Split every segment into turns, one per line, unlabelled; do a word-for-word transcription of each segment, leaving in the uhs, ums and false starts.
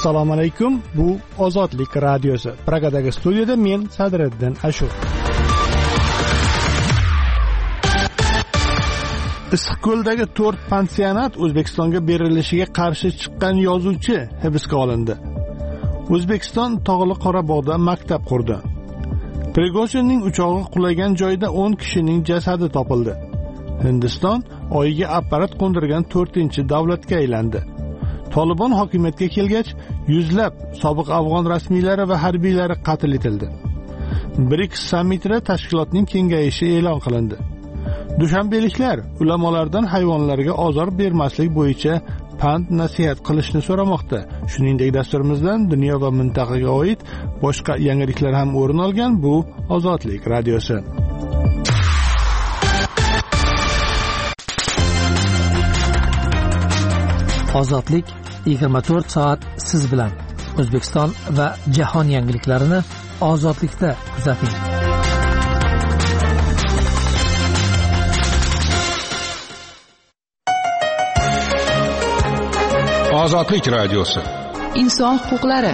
Assalomu alaykum. Bu Ozodlik radiosi. Pragadagi studiyada men Sadriddin Ashur. Issiqko'ldagi to'rt pansionat O'zbekistonga berilishiga qarshi chiqqan yozuvchi hibsga olindi. O'zbekiston Tog'li Qorabog'da maktab qurdi. Prigozhinning uchog'i qulagan joyda o'n kishining jasadi topildi. Hindiston Oyga apparat qo'ndirgan to'rtinchi davlatga aylandi. Tolibon hokimiyatga kelgach, yuzlab sobiq afg'on rasmiylari va harbiylari qatl etildi. BRICS sammitida tashkilotning kengayishi e'lon qilindi. Dushanbeliklar ulamolardan hayvonlarga ozor bermaslik bo'yicha pand nasihat qilishni so'ramoqda. Shuningdek, dasturimizdan dunyo va mintaqaga oid boshqa yangiliklar ham o'rin olgan. Bu Ozodlik radiosi.
Ozodlik yigirma to'rt soat siz bilan. O'zbekiston va jahon yangiliklarini ozodlikda kuzating.
Ozodlik radiosi.
Inson huquqlari.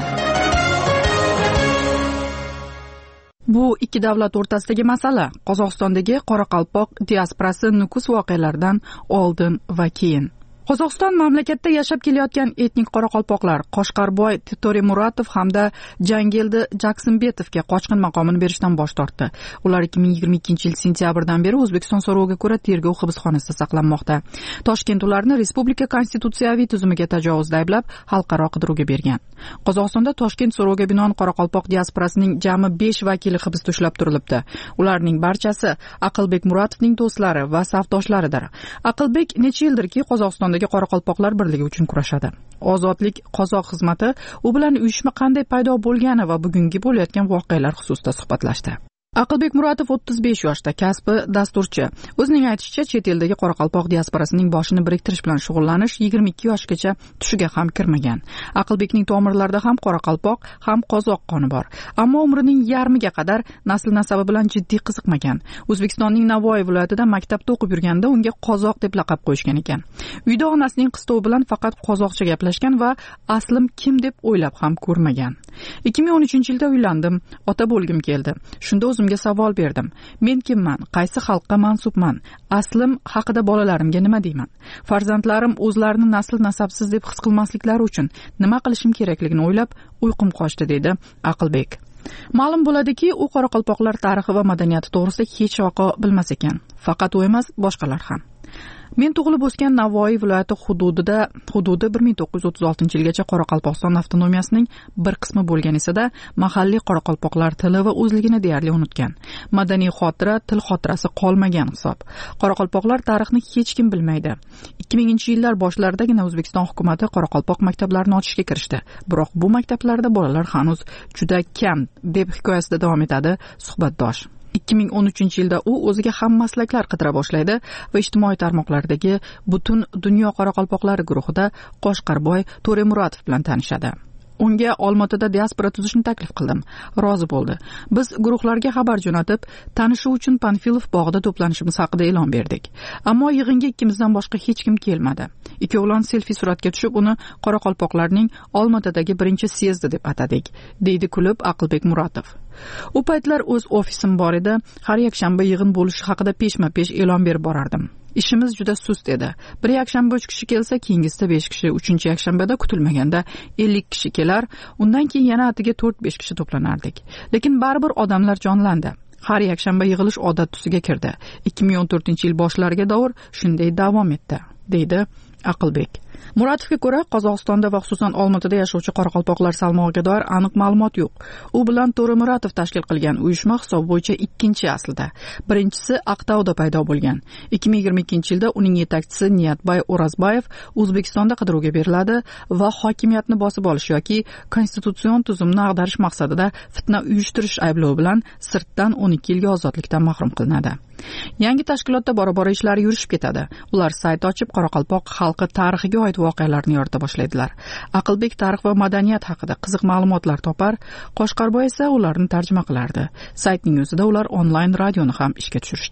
Bu ikki davlat o'rtasidagi masala. Qozog'istondagi Qoraqalpoq diasporasi nukus voqealaridan oldin va keyin. Qozog'iston mamlakatda yashab kelayotgan etnik qoraqalpoqlar Qoshqarboy To'remuratov hamda Jangeldi Jaksonbetovga qochqin maqomini berishdan bosh tortdi. Ular ikki ming yigirma ikkinchi yil sentyabrdan beri O'zbekiston so'roviga ko'ra tergov hibsxonasida saqlanmoqda. Toshkent ularni respublika konstitutsiyaviy tuzumiga tajovuzda ayblab, xalqaro qidiruvga bergan. Qozog'istonda Toshkent so'roviga binoan Qoraqalpoq diasporasining jami besh vakili hibsda ushlab turilibdi. Ularning barchasi Aqlbek Muratovning do'stlari va safdoshlaridir. Aqlbek necha yildirki Qozog'iston Qoraqalpoqlar birligi uchun kurashadi. Ozodlik qozoq xizmati u bilan uyushma qanday paydo bo'lgani va bugungi bo'layotgan voqealar xususida suhbatlashdi. Aqlbek Muratov o'ttiz besh yoshda, kasbi dasturchi. O'zining aytishicha, chet eldagi Qoraqalpoq diasporasining boshini biriktirish bilan shug'ullanish yigirma ikki yoshgacha tushiga ham kirmagan. Aqlbekning tomirlarida ham Qoraqalpoq, ham qozoq qoni bor. Ammo umrining yarmiga qadar nasl nasabi bilan jiddiy qiziqmagan. O'zbekistonning Navoiy viloyatida maktabda o'qib yurganda unga qozoq deb laqab qo'yishgan ekan. Uyda onasining qistovi bilan faqat qozoqcha gaplashgan va aslim kim deb o'ylab ham ko'rmagan. ikki ming o'n uchinchi yilda uylandim, ota bo'lgim keldi. Shunda o'zimga savol berdim. Men kimman? Qaysi xalqqa mansubman? Aslim haqida bolalarimga nima deyman? Farzandlarim o'zlarini nasl nasabsiz deb his qilmasliklari uchun nima qilishim kerakligini o'ylab, uyqum qochdi, dedi Aqlbek. Ma'lum bo'ladiki, u qoraqalpoqlar tarixi va madaniyati to'g'risida hech vaqo bilmas ekan. Faqat u emas, boshqalar ham. Men tug'ilib o'sgan Navoiy viloyati hududida hududi bir ming to'qqiz yuz o'ttiz oltinchi yilgacha Qoraqalpog'iston avtonomiyasining bir qismi bo'lgan esa-da, mahalliy qoraqalpoqlar tili va o'zligini deyarli unutgan. Madaniy xotira, til xotirasi qolmagan hisob. Qoraqalpoqlar tarixni hech kim bilmaydi. ikki minginchi yillar boshlaridagina O'zbekiston hukumatı qoraqalpoq maktablarini ochishga kirishdi. Biroq bu maktablarda bolalar hanuz juda kam, deb hikoyasida davom etadi suhbatdosh. ikki ming o'n uchinchi yilda u o'ziga ham maslaklar qidira boshlaydi va ijtimoiy tarmoqlardagi butun dunyo qoraqalpoqlari guruhida Qoshqarboy To'remuratov bilan tanishadi. Unga Olmaotada diaspora tuzishni taklif qildim. Rozi bo'ldi. Biz guruhlarga xabar jo'natib, tanishuv uchun Panfilov bog'ida to'planishimiz haqida e'lon berdik. Ammo yig'inga ikkimizdan boshqa hech kim kelmadi. Ikkovlon selfie suratga tushib, uni qoraqalpoqlarning Olmaotadagi birinchi syezdi deb atadik, deydi kulib Aqlbek Muratov. U paytlar o'z ofisim bor edi. Har yakshanba yig'in bo'lishi haqida peshma-pesh e'lon berib borardim. Ishimiz juda sust edi. Bir yakshanba uch kishi kelsa, keyingisida besh kishi, uchinchi yakshanbada kutilmaganda ellik kishi kelar, undan keyin yana atiga to'rt besh kishi to'planardik. Lekin baribir odamlar jonlandi. Har yakshanba yig'ilish odat tusiga kirdi. ikki ming o'n to'rtinchi yil boshlariga davr shunday davom etdi, deydi Aqlbek. Muratovga ko'ra, Qozog'istonda va xususan Olmaotada yashovchi qoraqalpoqlar salmog'iga doir aniq ma'lumot yo'q. U bilan To'remuratov tashkil qilgan uyushma hisob bo'yicha ikkinchi aslida. Birinchisi Aqtauda paydo bo'lgan. ikki ming yigirma ikkinchi yilda uning yetakchisi Niyatbay O'razbayev O'zbekistonda qidiruvga beriladi va hokimiyatni bosib olish yoki konstitutsion tuzumni ag'darish maqsadida fitna uyushtirish ayblovi bilan sirtdan o'n ikki yilga ozodlikdan mahrum qilinadi. Yangi tashkilotda bora-bora ishlari yurishib ketadi. Ular sayt ochib, Qoraqalpoq xalqi tarixiga oid voqealarni yorita boshlaydilar. Aqlbek tarix va madaniyat haqida qiziq ma'lumotlar topar, Qoshqarboy esa ularni tarjima qilardi. Saytning o'zida ular onlayn radioni ham ishga tushirishdi.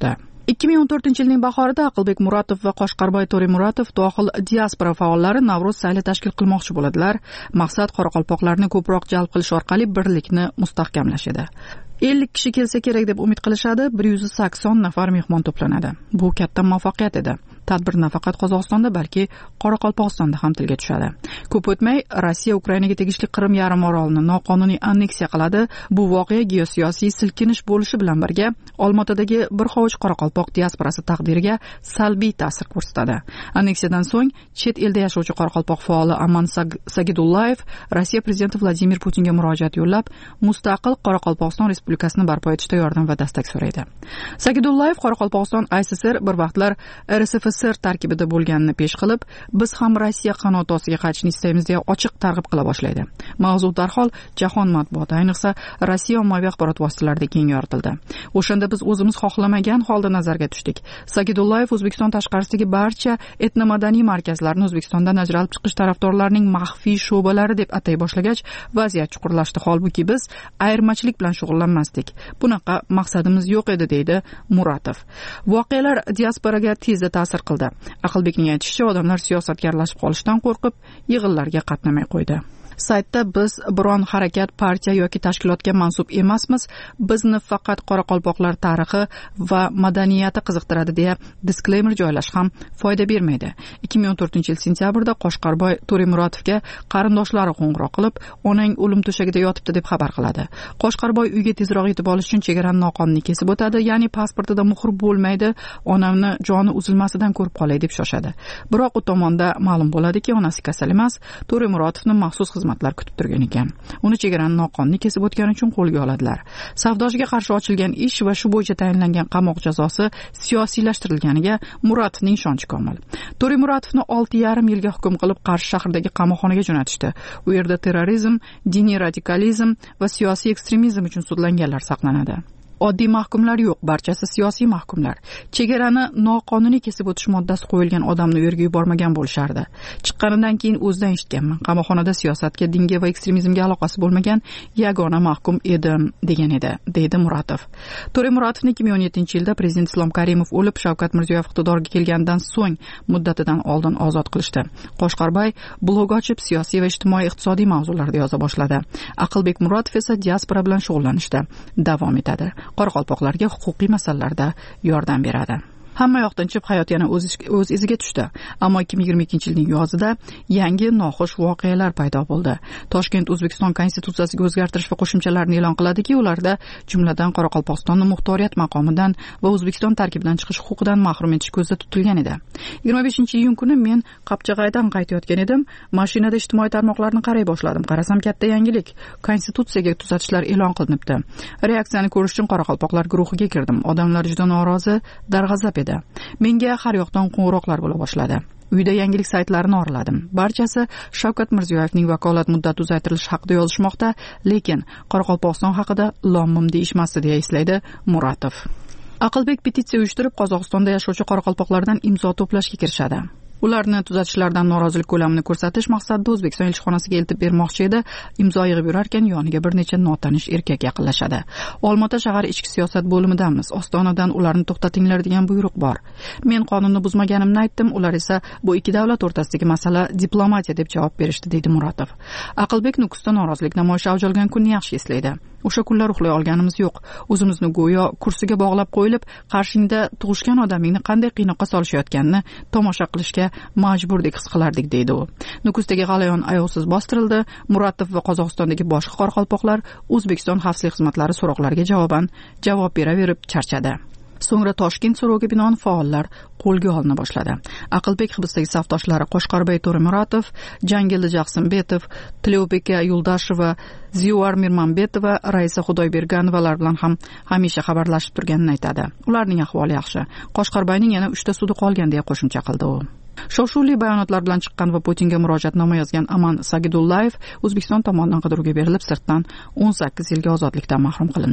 ikki ming o'n to'rtinchi yilning bahorida Aqlbek Muratov va Qoshqarboy To'remuratov dohil diaspora faollari Navro'z sayli tashkil qilmoqchi bo'ladilar. Maqsad qoraqalpoqlarni ko'proq jalb qilish orqali birlikni mustahkamlash edi. ellik kishi kelsa kerak deb umid qilishadi, bir yuz sakson nafar mehmon to'planadi. Bu katta muvaffaqiyat edi. Tadbir nafaqat Qozog'istonda, balki Qoraqalpog'istonda ham tilga tushadi. Ko'p o'tmay Rossiya Ukrainaga tegishli Qrim yarim orolini noqonuniy anneksiya qiladi. Bu voqea geosiyosiy silkinish bo'lishi bilan birga Olmaotadagi bir hovuch qoraqalpoq diasporasi taqdiriga salbiy ta'sir ko'rsatadi. Anneksiyadan so'ng chet elda yashovchi qoraqalpoq faoli Aman Sagidullayev Rossiya prezidenti Vladimir Putinga murojaat yo'llab, mustaqil Qoraqalpog'iston respublikasini barpo etishda yordam va dastak so'raydi. Sagidullayev Qoraqalpog'iston I S S R bir vaqtlar R S F S R tarkibida bo'lganini pesh qilib, biz ham Rossiya qanoti ostiga qaytishni istaymiz deya ochiq targ'ib qila boshlaydi. Mavzu darhol jahon matbuoti, ayniqsa Rossiya ommaviy axborot vositalarida keng yoritildi. O'shanda biz o'zimiz xohlamagan holda nazarga tushdik. Sagidullayev O'zbekiston tashqarisidagi barcha etnomadaniy markazlarni O'zbekistondan ajralib chiqish tarafdorlarining maxfiy sho'balari deb atay boshlagach, vaziyat chuqurlashdi. Holbuki biz ayirmachilik bilan shug'ullanmasdik. Bunaqa maqsadimiz yo'q edi, deydi Muratov. Voqealar diasporaga tezda ta'sir qildi. Aqlbekning aytishicha, odamlar siyosatga aralashib qolishdan qo'rqib, yig'inlarga qatnamay qo'ydi. Saytda biz biron harakat, partiya yoki tashkilotga mansub emasmiz. Bizni faqat qoraqalpoqlar tarixi va madaniyati qiziqtiradi deya disclaimer joylash ham foyda bermaydi. ikki ming o'n to'rtinchi yil sentyabrda Qoshqarboy To'remuratovga qarindoshlari qo'ng'iroq qilib, onang o'lim to'shagida yotibdi deb xabar qiladi. Qoshqarboy uyga tezroq yetib olish uchun chegarani noqonuniy kesib o'tadi, ya'ni pasportida muhr bo'lmaydi, onamni joni uzilmasidan ko'rib qolay deb shoshadi. Biroq u tomonda ma'lum bo'ladiki, onasi kasal emas, To'remuratovni maxsus xizmatlar kutib turgan ekan. Uni chegarani noqonuniy kesib o'tgani uchun qo'lga oladilar. Savdoshiga qarshi ochilgan ish va shu bo'yicha tayinlangan qamoq jazosi siyosiylashtirilganiga Muratovning ishonchi komil. To'remuratovni olti yarim yilga hukm qilib Qarshi shahridagi qamoqxonaga jo'natishdi. U yerda terrorizm, diniy radikalizm va siyosiy ekstremizm uchun sudlanganlar saqlanadi. Oddiy mahkumlar yo'q, barchasi siyosiy mahkumlar. Chegarani noqonuniy kesib o'tish moddasi qo'yilgan odamni u yerga yubormagan bo'lishardi. Chiqqanidan keyin o'zidan eshitganman. Qamoqxonada siyosatga, dinga va ekstremizmga aloqasi bo'lmagan yagona mahkum edim, degan edi, deydi Muratov. To'remuratovni ikki ming o'n yettinchi yilda prezident Islom Karimov o'lib, Shavkat Mirziyoyev iqtidorga kelgandan so'ng muddatidan oldin ozod qilishdi. Qoshqarboy blog ochib, siyosiy va ijtimoiy iqtisodiy mavzularda yoza boshladi. Aqlbek Muratov esa diaspora bilan shug'ullanishda davom etadi. Qoraqalpoqlarga huquqiy masalalarda yordam beradi. Hamma yoqdan chiqib hayot yana o'z o'z iziga tushdi. Ammo ikki ming yigirma ikkinchi yilning yozida yangi noxush voqealar paydo bo'ldi. Toshkent O'zbekiston konstitutsiyasiga o'zgartirish va qo'shimchalarni e'lon qiladiki, ularda jumladan Qoraqalpog'istonni muxtoriyat maqomidan va O'zbekiston tarkibidan chiqish huquqidan mahrum etish ko'zda tutilgan edi. yigirma beshinchi iyun kuni men Qapchag'aydan qaytayotgan edim. Mashinada ijtimoiy tarmoqlarni qaray boshladim. Qarasam, katta yangilik. Konstitutsiyaga tuzatishlar e'lon qilinibdi. Reaksiyani ko'rish uchun qoraqalpoqlar guruhiga kirdim. Odamlar juda norozi, darg'azab edi. Menga har yoqdan qo'ng'iroqlar bo'la boshladi. Uyda yangilik saytlarini oraladim. Barchasi Shavkat Mirziyoyevning vakolat muddati uzaytirilishi haqida yozishmoqda, lekin Qoraqalpog'iston haqida lom-mim deyishmasdi, deya eslaydi Muratov. Aqlbek petitsiya uyushtirib, Qozog'istonda yashovchi qoraqalpoqlardan imzo to'plashga kirishadi. Ularni tuzatishlardan norozilik ko'lamini ko'rsatish maqsadida O'zbekiston elchixonasiga eltib bermoqchi edi. Imzo yig'ib yurarkan, yoniga bir necha notanish erkak yaqinlashadi. Olmaota shahar ichki siyosat bo'limidamiz. Ostonadan ularni to'xtatinglar degan buyruq bor. Men qonunni buzmaganimni aytdim, ular esa bu ikki davlat o'rtasidagi masala diplomatiya deb javob berishdi, deydi Muratov. Aqlbek Nukusda norozilik namoyishi avj olgan kunni yaxshi eslaydi. O'sha kunlar uxlay olganimiz yo'q. O'zimizni go'yo kursiga bog'lab qo'yilib, qarshingda tug'ishgan odamingni qanday qiynoqqa solishayotganini tomosha qilishga majburdek his qilardik, deydi u. Nukusdagi g'alayon ayovsiz bostirildi. Muratov va Qozog'istondagi boshqa qoraqalpoqlar O'zbekiston xavfsizlik xizmatlari so'roqlariga javoban javob beraverib charchadi. So'ngra Toshkent so'roviga binoan faollar qo'lga olina boshladi. Aqlbek hibsdagi safdoshlari Qoshqarboy To'remuratov, Jangildi Jaqsimbetov, Tilovbeka Yuldasheva, Ziyuar Mirmanbetova, Raisa Xudoyberganovalar bilan ham hamisha xabarlashib turganini aytadi. Ularning ahvoli yaxshi. Qoshqarboyning yana uchta sudi qolgan deya qo'shimcha qildi u. Shov-shuvli bayonotlar bilan chiqqan va Putinga murojaatnoma yozgan Aman Sagidullayev O'zbekiston tomonidan qidiruvga berilib, sirtdan o'n sakkiz yilga ozodlikdan mahrum qilindi.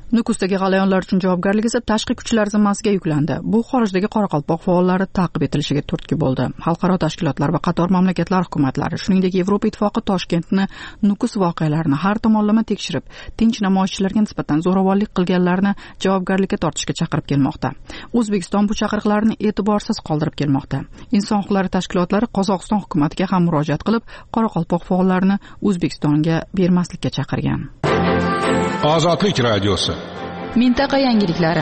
Nukusdagi g'alayonlar uchun javobgarlik esa tashqi kuchlar zimmasiga yuklandi. Bu xorijdagi Qoraqalpoq faollari ta'qib etilishiga turtki bo'ldi. Xalqaro tashkilotlar va qator mamlakatlar hukumatlari, shuningdek Yevropa ittifoqi Toshkentni Nukus voqealarini har tomonlama tekshirib, tinch namoyishchilarga nisbatan zo'ravonlik qilganlarni javobgarlikka tortishga chaqirib kelmoqda. O'zbekiston bu chaqiriqlarni e'tiborsiz qoldirib kelmoqda. Inson huquqlari tashkilotlari Qozog'iston hukumatiga ham murojaat qilib, Qoraqalpoq faollarini O'zbekistonga bermaslikka chaqirgan.
Ozodlik radiosi.
Mintaqa yangiliklari.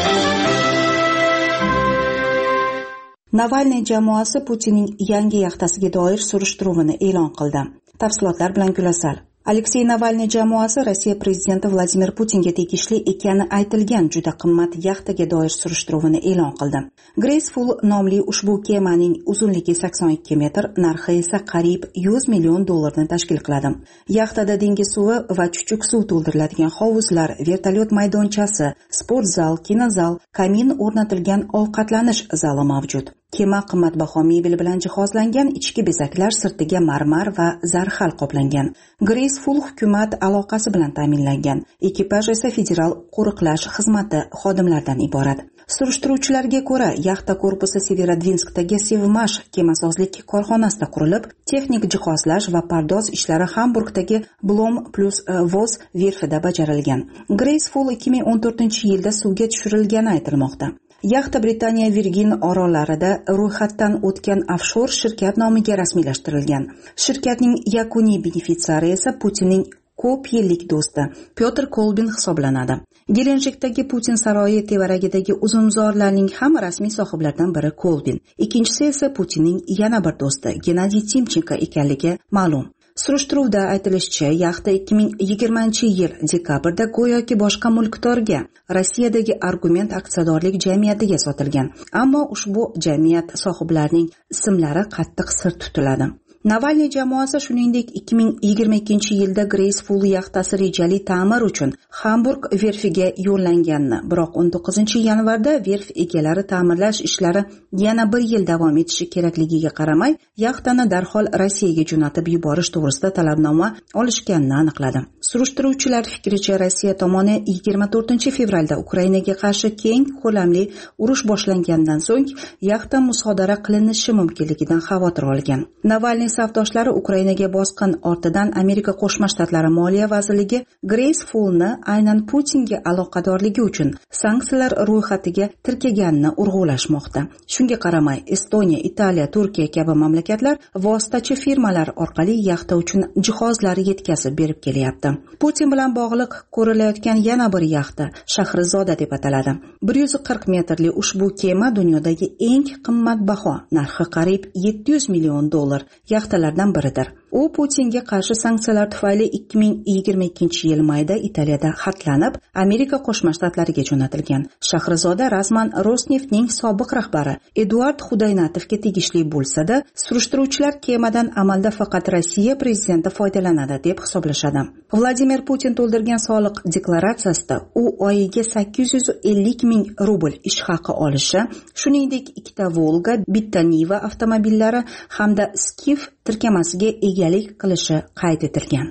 Navalniy jamoasi Putinning yangi yaxtasiga doir surishtiruvini e'lon qildi. Tafsilotlar bilan Gulasal. Aleksey Navalniy jamoasi Rossiya prezidenti Vladimir Putinga tegishli ekani aytilgan juda qimmat yaxtaga doir surishtiruvini e'lon qildi. Graceful nomli ushbu kemaning uzunligi sakson ikki metr, narxi esa qariyb yuz million dollarni tashkil qiladi. Yaxtada dengiz suvi va chuchuk suv to'ldiriladigan hovuzlar, vertolyot maydonchasi, sport zal, kinozal, kamin o'rnatilgan ovqatlanish zali mavjud. Kema qimmatbaho mebel bilan jihozlangan, ichki bezaklar sirtiga marmar va zarhal qoplangan. Graceful hukumat aloqasi bilan ta'minlangan. Ekipaj esa federal qo'riqlash xizmati xodimlaridan iborat. Surishtiruvchilarga ko'ra, yaxta korpusi Severodvinskdagi Sevmash kemasozlik korxonasida qurilib, texnik jihozlash va pardoz ishlari Hamburgdagi Blom plus Voz verfida bajarilgan. Graceful ikki ming o'n to'rtinchi yilda suvga tushirilgani aytilmoqda. Yaxta Britaniya Virgin orollarida ro'yxatdan o'tgan ofshor shirkat nomiga rasmiylashtirilgan. Shirkatning yakuniy benefitsiari esa Putinning ko'p yillik do'sti Pyotr Kolbin hisoblanadi. Gelenjikdagi Putin saroyi tevaragidagi uzumzorlarning ham rasmiy sohiblaridan biri Kolbin. Ikkinchisi esa Putinning yana bir do'sti Gennadiy Timchenko ekanligi ma'lum. Surishtiruvda aytilishicha, yaxta ikki ming yigirmanchi yil dekabrda go'yoki boshqa mulkdorga, Rossiyadagi Argument aksiyadorlik jamiyatiga sotilgan, ammo ushbu jamiyat sohiblarining ismlari qattiq sir tutiladi. Navalniy jamoasi shuningdek ikki ming yigirma ikkinchi yilda Graceful yaxtasi rejali ta'mir uchun Hamburg verfiga yo'llanganini, biroq o'n to'qqizinchi yanvarda verf egalari ta'mirlash ishlari yana bir yil davom etishi kerakligiga qaramay, yaxtani darhol Rossiyaga jo'natib yuborish to'g'risida talabnoma olishganini aniqladi. Surishtiruvchilar fikricha, Rossiya tomoni yigirma to'rtinchi fevralda Ukrainaga qarshi keng ko'lamli urush boshlangandan so'ng yaxta musodara qilinishi mumkinligidan xavotir olgan. Navalniy safdoshlari Ukrainaga bosqin ortidan Amerika Qo'shma Shtatlari Moliya vazirligi Gracefulni aynan Putinga aloqadorligi uchun sanksiyalar ro'yxatiga tirkaganini urg'ulashmoqda. Shunga qaramay, Estoniya, Italiya, Turkiya kabi mamlakatlar vositachi firmalar orqali yaxta uchun jihozlar yetkazib berib kelyapti. Putin bilan bog'liq ko'rilayotgan yana bir yaxta Shahrizoda deb ataladi. bir yuz qirq metrli ushbu kema dunyodagi eng qimmatbaho, narxi qariyb yetti yuz million dollar yaxtalardan biridir. U Putinga qarshi sanksiyalar tufayli ikki ming yigirma ikkinchi yil mayda Italiyada xatlanib, Amerika Qo'shma Shtatlariga jo'natilgan. Shahrizoda rasman Rosneftning sobiq rahbari Eduard Xudaynatovga tegishli bo'lsa-da, surishtiruvchilar kemadan amalda faqat Rossiya prezidenti foydalanadi deb hisoblashadi. Vladimir Putin to'ldirgan soliq deklaratsiyasida u oyiga sakkiz yuz ellik ming rubl ish haqi olishi, shuningdek ikkita Volga, bitta Niva avtomobillari hamda Skif tirkamasiga egalik qilishi qayd etilgan.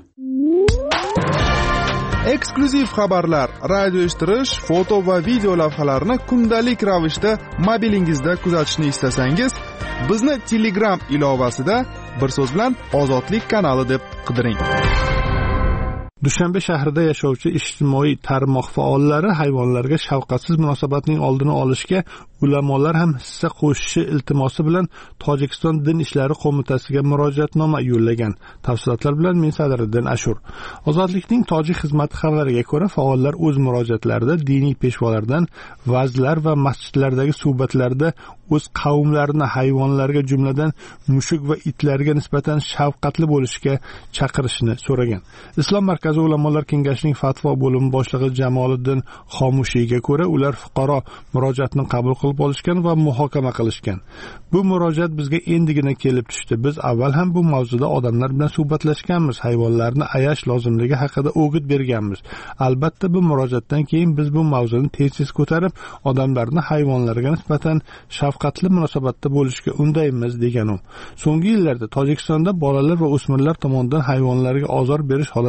Eksklyuziv xabarlar, radio eshittirish, foto va video lavhalarni kundalik ravishda mobilingizda kuzatishni istasangiz, bizni Telegram ilovasida bir so'z bilan Ozodlik kanali deb qidiring.
Dushanbe shahrida yashovchi ijtimoiy tarmoq faollari hayvonlarga shafqatsiz munosabatning oldini olishga ulamolar ham hissa qo'shishi iltimosi bilan Tojikiston din ishlari qo'mitasiga murojaatnoma yo'llagan. Tafsilotlar bilan men Sadriddin Ashur. Ozodlikning tojik xizmati xabariga ko'ra, faollar o'z murojaatlarida diniy peshvolardan vazlar va masjidlardagi suhbatlarda o'z qavmlarini hayvonlarga, jumladan mushuk va itlarga nisbatan shafqatli bo'lishga chaqirishni so'ragan. Islom markaziy ulamolar kengashining fatvo bo'limi boshlig'i Jamoliddin Xomushiyga ko'ra, ular fuqaro murojaatni qabul qilib olishgan va muhokama qilishgan. Bu murojaat bizga endigina kelib tushdi. Biz avval ham bu mavzuda odamlar bilan suhbatlashganmiz, hayvonlarni ayash lozimligi haqida o'g'it berganmiz. Albatta bu murojaatdan keyin biz bu mavzuni tez-tez ko'tarib, odamlarni hayvonlarga nisbatan shafqatli munosabatda bo'lishga undaymiz degan u. So'nggi yillarda Tojikistonda bolalar va o'smirlar tomonidan hayvonlarga ozor berish holatlari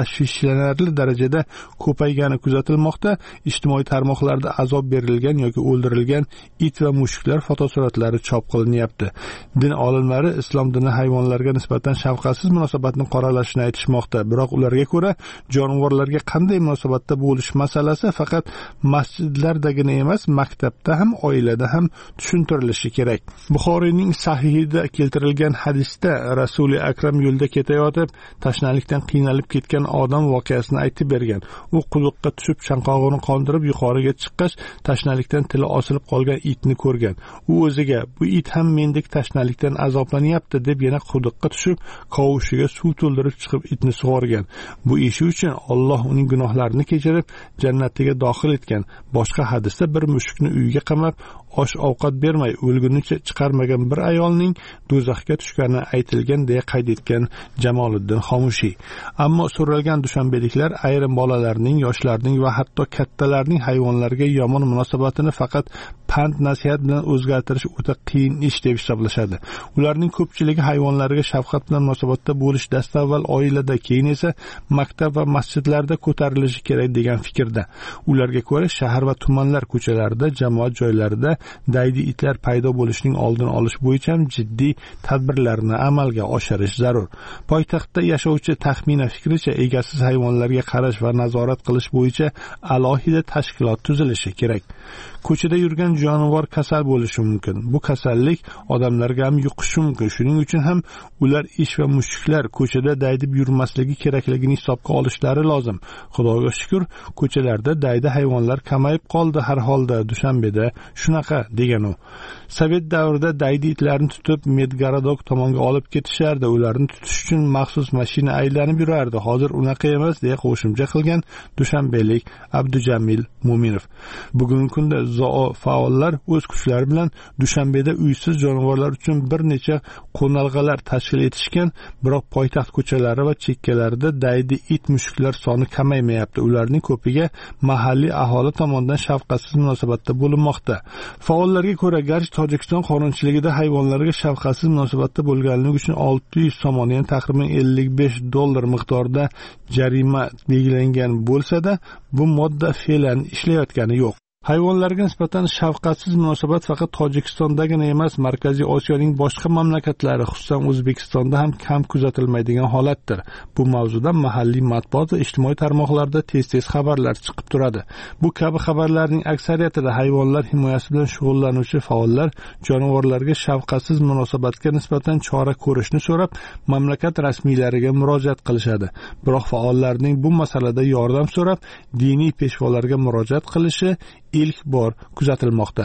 tashvishlanarli darajada ko'paygani kuzatilmoqda. Ijtimoiy tarmoqlarda azob berilgan yoki o'ldirilgan it va mushuklar fotosuratlari chop qilinyapti. Din olimlari islom dini hayvonlarga nisbatan shafqatsiz munosabatni qoralashini aytishmoqda. Biroq ularga ko'ra jonivorlarga qanday munosabatda bo'lish masalasi faqat masjidlardagina emas, maktabda ham, oilada ham tushuntirilishi kerak. Buxoriyning sahihida keltirilgan hadisda Rasuli akram yo'lda ketayotib, tashnalikdan qiynalib ketgan odam voqeasini aytib bergan. U quduqqa tushib chanqog'ini qondirib yuqoriga chiqqach, tashnalikdan tili osilib qolgan itni ko'rgan. U o'ziga bu it ham mendek tashnalikdan azoblanyapti deb yana quduqqa tushib, qovushiga suv to'ldirib chiqib itni sug'organ. Bu ishi uchun Alloh uning gunohlarini kechirib, jannatiga daxil etgan. Boshqa hadisda bir mushukni uyiga qamab, osh ovqat bermay o'lgunicha chiqarmagan bir ayolning do'zaxga tushgani aytilgan deya qayd etgan Jamoliddin Xomushiy. Ammo so'ralgan dushanbeliklar ayrim bolalarning, yoshlarning va hatto kattalarning hayvonlarga yomon munosabatini faqat pand nasihat bilan o'zgartirish o'ta qiyin ish deb hisoblashadi. Ularning ko'pchiligi hayvonlarga shafqat bilan munosabatda bo'lish dastavval oilada, keyin esa maktab va masjidlarda ko'tarilishi kerak degan fikrda. Ularga ko'ra shahar va tumanlar ko'chalarida, jamoat joylarida daydi itlar paydo bo'lishining oldini olish bo'yicha jiddiy tadbirlarni amalga oshirish zarur. Poytaxtda yashovchi taxmina fikricha egasiz hayvonlarga qarash va nazorat qilish bo'yicha alohida tashkilot tuzilishi kerak. Ko'chada yurgan jonivor kasal bo'lishi mumkin. Bu kasallik odamlarga ham yuqishi mumkin. Shuning uchun ham ular ish va mushuklar ko'chada daydib yurmasligi kerakligini hisobga olishlari lozim. Xudoga shukr, ko'chalarda daydi hayvonlar kamayib qoldi har holda. Dushanbeda shunaqa degan u. Sovet davrida daydi itlarni tutib Medgaradok tomonga olib ketishardi. Ularni tutish uchun maxsus mashina aylanib yurardi. Hozir unaqa emas deya qo'shimcha qilgan dushanbelik Abdujamil Mo'minov. Bugungi kunda zoo faollar o'z kuchlari bilan Dushanbeda uysiz jonivorlar uchun bir necha qo'nalg'alar tashkil etishgan, biroq poytaxt ko'chalari va chekkalarida daydi it mushuklar soni kamaymayapti. Ularning ko'piga mahalliy aholi tomonidan shafqatsiz munosabatda bo'linmoqda. Faollarga ko'ra, garchi Tojikiston qonunchiligida hayvonlarga shafqatsiz munosabatda bo'lganligi uchun olti yuz so'm, ya'ni taxminan ellik besh dollar miqdorida jarima belgilangan bo'lsa-da, bu modda fe'lan ishlayotgani yo'q. Hayvonlarga nisbatan shafqatsiz munosabat faqat Tojikistondagina emas, Markaziy Osiyoning boshqa mamlakatlari, xususan O'zbekistonda ham kam kuzatilmaydigan holatdir. Bu mavzuda mahalliy matbuot va ijtimoiy tarmoqlarda tez-tez xabarlar chiqib turadi. Bu kabi xabarlarning aksariyatida hayvonlar himoyasi bilan shug'ullanuvchi faollar jonivorlarga shafqatsiz munosabatga nisbatan chora ko'rishni so'rab, mamlakat rasmiylariga murojaat qilishadi. Biroq faollarning bu masalada yordam so'rab, diniy peshvolarga murojaat qilishi ilk bor kuzatilmoqda.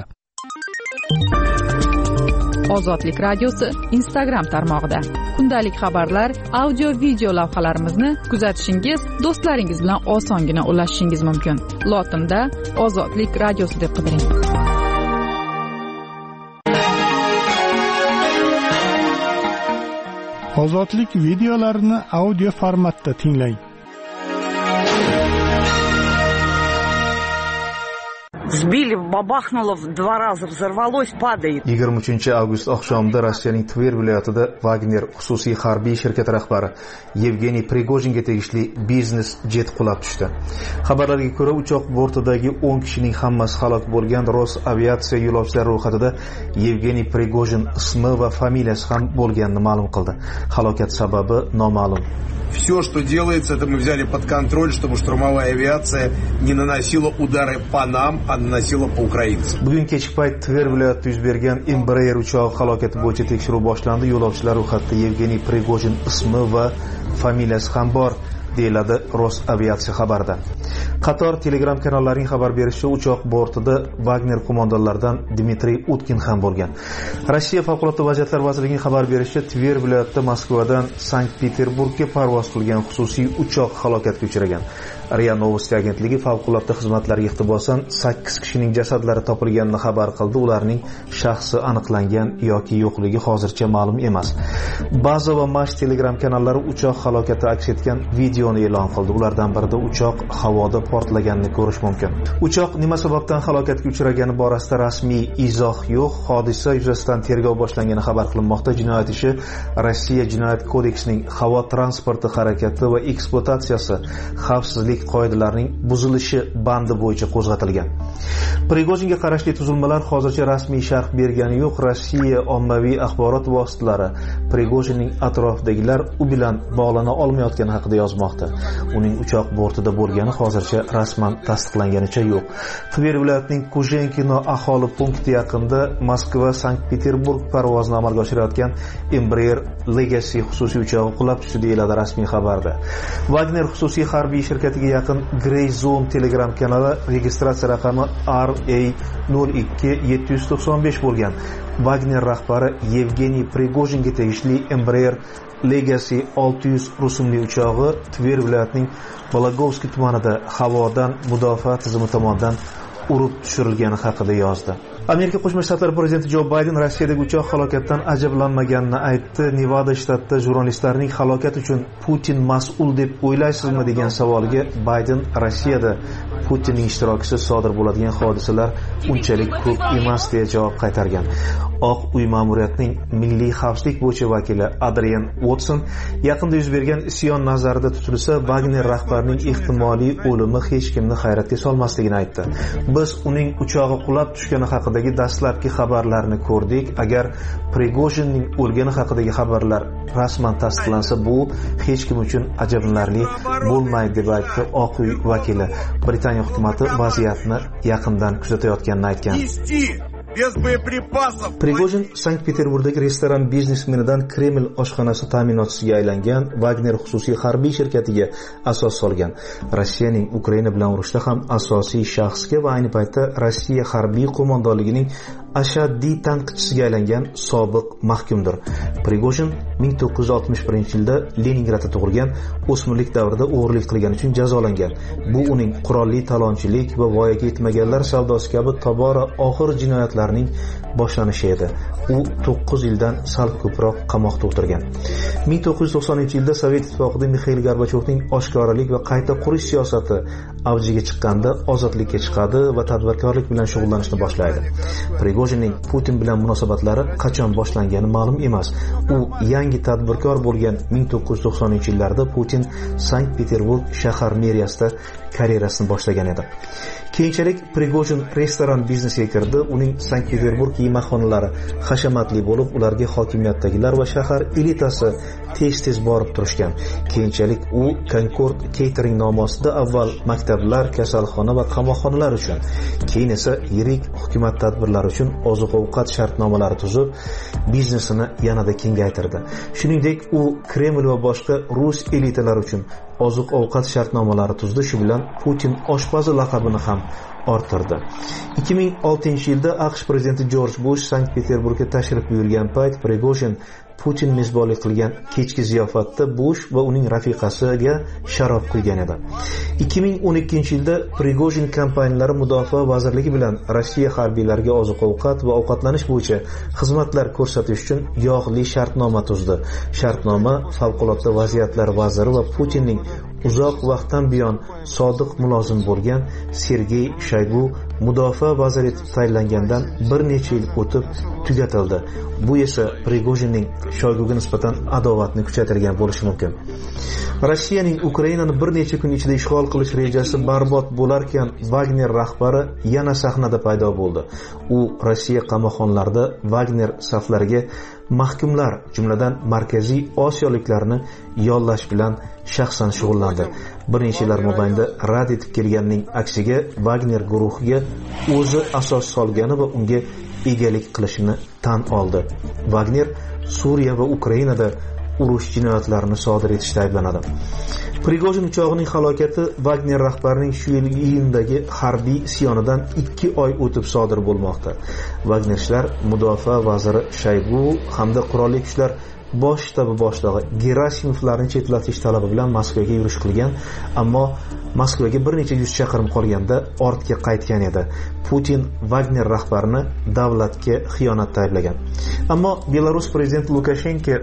Ozodlik radiosi Instagram tarmog'ida kundalik xabarlar, audio video lavhalarimizni kuzatishingiz, do'stlaringiz bilan osongina ulashishingiz mumkin. Lotinda Ozodlik radiosi deb qidiring.
Ozodlik videolarini audio formatda tinglang.
Сбили, бабахнуло в два раза, взорвалось, падает.
yigirma uchinchi avgust oqshomida Rossiyaning Tver viloyatida Wagner xususiy harbiy shirkati rahbari Yevgeniy Prigojinga tegishli biznes jet qulab tushdi. Xabarlarga ko'ra, uchoq bortidagi o'n kishining hammasi halok bo'lgan. Rosaviatsiya yo'lovchilar ro'yxatida Yevgeniy Prigojin ismi va familiyasi ham bo'lganini ma'lum qildi. Halokat sababi noma'lum.
Все, что делается, это мы взяли под контроль, чтобы штурмовая авиация не наносила удары по нам, а наносила по украинцам.
Bugun kechki payt Tver viloyatida yuz bergan Embraer uchog'i halokati bo'yicha tekshiruv boshlandi. Yo'lovchilar ro'yxatida Yevgeniy Prigojin ismi va familiyasi ham bor, deyiladi Rosaviatsiya xabarida. Qator Telegram kanallarining xabar berishicha, uchoq bortida Wagner qo'mondonlaridan Dmitriy Utkin ham bo'lgan. Rossiya favqulodda vaziyatlar vazirligining xabar berishicha, Tver viloyatida Moskvadan Sankt-Peterburgga parvoz qilgan xususiy uchoq halokatga uchragan. Ria Novosti agentligi favqulodda xizmatlarga iqtibosan sakkiz kishining jasadlari topilganini xabar qildi. Ularning shaxsi aniqlangan yoki yo'qligi hozircha ma'lum emas. Baza va Mash Telegram kanallari uchoq halokati aks etgan videoni e'lon qildi. Ulardan birida uchoq havo havoda portlaganini ko'rish mumkin. Uchoq nima sababdan halokatga uchragani borasida rasmiy izoh yo'q. Hodisa yuzasidan tergov boshlangani xabar qilinmoqda. Jinoyat ishi Rossiya Jinoyat kodeksining havo transporti harakati va ekspluatatsiyasi xavfsizlik qoidalarining buzilishi bandi bo'yicha qo'zg'atilgan. Prigojinga qarashli tuzilmalar hozircha rasmiy sharh bergani yo'q. Rossiya ommaviy axborot vositalari Prigojinning atrofidagilar u bilan bog'lana olmayotgani haqida yozmoqda. Uning uchoq bortida bo'lgani hozircha rasman tasdiqlanganicha yo'q. Tver viloyatining Kujenkino aholi punkti yaqinida Moskva Sankt-Peterburg parvozini amalga oshirayotgan Embraer Legacy xususiy uchog'i qulab tushdi deyiladi rasmiy xabarda. Wagner xususiy harbiy shirkatiga yaqin Grey Zone Telegram kanali registratsiya raqami R A nol ikki yetti yuz to'qson besh bo'lgan. Wagner rahbari Yevgeniy Prigojinga tegishli Embraer Legacy olti yuz rusumli uchog'i Tver viloyatining Bologovskiy tumanida havodan mudofaa tizimi tomonidan urib tushirilgani haqida yozdi. Amerika Qo'shma Shtatlari prezidenti Jo Bayden Rossiyadagi uchoq halokatdan ajablanmaganini aytdi. Nevada shtatida jurnalistlarning halokat uchun Putin mas'ul deb o'ylaysizmi degan savoliga Bayden Rossiyada Putinning ishtirokisiz sodir bo'ladigan hodisalar unchalik ko'p emas deya javob qaytargan. Oq uy ma'muriyatining milliy xavfsizlik bo'yicha vakili Adrian Watson yaqinda yuz bergan isyon nazarda tutilsa, Wagner rahbarining ehtimoliy o'limi hech kimni hayratga solmasligini aytdi. Biz uning uchog'i qulab tushgani haqidagi dastlabki xabarlarni ko'rdik. Agar Prigojinning o'lgani haqidagi xabarlar rasman tasdiqlansa, bu hech kim uchun ajablanarli bo'lmaydi deb aytdi Oq uy vakili. Britaniya hukumati vaziyatni yaqindan kuzatayotganini aytgan. Prigojin Sankt-Peterburgdagi restoran biznesmenidan Kreml oshxonasi ta'minotchisiga aylangan Wagner xususiy harbiy shirkatiga asos solgan. Rossiyaning Ukraina bilan urushda ham asosiy shaxsga va ayni paytda Rossiya harbiy qo'mondonligining ashaddiy tanqidchisiga aylangan sobiq mahkumdir. Prigojin ming to'qqiz yuz oltmish birinchi yilda Leningradda tug'ilgan, o'smirlik davrida o'g'irlik qilgani uchun jazolangan. Bu uning qurolli talonchilik va voyaga yetmaganlar savdosi kabi tobora og'ir jinoyatlarning boshlanishi edi. U to'qqiz yildan sal ko'proq qamoqda o'tirgan. ming to'qqiz yuz to'qsoninchi yilda Sovet ittifoqida Mixail Gorbachyovning oshkoralik va qayta qurish siyosati avjiga chiqqanda ozodlikka chiqadi va tadbirkorlik bilan shug'ullanishni boshlaydi. Prigojinning Putin bilan munosabatlari qachon boshlangani ma'lum emas. U yangi tadbirkor bo'lgan ming to'qqiz yuz to'qsoninchi yillarda Putin Sankt-Peterburg shahar meriyasida karyerasini boshlagan edi. Keyinchalik Prigojin restoran biznesiga kirdi. Uning Sankt-Peterburg yemakxonalari hashamatli bo'lib, ularga hokimiyatdagilar va shahar elitasi tez-tez borib turishgan. Keyinchalik u Concord Catering nomi ostida avval maktablar, kasalxona va qamoqxonalar uchun, keyin esa yirik hukumat tadbirlari uchun oziq-ovqat shartnomalari tuzib, biznesini yanada kengaytirdi. Shuningdek, u Kreml va boshqa rus elitalari uchun oziq-ovqat shartnomalari tuzdi. Shu bilan Putin oshpazi laqabini ham orttirdi. ikki ming oltinchi yilda AQSh prezidenti Jorj Bush Sankt-Peterburgga tashrif buyurgan payt Prigojin Putin mezbonlik qilgan kechki ziyofatda Bush va uning rafiqasiga sharob quygan edi. ikki ming o'n ikkinchi yilda Prigojin kompaniyalari mudofaa vazirligi bilan Rossiya harbiylariga oziq-ovqat va ovqatlanish bo'yicha xizmatlar ko'rsatish uchun yog'li shartnoma tuzdi. Shartnoma favqulodda vaziyatlar vaziri va Putinning uzoq vaqtdan buyon sodiq mulozim bo'lgan Sergey Shoygu mudofaa vaziri etib tayinlangandan bir necha yil o'tib tugatildi. Bu esa Prigojinning Shoyguga nisbatan adovatni kuchaytirgan bo'lishi mumkin. Rossiyaning Ukrainani bir necha kun ichida ishg'ol qilish rejasi barbod bo'larkan, Wagner rahbari yana sahnada paydo bo'ldi. U Rossiya qamoqxonalarida Wagner saflariga mahkumlar, jumladan Markaziy Osiyoliklarni yollash bilan shaxsan shug'ullandi. Bir necha yillar mobaynida rad etib kelganning aksiga Wagner guruhiga o'zi asos solgani va unga egalik qilishini tan oldi. Wagner Suriya va Ukrainada urush jinoyatlarini sodir etishda ayblanadi. Prigojin uchog'ining halokati Wagner rahbarining shu yil iyundagi harbiy isyonidan ikki oy o'tib sodir bo'lmoqda. Wagnerchilar mudofaa vaziri Shoygu hamda qurolli kuchlar bosh shtabi boshlig'i Gerasimovlarni chetlatish talabi bilan Moskvaga yurish qilgan, ammo Moskvaga bir necha yuz chaqirim qolganda ortga qaytgan edi. Putin Wagner rahbarini davlatga xiyonatda ayblagan. Ammo Belarus prezidenti Lukashenko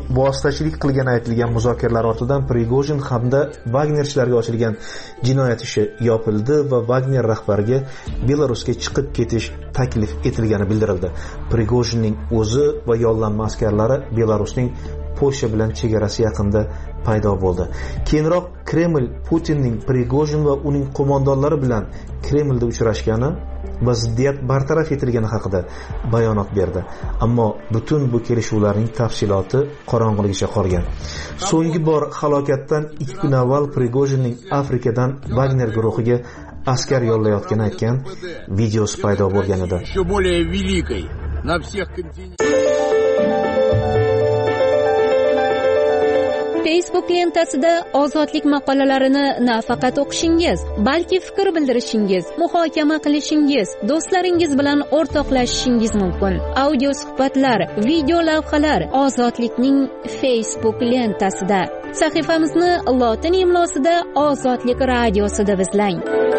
vositachilik qilgani aytilgan muzokaralar ortidan Prigojin hamda Wagnerchilarga ochilgan jinoyat ishi yopildi va Wagner rahbariga Belarusga chiqib ketish taklif etilgani bildirildi. Prigojinning o'zi va yollanma askarlari Belarusning Polsha bilan chegarasi yaqinida paydo bo'ldi. Keyinroq Kreml Putinning Prigojin va uning qo'mondonlari bilan Kremlda uchrashgani va ziddiyat bartaraf etilgani haqida bayonot berdi. Ammo butun bu kelishuvlarning tafsiloti qorong'uligicha qolgan. So'nggi bor halokatdan ikki kun avval Prigojinning Afrikadan Wagner guruhiga askar yollayotgani aytgan videosi paydo bo'lgan edi.
Facebook lentasida ozodlik maqolalarini nafaqat o'qishingiz, balki fikr bildirishingiz, muhokama qilishingiz, do'stlaringiz bilan o'rtoqlashishingiz mumkin. Audio suhbatlar, video lavhalar ozodlikning Facebook lentasida. Sahifamizni lotin imlosida Ozodlik radiosida izlang.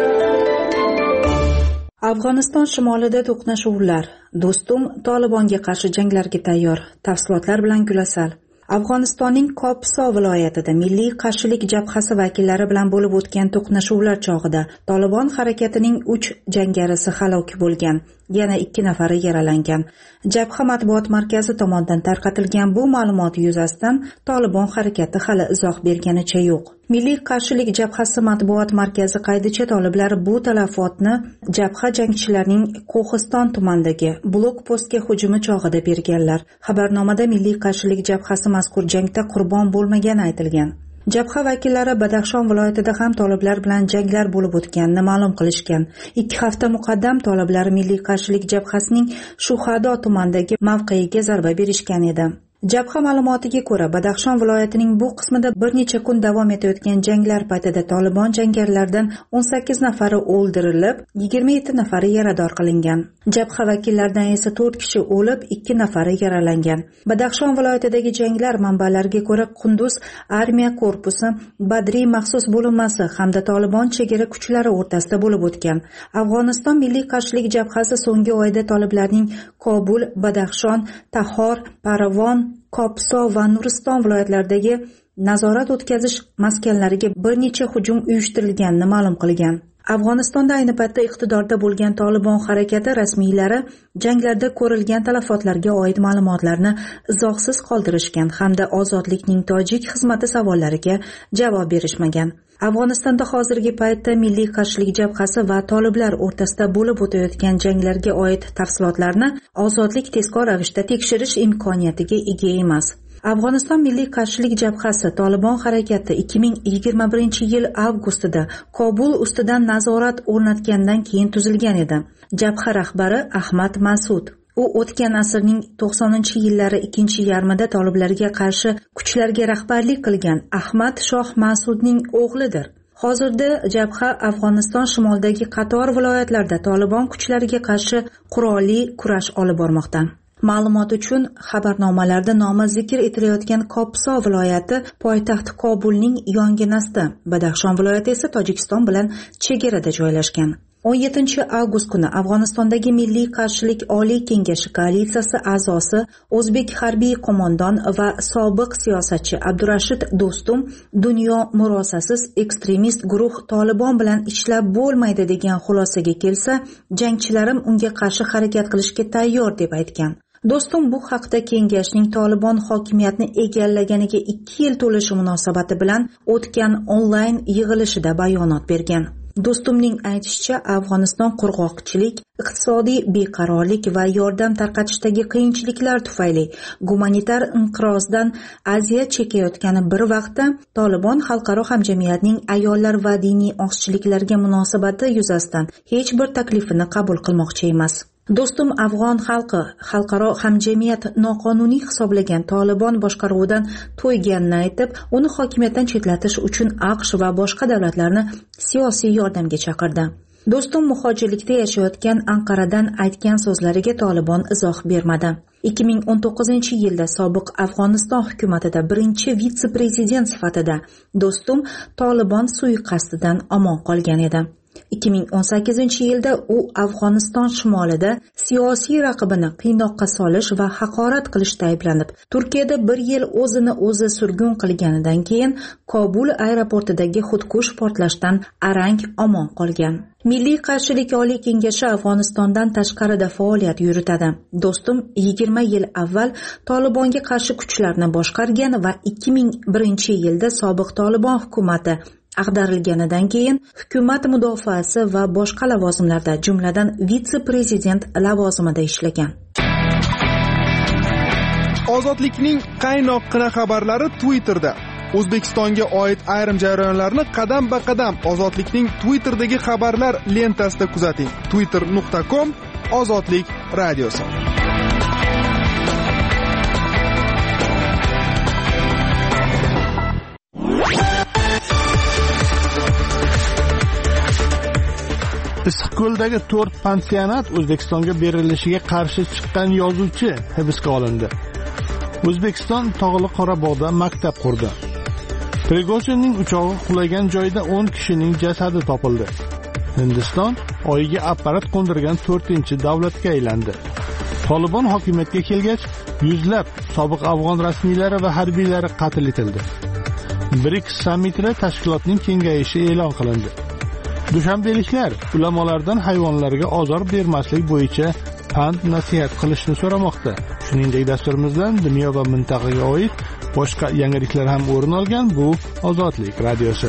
Afg'oniston shimolida to'qnashuvlar. Do'stum Tolibonga qarshi janglarga tayyor. Tafsilotlar bilan Gulasal. Afg'onistonning Kopso viloyatida milliy qarshilik jabhasi vakillari bilan bo'lib o'tgan to'qnashuvlar chog'ida Tolibon harakatining uch jangarisi halok bo'lgan, yana ikki nafari yaralangan. Jabha matbuot markazi tomonidan tarqatilgan bu ma'lumot yuzasidan Tolibon harakati hali izoh berganicha yo'q. Milliy qarshilik jabhasi matbuot markazi qaydicha toliblar bu talafotni jabha jangchilarining Qo'qiston tumanidagi blokpostga hujumi chog'ida berganlar. Xabarnomada milliy qarshilik jabhasi mazkur jangda qurbon bo'lmagani aytilgan. Jabha vakillari Badaxshon viloyatida ham toliblar bilan janglar bo'lib o'tganini ma'lum qilishgan. Ikki hafta muqaddam toliblar milliy qarshilik jabhasining Shuhado tumanidagi mavqeiga zarba berishgan edi. Jabha ma'lumotiga ko'ra, Badaxshon viloyatining bu qismida bir necha kun davom etayotgan janglar paytida Tolibon jangarilardan o'n sakkiz nafari o'ldirilib, yigirma yetti nafari yarador qilingan. Jabha vakillaridan esa to'rt kishi o'lib, ikki nafari yaralangan. Badaxshon viloyatidagi janglar manbalariga ko'ra Qunduz armiya korpusi, Badriy maxsus bo'linmasi hamda Tolibon chegara kuchlari o'rtasida bo'lib o'tgan. Afg'oniston milliy qarshilik jabhasi so'nggi oyda toliblarning Kobul, Badaxshon, Tahor, Paravon, Kopso va Nuriston viloyatlaridagi nazorat o'tkazish maskanlariga bir necha hujum uyushtirilganini ma'lum qilgan. Afg'onistonda ayni paytda iqtidorda bo'lgan Tolibon harakati rasmiylari janglarda ko'rilgan talafotlarga oid ma'lumotlarni izohsiz qoldirishgan hamda ozodlikning tojik xizmati savollariga javob berishmagan. Afg'onistonda hozirgi paytda milliy qarshilik jabhasi va toliblar o'rtasida bo'lib o'tayotgan janglarga oid tafsilotlarni ozodlik tezkor ravishda tekshirish imkoniyatiga ega emas. Afg'oniston milliy qarshilik jabhasi Tolibon harakati ikki ming yigirma birinchi yil avgustida Kobul ustidan nazorat o'rnatgandan keyin tuzilgan edi. Jabha rahbari Ahmad Masud. U o'tgan asrning to'qsoninchi yillari ikkinchi yarmida toliblarga qarshi kuchlarga rahbarlik qilgan Ahmad Shoh Masudning o'g'lidir. Hozirda jabha Afg'oniston shimolidagi qator viloyatlarda Tolibon kuchlariga qarshi qurolli kurash olib bormoqda. Ma'lumot uchun, xabarnomalarda nomi zikr etilayotgan Kopso viloyati poytaxt Kobulning yonginasida, Badaxshon viloyati esa Tojikiston bilan chegarada joylashgan. o'n yettinchi avgust kuni Afg'onistondagi Milliy qarshilik Oliy kengashi koalitsiyasi a'zosi o'zbek harbiy qo'mondon va sobiq siyosatchi Abdurashid Do'stum dunyo murosasiz ekstremist guruh Tolibon bilan ishlab bo'lmaydi degan xulosaga kelsa, jangchilarim unga qarshi harakat qilishga tayyor deb aytgan. Do'stum bu haqda kengashning Tolibon hokimiyatni egallaganiga ikki yil to'lishi munosabati bilan o'tgan onlayn yig'ilishida bayonot bergan. Do'stumning aytishicha, Afg'oniston qurg'oqchilik, iqtisodiy beqarorlik va yordam tarqatishdagi qiyinchiliklar tufayli gumanitar inqirozdan aziyat chekayotgani bir vaqtda Tolibon xalqaro hamjamiyatning ayollar va diniy ozchiliklarga munosabati yuzasidan hech bir taklifini qabul qilmoqchi emas. Do'stum Afg'on xalqi xalqaro hamjamiyat noqonuniy hisoblagan Tolibon boshqaruvidan to'yganini aytib, uni hokimiyatdan chetlatish uchun AQSh va boshqa davlatlarni siyosiy yordamga chaqirdi. Do'stum muhojirlikda yashayotgan Anqaradan aytgan so'zlariga Tolibon izoh bermadi. ikki ming o'n to'qqizinchi yilda sobiq Afg'oniston hukumatida birinchi vitse-prezident sifatida Do'stum Tolibon suiqasdidan omon qolgan edi. ikki ming o'n sakkizinchi yilda u Afg'oniston shimolida siyosiy raqibini qiynoqqa solish va haqorat qilishda ayblanib, Turkiyada bir yil o'zini o'zi surgun qilganidan keyin Kobul aeroportidagi xudkush portlashdan arang omon qolgan. Milliy qarshilik oliy kengashi Afg'onistondan tashqarida faoliyat yuritadi. Do'stum yigirma yil avval Tolibonga qarshi kuchlarni boshqargan va ikki ming birinchi yilda sobiq Tolibon hukumati ag'darilganidan keyin hukumat mudofaasi va boshqa lavozimlarda, jumladan vitse-prezident lavozimida ishlagan.
Ozodlikning qaynoqqina xabarlari Twitterda. O'zbekistonga oid ayrim jarayonlarni qadam-ba-qadam Ozodlikning Twitter'dagi xabarlar lentasida kuzating. twitter nuqta com Ozodlik radiosi.
Issiqko'ldagi to'rt pansionat O'zbekistonga berilishiga qarshi chiqqan yozuvchi hibsga olindi. O'zbekiston Tog'li Qorabog'da maktab qurdi. Prigozhinning uchog'i qulagan joyda o'n kishining jasadi topildi. Hindiston Oyga apparat qo'ndirgan to'rtinchi davlatga aylandi. Tolibon hokimiyatga kelgach, yuzlab sobiq afg'on rasmiylari va harbiylari qatl etildi. BRICS sammitida tashkilotning kengayishi e'lon qilindi. Dushanbeliklar ulamolardan hayvonlarga ozor bermaslik bo'yicha pand nasihat qilishni so'ramoqda. Shuningdek, dasturimizdan dunyo va mintaqaga oid boshqa yangiliklar ham o'rin olgan. Bu Ozodlik radiosi.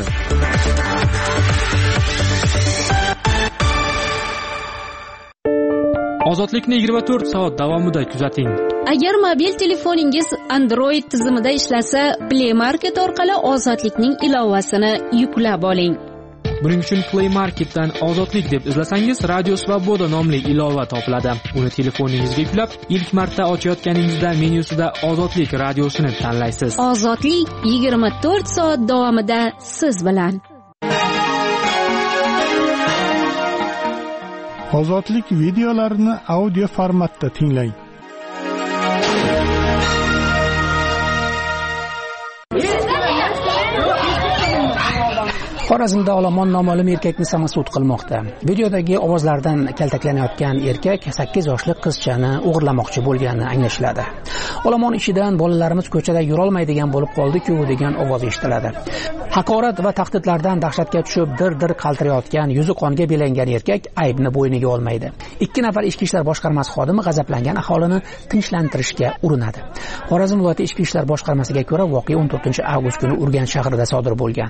Ozodlikni yigirma to'rt soat davomida kuzating.
Agar mobil telefoningiz Android tizimida ishlasa, Play Market orqali Ozodlikning ilovasini yuklab oling.
Buning uchun Play Marketdan Ozodlik deb izlasangiz, Radio Svoboda nomli ilova topiladi. Uni telefoningizga yuklab, ilk marta ochayotganingizda menyusida Ozodlik radiosini tanlaysiz.
Ozodlik yigirma to'rt soat davomida siz bilan.
Ozodlik videolarini audio formatda tinglang.
Xorazmda olomon noma'lum erkakni samosud qilmoqda. Videodagi ovozlardan kaltaklanayotgan erkak sakkiz yoshli qizchani o'g'irlamoqchi bo'lganini anglashiladi. Olomon ishidan bolalarimiz ko'chada yura olmaydigan bo'lib qoldi-ku degan ovoz eshitiladi. Haqorat va tahdidlardan dahshatga tushib dir-dir qaltirayotgan, yuzi qonga belangan erkak aybni bo'yniga olmaydi. Ikki nafar ichki ishlar boshqarmasi xodimi g'azablangan aholini tinchlantirishga urinadi. Xorazm viloyati ichki ishlar boshqarmasiga ko'ra, voqea o'n to'rtinchi avgust kuni Urganch shahrida sodir bo'lgan.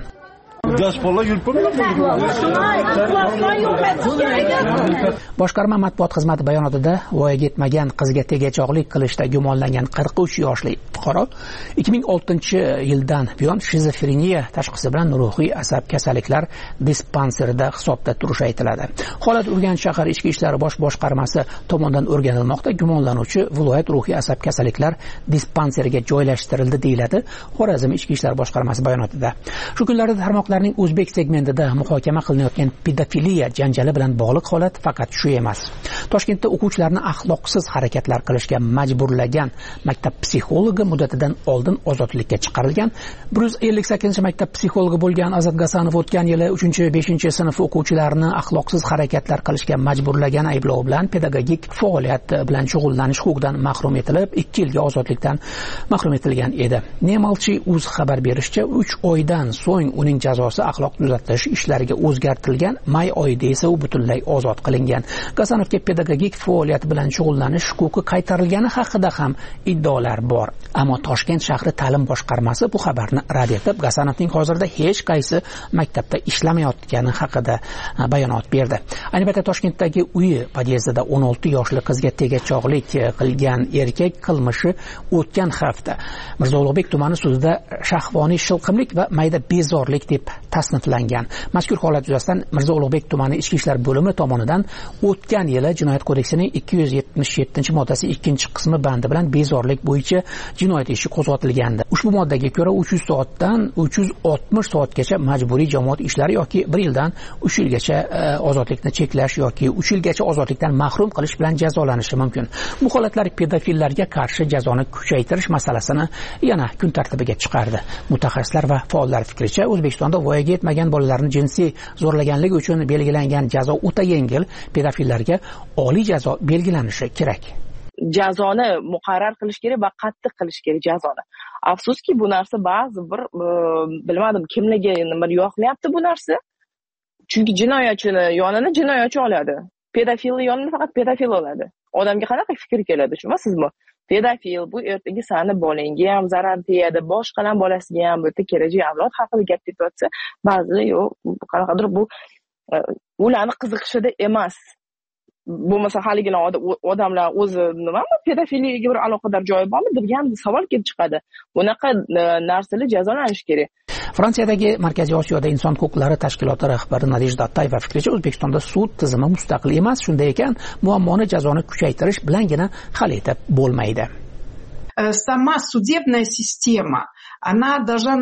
Boshqarma matbuot xizmati bayonotida voyaga yetmagan qizga tegajog'lik qilishda gumonlangan qirq uch yoshli fuqaro ikki ming oltinchi yildan buyon shizofreniya tashxisi bilan ruhiy asab kasalliklar dispanserida hisobda turishi aytiladi. Holat Urganch shahar ichki ishlar bosh boshqarmasi tomonidan o'rganilmoqda. Gumonlanuvchi viloyat ruhiy asab kasalliklar dispanseriga joylashtirildi deyiladi Xorazm ichki ishlar boshqarmasi bayonotida. Shu kunlarda tarmoqlarning o'zbek segmentida muhokama qilinayotgan pedofiliya janjali bilan bog'liq holat faqat shu emas. Toshkentda o'quvchilarni axloqsiz harakatlar qilishga majburlagan maktab psixologi muddatidan oldin ozodlikka chiqarilgan. bir yuz ellik sakkizinchi maktab psixologi bo'lgan Azat Gasanov o'tgan yili uchinchi beshinchi sinf o'quvchilarini axloqsiz harakatlar qilishga majburlagan ayblov bilan pedagogik faoliyat bilan shug'ullanish huquqidan mahrum etilib, ikki yilga ozodlikdan mahrum etilgan edi. Nemalchi uz xabar berishicha, uch oydan so'ng uning jazosi axloq tuzatish ishlariga o'zgartirilgan. May oyida esa u butunlay ozod qilingan. Gasanovga pedagogik faoliyat bilan shug'ullanish huquqi qaytarilgani haqida ham iddaolar bor. Ammo Toshkent shahri ta'lim boshqarmasi bu xabarni rad etib, Gasanovning hozirda hech qaysi maktabda ishlamayotgani haqida bayonot berdi. Ayni paytda Toshkentdagi uyi podyezdida o'n olti yoshli qizga tegajog'lik qilgan erkak qilmishi o'tgan hafta Mirzo Ulug'bek tumani sudida shahvoniy shilqimlik va mayda bezorlik deb tasniflangan. Mazkur holat yuzasidan Mirzo Ulug'bek tumani ichki ishlar bo'limi tomonidan o'tgan yili Jinoyat kodeksining ikki yuz yetmish yettinchi moddasi ikkinchi qismi bandi bilan bezorlik bo'yicha jinoyat ishi qo'zg'atilgandi. Ushbu moddaga ko'ra uch yuz soatdan uch yuz oltmish soatgacha majburiy jamoat ishlari yoki bir yildan uch yilgacha ozodlikni cheklash yoki uch yilgacha ozodlikdan mahrum qilish bilan jazolanishi mumkin. Bu holatlar pedofillarga qarshi jazoni kuchaytirish masalasini yana kun tartibiga chiqardi. Mutaxassislar va faollar fikricha, O'zbekistonda voyaga yetmagan bolalarni jinsiy zo'rlaganlik uchun belgilangan jazo o'ta yengil, pedofillarga oliy jazo belgilanishi kerak.
Jazoni muqarrar qilish kerak va qattiq qilish kerak jazoni. Afsuski bu narsa ba'zi bir bilmadim kimlarga nima yoqmayapti bu narsa. Chunki jinoyatchini yonini jinoyatchi oladi. Pedofilni yonini faqat pedofil oladi. Odamga qanaqa fikr keladi, tushunasizmi? Pedofil bu ertaga sani bolangga ham zarar tegadi, boshqalar bolasiga ham, bu yerda kelajak avlod haqida gap ketyapsa, ba'zi yo'q, qanaqadir bu ularni qiziqishida emas. Bo'lmasa haligina odamlar o'zi nimami pedofiliyaga bir aloqador joyi bormi degan savol kelib chiqadi. Bunaqa narsalar jazolanishi kerak.
Fransiyadagi Markaziy Osiyoda inson huquqlari tashkiloti rahbari Nadejda Attayeva fikricha, O'zbekistonda sud tizimi mustaqil emas, shunday ekan, muammoni jazoni kuchaytirish bilangina hal etib bo'lmaydi.
Сама судебная система, она должна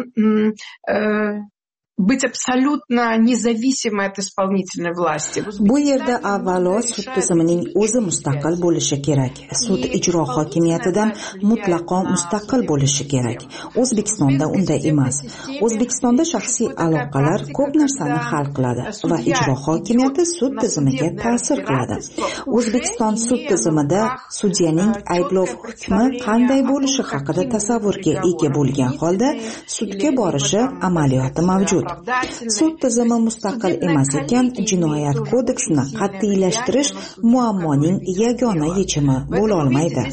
быть абсолютно независимой от исполнительной власти.
Bu yerda avvalo sud tizimining o'zi mustaqil bo'lishi kerak. Sud ijro hokimiyatidan mutlaqo mustaqil bo'lishi kerak. O'zbekistonda unday emas. O'zbekistonda shaxsiy aloqalar ko'p narsani hal qiladi va ijro hokimiyati sud tizimiga ta'sir qiladi. O'zbekiston sud tizimida sudyaning ayblov hukmi qanday bo'lishi haqida tasavvurga ega bo'lgan holda sudga borishi amaliyoti mavjud. Sud tizimi mustaqil emas ekan, jinoyat kodeksini qat'iylashtirish muammoning yagona yechimi bo'la olmaydi.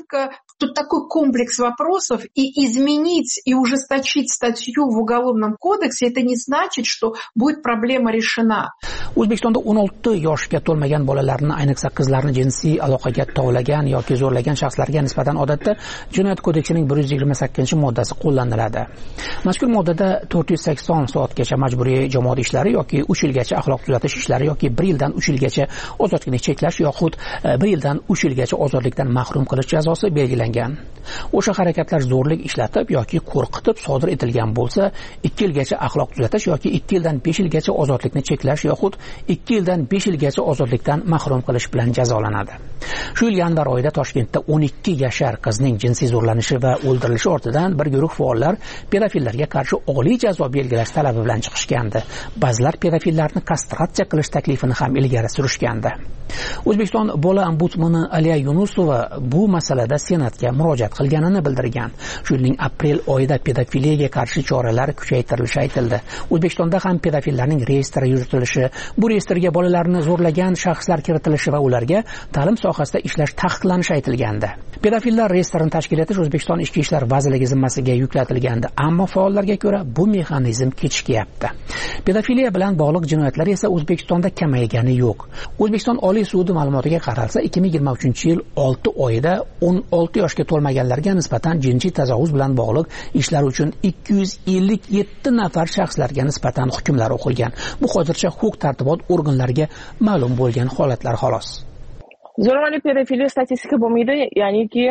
Тут такой комплекс вопросов, и изменить и ужесточить статью в Уголовном кодексе, это не значит, что будет проблема решена.
O'zbekistonda o'n olti yoshga to'lmagan bolalarni, ayniqsa qizlarni jinsiy aloqaga tovlagan yoki zo'rlagan shaxslarga nisbatan odatda Jinoyat kodeksining bir yuz yigirma sakkizinchi moddasi qo'llaniladi. Mazkur moddada to'rt yuz sakson soatgacha majburiy jamoat ishlari yoki uch yilgacha axloq tuzatish ishlari yoki bir yildan uch yilgacha ozodlikni cheklash yoxud bir yildan uch yilgacha ozodlikdan mahrum qilish jazosi belgilangan. O'sha harakatlar zo'rlik ishlatib yoki qo'rqitib sodir etilgan bo'lsa, ikki yilgacha axloq tuzatish yoki ikki yildan besh yilgacha ozodlikni cheklash yoxud ikki yildan besh yilgacha ozodlikdan mahrum qilish bilan jazolanadi. Shu yil yanvar oyida Toshkentda o'n ikki yashar qizning jinsiy zo'rlanishi va o'ldirilishi ortidan bir guruh faollar pedofillarga qarshi oliy jazo belgilash talabi bilan chiqishgandi. Ba'zilar pedofillarni kastratsiya qilish taklifini ham ilgari surishgandi. O'zbekiston bola ombudsmani Aliya Yunusova bu masalada Senatga murojaat qilganini bildirgan. Shu yilning aprel oyida pedofiliyaga qarshi choralar kuchaytirilishi aytildi. O'zbekistonda ham pedofillarning reyestri yuritilishi, bu reyestrga bolalarni zo'rlagan shaxslar kiritilishi va ularga ta'lim sohasida ishlash taqiqlanishi aytilgandi. Pedofillar reyestrini tashkil etish O'zbekiston Ichki ishlar vazirligi zimmasiga yuklatilgandi, ammo faollarga ko'ra bu mexanizm kechikayapti. Pedofiliya bilan bog'liq jinoyatlar esa O'zbekistonda kamaygani yo'q. O'zbekiston Oliy sudi ma'lumotiga qaralsa, ikki ming yigirma uchinchi yil olti oyida o'n olti yoshga to'lmaganlarga nisbatan jinsiy tajovuz bilan bog'liq ishlar uchun ikki yuz ellik yetti nafar shaxslarga nisbatan hukmlar o'qilgan. Bu hozircha huquq-tartibot organlariga ma'lum bo'lgan holatlar xolos.
Zo'ravonlik pedofiliya statistika bo'lmaydi, ya'niki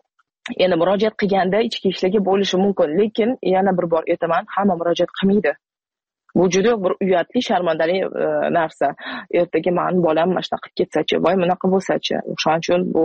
yana murojaat qilganda ichki ishlarga bo'lishi mumkin, lekin yana bir bor aytaman, hamma murojaat qilmaydi. Bu juda bir uyatli, sharmandali narsa. Ertaga meni bolam mana shunaqa qilib ketsa-chi, voy bunaqa bo'lsa-chi. O'shaning uchun bu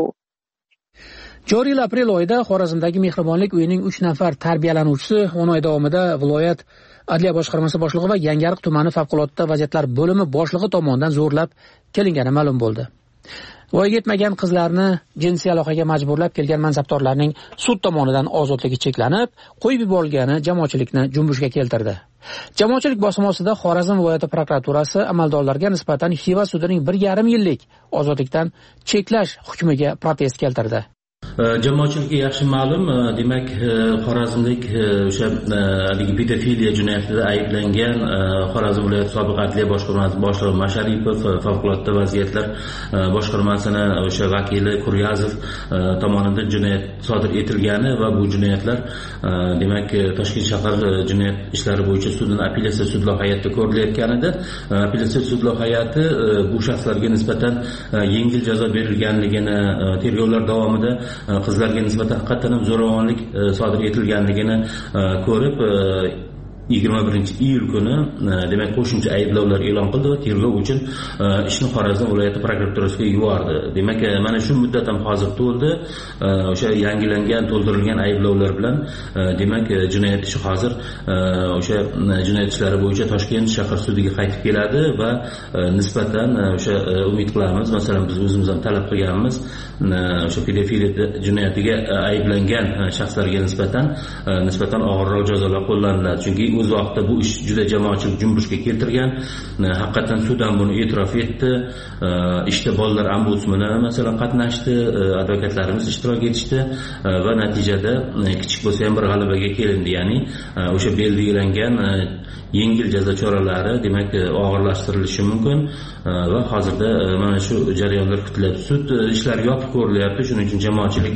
Joriy yil aprel oyida Xorazmdagi Mehribonlik uyining uch nafar tarbiyalanuvchisi o'n oy davomida viloyat Adliya boshqarmasi boshlig'i va Yangiariq tumani favqulodda vaziyatlar bo'limi boshlig'i tomonidan zo'rlab kelingani ma'lum bo'ldi. Voyaga yetmagan qizlarni jinsiy aloqaga majburlab kelgan mansabdorlarning sud tomonidan ozodligi cheklanib, qo'yib yuborilgani jamoatchilikni junbushga keltirdi. Jamoatchilik bosimi ostida Xorazm viloyati prokuraturasi amaldorlarga nisbatan Xiva sudining bir yarim yillik ozodlikdan cheklash hukmiga protest keltirdi.
Jamoatchilikka yaxshi ma'lum, demak Xorazmlik o'sha pedofiliya jinoyatida ayblangan Xorazm viloyati sobiq adliya boshqarmasi boshlig'i Masharipov, favqulodda vaziyatlar boshqarmasini o'sha vakili Kuryazov tomonidan jinoyat sodir etilgani va bu jinoyatlar demak Toshkent shahar jinoyat ishlari bo'yicha sudining apellyatsiya sud loyihasida ko'rilayotganida, apellyatsiya sud loyihasi bu shaxslarga nisbatan yengil jazo berilganligini, tergovlar davomida qizlarga nisbatan haqiqatan ham zo'ravonlik sodir etilganligini ko'rib, yigirma birinchi iyul kuni demak qo'shimcha ayblovlar e'lon qildi va tergov uchun ishni Xorazm viloyati prokuraturasiga yubordi. Demak, mana shu muddat ham hozir to'ldi. O'sha yangilangan, to'ldirilgan ayblovlar bilan demak jinoyat ishi hozir o'sha jinoyat ishlari bo'yicha Toshkent shahar sudiga qaytib keladi va nisbatan o'sha umid qilamiz, masalan biz o'zimiz ham talab qilganmiz, o'sha pedofiliya jinoyatiga ayblangan shaxslarga nisbatan nisbatan og'irroq jazolar qo'llaniladi. Chunki o'z vaqtida bu ish juda jamoatchilik junbushga keltirgan, haqiqatan sud ham buni e'tirof etdi. Ishda bolalar ombudsmani masalan qatnashdi, advokatlarimiz ishtirok etishdi va natijada kichik bo'lsa ham bir g'alabaga kelindi. Ya'ni o'sha belgilangan yengil jazo choralari demak og'irlashtirilishi mumkin va hozirda mana shu jarayonlar kutilyapti. Sud ishlari yopiq ko'rilyapti. Shuning uchun jamoatchilik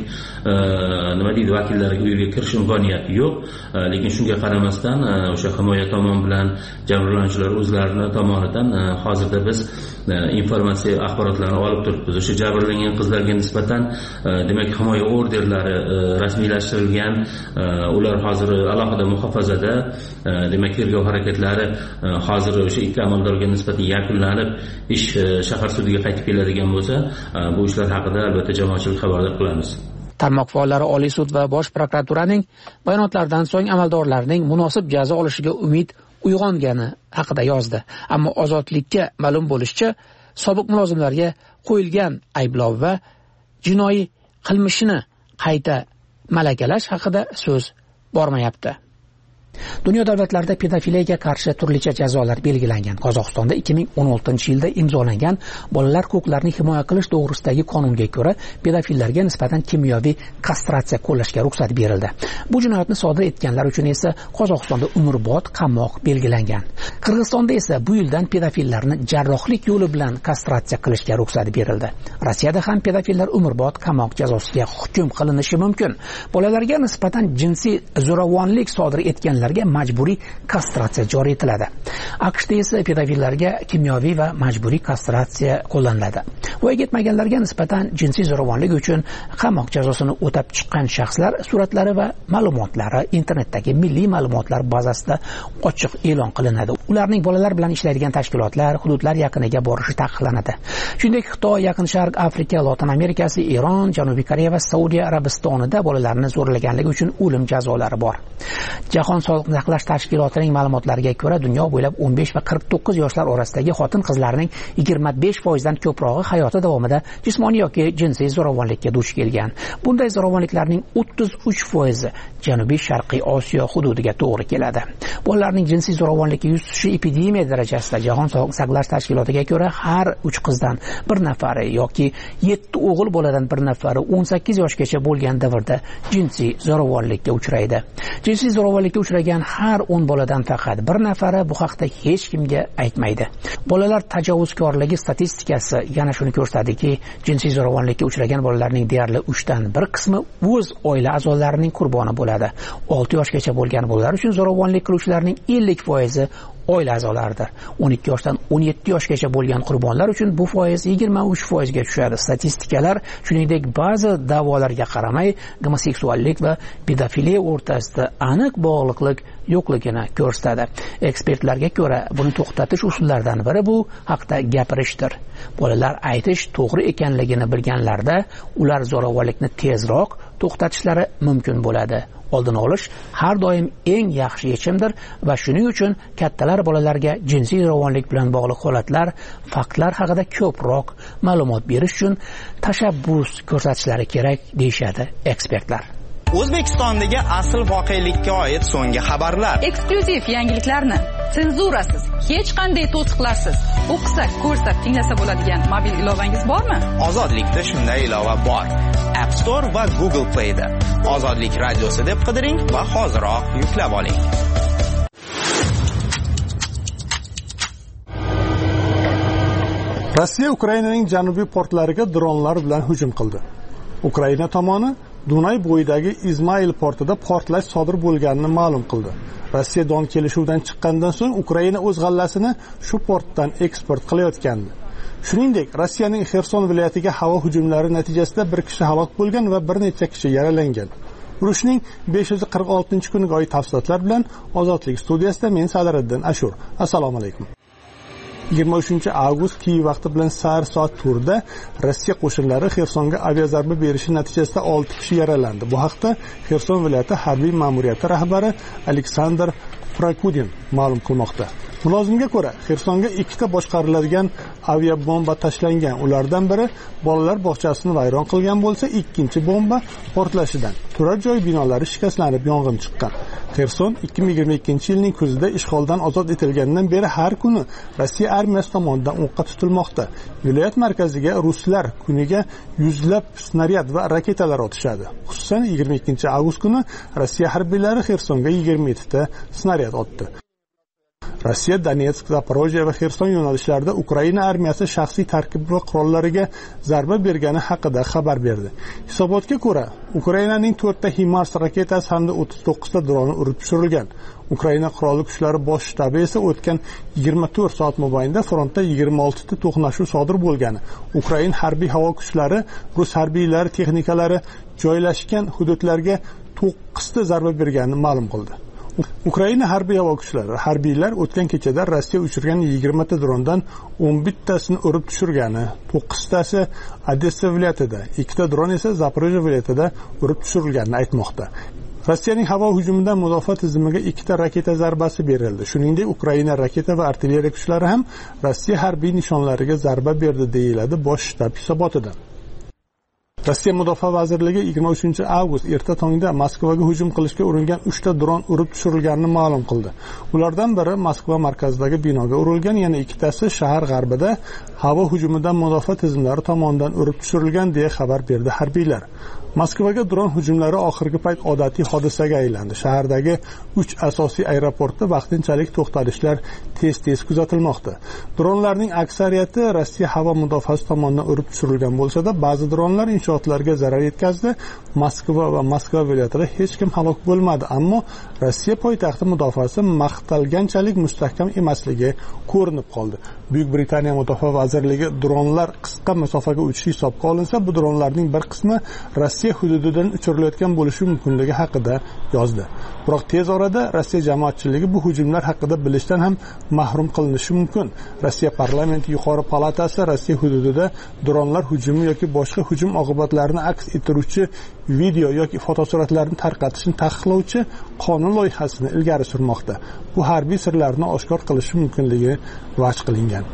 nima deydi, vakillariga uyga kirish imkoniyati yo'q. Lekin shunga qaramasdan o'sha himoya tomon bilan jabrlanuvchilar o'zlarini tomonidan hozirda biz informatsiya axborotlarni olib turibmiz. O'sha jabrlangan qizlarga nisbatan demak himoya orderlari rasmiylashtirilgan. Ular hozir alohida muhofazada. Demak tergov harakatlari hozir o'sha ikki amaldorga nisbatan yakunlanib, ish shahar sudiga qaytib keladigan bo'lsa, bu ishlar haqida albatta jamoatchilik xabardor qilamiz.
Tarmoq faollari Oliy sud va Bosh prokuraturaning bayonotlaridan so'ng amaldorlarning munosib jazo olishiga umid uyg'ongani haqida yozdi. Ammo Ozodlikka ma'lum bo'lishicha, sobiq mulozimlarga qo'yilgan ayblov va jinoiy qilmishini qayta malakalash haqida so'z bormayapti. Dunyo davlatlarida pedofiliyaga qarshi turlicha jazolar belgilangan. Qozog'istonda ikki ming o'n oltinchi yilda imzolangan bolalar huquqlarini himoya qilish to'g'risidagi qonunga ko'ra pedofillarga nisbatan kimyoviy kastratsiya qo'llashga ruxsat berildi. Bu jinoyatni sodir etganlar uchun esa Qozog'istonda umrbod qamoq belgilangan. Qirg'izistonda esa bu yildan pedofillarni jarrohlik yo'li bilan kastratsiya qilishga ruxsat berildi. Rossiyada ham pedofillar umrbod qamoq jazosiga hukm qilinishi mumkin. Bolalarga nisbatan jinsiy zo'ravonlik sodir etganlar majburiy kastratsiya joriy etiladi. AQShda esa pedofillarga kimyoviy va majburiy kastratsiya qo'llaniladi. Voyaga yetmaganlarga nisbatan jinsiy zo'ravonlik uchun qamoq jazosini o'tab chiqqan shaxslar suratlari va ma'lumotlari internetdagi milliy ma'lumotlar bazasida ochiq e'lon qilinadi. Ularning bolalar bilan ishlaydigan tashkilotlar hududlar yaqiniga borishi taqiqlanadi. Shuningdek, Xitoy, Yaqin Sharq, Afrika, Lotin Amerikasi, Eron, Janubiy Koreya va Saudiya Arabistonida bolalarni zo'rlaganligi uchun o'lim jazolari bor. Jahon Sog'liqni saqlash tashkilotining ma'lumotlariga ko'ra, dunyo bo'ylab o'n besh va qirq to'qqiz yoshlar orasidagi xotin-qizlarning yigirma besh foiz dan ko'prog'i hayoti davomida jismoniy yoki jinsiy zo'ravonlikka duch kelgan. Bunday zo'ravonliklarning o'ttiz uch foizi Janubiy Sharqiy Osiyo hududiga to'g'ri keladi. Bolalarning jinsiy zo'ravonlikka yuz tutishi epidemiya darajasida Jahon Sog'liqni saqlash tashkilotiga ko'ra har uch qizdan bir nafari yoki yetti o'g'il boladan bir nafari o'n sakkiz yoshgacha bo'lgan davrda jinsiy zo'ravonlikka uchraydi. Jinsiy zo'ravonlikka uchragan har o'n boladan faqat bir nafari bu haqda hech kimga aytmaydi. Bolalar tajovuzkorligi statistikasi yana shuni ko'rsatadiki, jinsiy zo'ravonlikka uchragan bolalarning deyarli uchdan bir qismi o'z oila a'zolarining qurboni bo'ladi. olti yoshgacha bo'lgan bolalar uchun zo'ravonlik qiluvchilarning ellik foizi oila a'zolaridir. o'n ikki yoshdan o'n yetti yoshgacha bo'lgan qurbonlar uchun bu foiz yigirma uch foizga tushadi. Statistikalar shuningdek ba'zi da'volarga qaramay gomoseksuallik va pedofiliya o'rtasida aniq bog'liqlik yo'qligini ko'rsatadi. Ekspertlarga ko'ra, buni to'xtatish usullaridan biri bu haqda gapirishdir. Bolalar aytish to'g'ri ekanligini bilganlarda ular zo'ravonlikni tezroq to'xtatishlari mumkin bo'ladi. Oldini olish har doim eng yaxshi yechimdir va shuning uchun kattalar bolalarga jinsiy zo'ravonlik bilan bog'liq holatlar, faktlar haqida ko'proq ma'lumot berish uchun tashabbus ko'rsatishlari kerak deyshadi ekspertlar.
O'zbekistondagi asl voqelikka oid so'nggi xabarlar.
Eksklyuziv yangiliklarni senzurasiz, hech qanday to'siqlarsiz o'qisak, ko'rsak, tinglasa bo'ladigan mobil ilovangiz bormi?
Ozodlikda shunday ilova bor. App Store va Google Play da. Ozodlik radiosi deb qidiring va hoziroq yuklab oling.
Rossiya Ukrainaning janubiy portlariga dronlar bilan hujum qildi. Ukraina tomoni Dunay bo'yidagi Izmail portida portlash sodir bo'lganini ma'lum qildi. Rossiya Don kelishuvdan chiqqandan so'ng Ukraina o'z g'allasini shu portdan eksport qilayotgandi. Shuningdek, Rossiyaning Xerson viloyatiga havo hujumlari natijasida bir kishi halok bo'lgan va bir necha kishi yaralangan. Urushning besh yuz qirq oltinchi kuniga oid tafsilotlar bilan Ozodlik studiyasida men Sadiriddin Ashur. Assalomu alaykum. yigirma uchinchi avgust Kiyev vaqti bilan sar soat turda Rossiya qo'shinlari Xersonga aviazarba berishi natijasida olti kishi yaralandi. Bu haqda Xerson viloyati harbiy ma'muriyati rahbari Aleksandr Prokudin ma'lum qilmoqda. Mulozimga ko'ra, Xersonga ikkita boshqariladigan aviabomba tashlangan. Ulardan biri bolalar bog'chasini vayron qilgan bo'lsa, ikkinchi bomba portlashidan turar joy binolari shikastlanib yong'in chiqqan. Xerson ikki ming yigirma ikkinchi yilning kuzida ishg'oldan ozod etilgandan beri har kuni Rossiya armiyasi tomonidan o'qqa tutilmoqda. Viloyat markaziga ruslar kuniga yuzlab snaryad va raketalar otishadi. Xususan yigirma ikkinchi avgust kuni Rossiya harbiylari Xersonga yigirma yetti ta snaryad otdi. Rossiya Donetsk, Zaporojye va Xerson yo'nalishlarida Ukraina armiyasi shaxsiy tarkib va qurollariga zarba bergani haqida xabar berdi. Hisobotga ko'ra, Ukrainaning to'rtta HIMARS raketasi hamda o'ttiz to'qqiz ta droni urib tushirilgan. Ukraina qurolli kuchlari bosh shtabi esa o'tgan yigirma to'rt soat mobaynida frontda yigirma olti ta to'qnashuv sodir bo'lgani, Ukraina harbiy havo kuchlari rus harbiylari texnikalari joylashgan hududlarga to'qqiz ta zarba berganini ma'lum qildi. Ukraina harbiy havo kuchlari harbiylar o'tgan kechada Rossiya uchirgan yigirma ta drondan o'n bittasini urib tushirgani, to'qqiz tasi Odessa viloyatida, ikki ta dron esa Zaporojye viloyatida urib tushirilganini aytmoqda. Rossiyaning havo hujumidan mudofaa tizimiga ikkita raketa zarbasi berildi. Shuningdek, Ukraina raketa va artilleriya kuchlari ham Rossiya harbiy nishonlariga zarba berdi, deyiladi bosh shtab hisobotida. Rossiya Mudofaa vazirligi yigirma uchinchi avgust erta tongda Moskvaga hujum qilishga uringan uchta dron urib tushirilganini ma'lum qildi. Ulardan biri Moskva markazidagi binoga urilgan, yana ikkitasi shahar g'arbida havo hujumidan mudofaa tizimlari tomonidan urib tushirilgan deya xabar berdi harbiylar. Moskvaga dron hujumlari oxirgi payt odatiy hodisaga aylandi. Shahardagi uch asosiy aeroportda vaqtinchalik to'xtalishlar tez-tez kuzatilmoqda. Dronlarning aksariyati Rossiya havo mudofaasi tomonidan urib tushirilgan bo'lsa-da, ba'zi dronlar inshootlarga zarar yetkazdi. Moskva va Moskva viloyatida hech kim halok bo'lmadi, ammo Rossiya poytaxti mudofaasi maqtalganchalik mustahkam emasligi ko'rinib qoldi. Buyuk Britaniya mudofaa vazirligi dronlar qisqa masofaga uchishi hisobga olinsa, bu dronlarning bir qismi Rossiya hududidan uchirilayotgan bo'lishi mumkinligi haqida yozdi. Biroq tez orada Rossiya jamoatchiligi bu hujumlar haqida bilishdan ham mahrum qilinishi mumkin. Rossiya parlamenti yuqori palatasi Rossiya hududida dronlar hujumi yoki boshqa hujum oqibatlarini aks ettiruvchi video yoki fotosuratlarni tarqatishni taqiqlovchi qonun loyihasini ilgari surmoqda. Bu harbiy sirlarni oshkor qilishi mumkinligi va'd qilingan.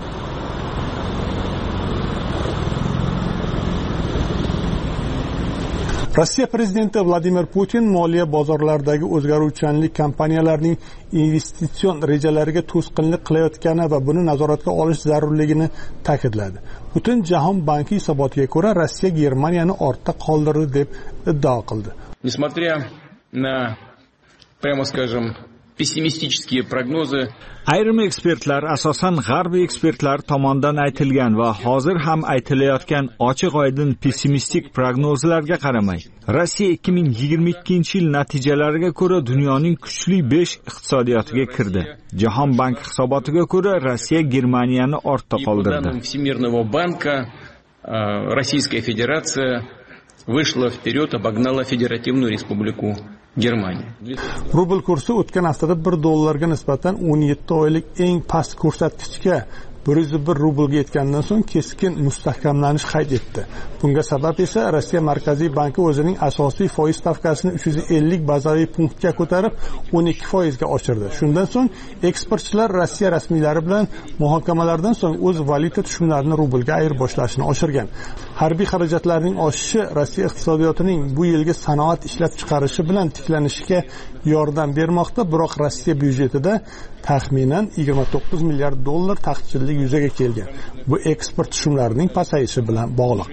Rossiya prezidenti Vladimir Putin moliya bozorlaridagi o'zgaruvchanlik kompaniyalarning investitsion rejalariga to'sqinlik qilayotgani va buni nazoratga olish zarurligini ta'kidladi. Putin Jahon banki hisobotiga ko'ra Rossiya Germaniyani ortda qoldirdi deb iddao qildi.
Несмотря на, прямо скажем, pessimistik prognozi,
ayrim ekspertlar, asosan g'arbiy ekspertlar tomonidan aytilgan va hozir ham aytilayotgan ochiq-oydin pessimistik prognozlarga qaramay, Rossiya ikki ming yigirma ikkinchi yil natijalariga ko'ra dunyoning kuchli besh iqtisodiyotiga kirdi. Jahon banki hisobotiga ko'ra Rossiya Germaniyani ortda qoldirdi.
Всемирного банка Российская Федерация вышла вперед, обогнала Федеративную Республику Germaniya.
Rubl kursi o'tgan haftada bir dollarga nisbatan o'n yetti oylik eng past ko'rsatkichga bir yuz bir rublga yetgandan so'ng keskin mustahkamlanish qayd etdi. Bunga sabab esa Rossiya Markaziy banki o'zining asosiy foiz stavkasini uch yuz ellik bazaviy punktga ko'tarib o'n ikki foizga oshirdi. Shundan so'ng eksportchilar Rossiya rasmiylari bilan muhokamalardan so'ng o'z valyuta tushumlarini rublga ayirboshlashni oshirgan. Harbiy xarajatlarning oshishi Rossiya iqtisodiyotining bu yilgi sanoat ishlab chiqarishi bilan tiklanishiga yordam bermoqda, biroq Rossiya byudjetida taxminan yigirma to'qqiz milliard dollar taqchillik yuzaga kelgan. Bu eksport tushumlarining pasayishi bilan bog'liq.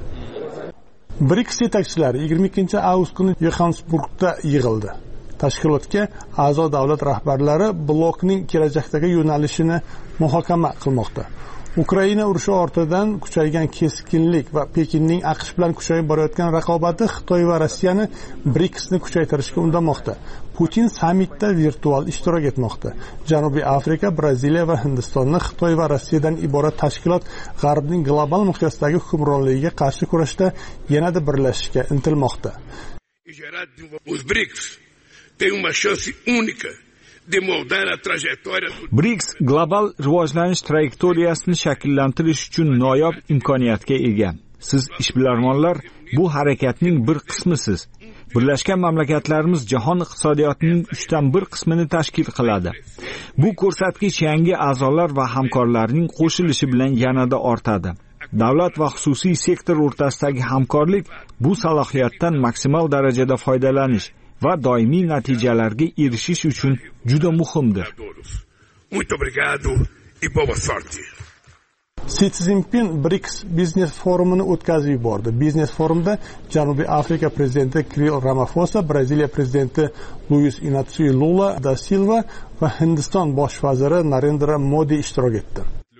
BRICS yetakchilari yigirma ikkinchi avgust kuni Yohansburgda yig'ildi. Tashkilotga a'zo davlat rahbarlari blokning kelajakdagi yo'nalishini muhokama qilmoqda. Ukraina urushi ortidan kuchaygan keskinlik va Pekinning AQSh bilan kuchayib borayotgan raqobati Xitoy va Rossiyani BRICSni kuchaytirishga undamoqda. Putin sammitda virtual ishtirok etmoqda. Janubiy Afrika, Braziliya va Hindistonni Xitoy va Rossiyadan iborat tashkilot G'arbning global miqyosdagi hukmronligiga qarshi kurashda yanada birlashishga intilmoqda.
Os BRICS têm uma chance única de moldar a trajetória do
BRICS global rivojlanish trayektoriyasini shakllantirish uchun noyob imkoniyatga ega. Siz ishbilarmonlar bu harakatning bir qismisiz. Birlashgan Mamlakatlarimiz jahon iqtisodiyotining uchdan bir qismini tashkil qiladi. Bu ko'rsatkich yangi a'zolar va hamkorlarning qo'shilishi bilan yanada ortadi. Davlat va xususiy sektor o'rtasidagi hamkorlik bu salohiyatdan maksimal darajada foydalanish va doimiy natijalarga erishish uchun juda muhimdir.
Muito obrigado e boa sorte.
Si Szinpin BRICS biznes forumini o'tkazib yubordi. Biznes forumda Janubiy Afrika prezidenti Cyril Ramaphosa, Braziliya prezidenti Luis Inacio Lula da Silva va Hindiston bosh vaziri Narendra Modi ishtirok etdi.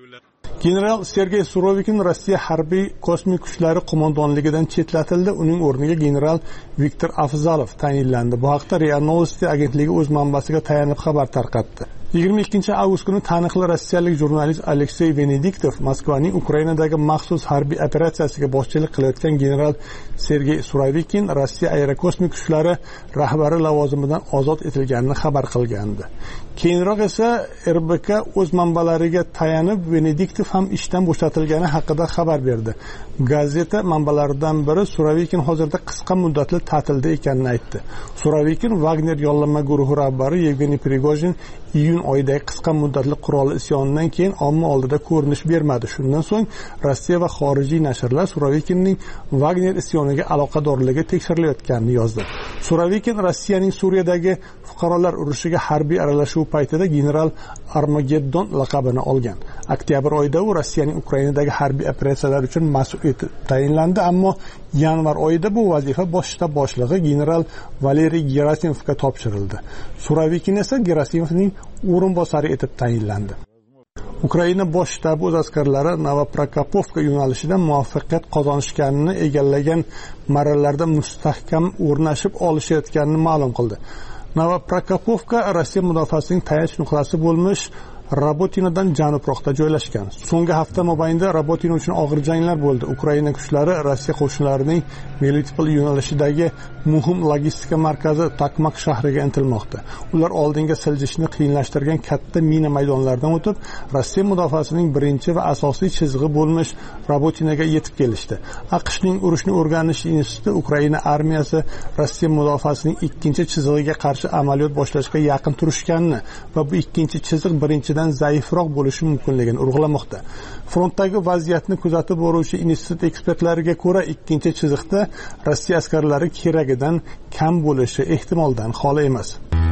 General Sergey Surovikin Rossiya harbiy kosmik kuchlari qo'mondonligidan chetlatildi. Uning o'rniga general Viktor Afzalov tayinlandi. Bu haqda RIA Novosti agentligi o'z manbasiga tayanib xabar tarqatdi. yigirma ikkinchi avgust kuni taniqli rossiyalik jurnalist Aleksey Venediktov Moskvaning Ukrainadagi maxsus harbiy operatsiyasiga boshchilik qilayotgan general Sergey Surovikin Rossiya aerokosmik kuchlari rahbari lavozimidan ozod etilganini xabar qilgandi. Keyinroq esa R B K o'z manbalariga tayanib Venediktov ham ishdan bo'shatilgani haqida xabar berdi. Gazeta manbalaridan biri Surovikin hozirda qisqa muddatli ta'tilda ekanini aytdi. Surovikin Wagner yollanma guruhi rahbari Yevgeniy Prigojin iyun oyidagi qisqa muddatli qurolli isyonidan keyin omma oldida ko'rinish bermadi. Shundan so'ng Rossiya va xorijiy nashrlar Surovikinning Wagner isyoniga aloqadorligi tekshirilayotganini yozdi. Surovikin Rossiyaning Suriyadagi fuqarolar urushiga harbiy aralashuv paytida general Armageddon laqabini olgan. Oktyabr oyida u Rossiyaning Ukrainadagi harbiy operatsiyalar uchun mas'ul etib tayinlandi, ammo yanvar oyida bu vazifa bosh shtab boshlig'i general Valeriy Gerasimovga topshirildi. Surovikin esa Gerasimovning o'rinbosari etib tayinlandi. Ukraina bosh shtabi o'z askarlari Novoprokopovka yo'nalishida muvaffaqiyat qozonishganini, egallagan marralarda mustahkam o'rnashib olishayotganini ma'lum qildi. Novoprokopovka Rossiya mudofaasining tayanch nuqtasi bo'lmish Rabotinadan janubroqda joylashgan. So'nggi hafta mobaynida Rabotina uchun og'ir janglar bo'ldi. Ukraina kuchlari Rossiya qo'shinlarining Melitopol yo'nalishidagi muhim logistika markazi Takmak shahriga intilmoqda. Ular oldinga siljishni qiyinlashtirgan katta mina maydonlaridan o'tib, Rossiya mudofaasining birinchi va asosiy chizig'i bo'lmish Rabotinaga yetib kelishdi. AQShning urushni o'rganish instituti Ukraina armiyasi Rossiya mudofaasining ikkinchi chizig'iga qarshi amaliyot boshlashga yaqin turishganini va bu ikkinchi chiziq birinchi zaifroq bo'lishi mumkinligini urg'ulamoqda. Frontdagi vaziyatni kuzatib boruvchi institut ekspertlariga ko'ra, ikkinchi chiziqda Rossiya askarlari keragidan kam bo'lishi ehtimoldan xoli emas.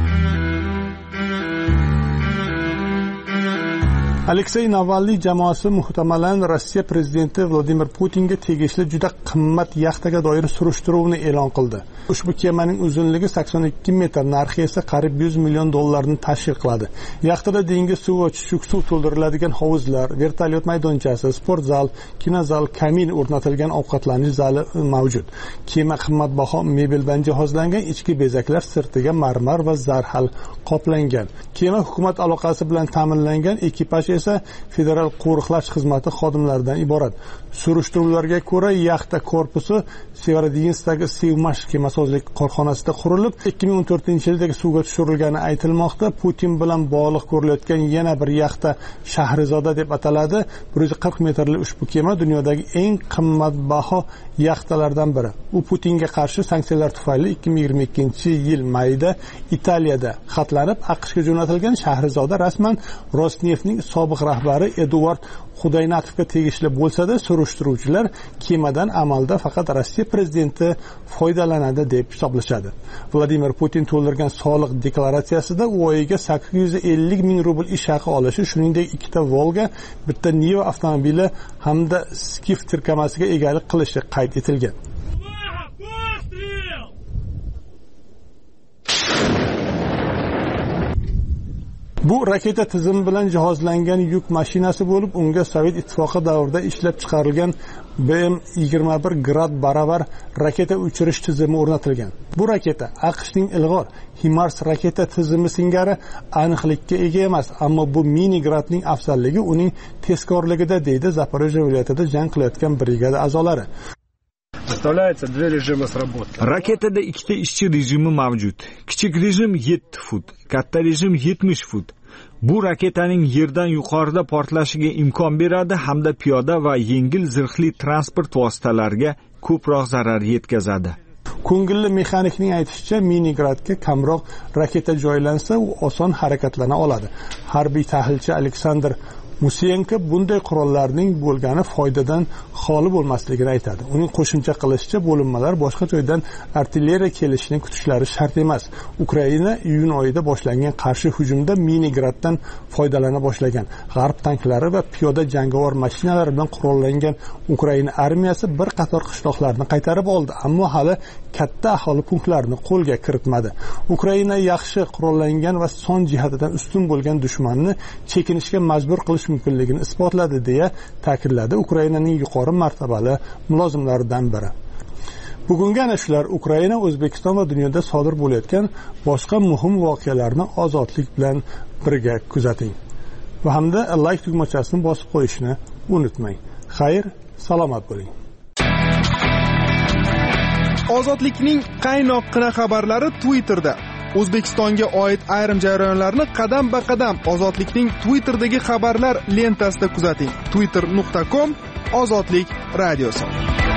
Aleksey Navalniy jamoasi muhtamalan Rossiya prezidenti Vladimir Putinga tegishli juda qimmat yaxtaga doir surishtiruvni e'lon qildi. Ushbu kemaning uzunligi sakson ikki metr, narxi esa qariyb yuz million dollarni tashkil qiladi. Yaxtada dengiz suvi va chuchuk suv to'ldiriladigan hovuzlar, vertolyot maydonchasi, sport zal, kinozal, kamin o'rnatilgan ovqatlanish zali mavjud. Kema qimmatbaho mebeldan jihozlangan, ichki bezaklar sirtiga marmar va zarhal qoplangan. Kema hukumat aloqasi bilan ta'minlangan, ekipaj esa federal qo'riqlash xizmati xodimlaridan iborat. Surishtiruvlarga ko'ra, yaxta korpusi Severodvinskdagi Sevmash kemasozlik korxonasida qurilib, ikki ming o'n to'rtinchi yildagi suvga tushirilgani aytilmoqda. Putin bilan bog'liq ko'rilayotgan yana bir yaxta Shahrizoda deb ataladi. bir yuz qirq metrli ushbu kema dunyodagi eng qimmatbaho yaxtalardan biri. U Putinga qarshi sanksiyalar tufayli ikki ming yigirma ikkinchi yil mayida Italiyada xatlanib, AQShga jo'natilgan. Shahrizoda rasman Rosneftning sobiq rahbari Eduard Xudaynatovga tegishli bo'lsa-da, surishtiruvchilar kemadan amalda faqat Rossiya prezidenti foydalanadi deb hisoblashadi. Vladimir Putin to'ldirgan soliq deklaratsiyasida u oyiga sakkiz yuz ellik ming rubl ish haqi olishi, shuningdek ikkita Volga, bitta Niva avtomobili hamda Skif tirkamasiga egalik qilishi qayd etilgan. Bu raketa tizimi bilan jihozlangan yuk mashinasi bo'lib, unga Sovet ittifoqi davrida ishlab chiqarilgan B M yigirma bir Grad baravar raketa uchirish tizimi o'rnatilgan. Bu raketa AQShning ilg'or HIMARS raketa tizimi singari aniqlikka ega emas, ammo bu mini Gradning afzalligi uning tezkorligida, deydi Zaporojye viloyatida jang qilayotgan brigada a'zolari.
Представляется, две режима сработали.
Raketada ikkita ishchi rejimi mavjud. Kichik rejim yetti fut, katta rejim yetmish fut. Bu raketaning yerdan yuqorida portlashiga imkon beradi hamda piyoda va yengil zirhli transport vositalariga ko'proq zarar yetkazadi.
Ko'ngilli mexanikning aytishicha, Minigradga kamroq raketa joylansa, u oson harakatlana oladi. Harbiy tahlilchi Aleksandr Musenko bunday qurollarning bo'lgani foydadan xoli bo'lmasligini aytadi. Uning qo'shimcha qilishicha, bo'linmalar boshqa joydan artilleriya kelishini kutishlari shart emas. Ukraina iyun oyida boshlangan qarshi hujumda Minigraddan foydalana boshlagan. G'arb tanklari va piyoda jangovar mashinalar bilan qurollangan Ukraina armiyasi bir qator qishloqlarni qaytarib oldi, ammo hali katta aholi punktlarini qo'lga kiritmadi. Ukraina yaxshi qurollangan va son jihatidan ustun bo'lgan dushmanni chekinishga majbur qilish mumkinligini isbotladi deya ta'kidladi Ukrainaning yuqori martabali mulozimlaridan biri. Bugungi ana shular Ukraina, O'zbekiston va dunyoda sodir bo'layotgan boshqa muhim voqealarni ozodlik bilan birga kuzating. Va hamda like tugmachasini bosib qo'yishni unutmang. Xayr, salomat bo'ling.
Ozodlikning qaynoqqina xabarlari Twitterda. O'zbekistonga oid ayrim jarayonlarni qadam-ba-qadam Ozodlikning Twitter'dagi xabarlar lentasida kuzating. twitter nuqta com Ozodlik radiosi.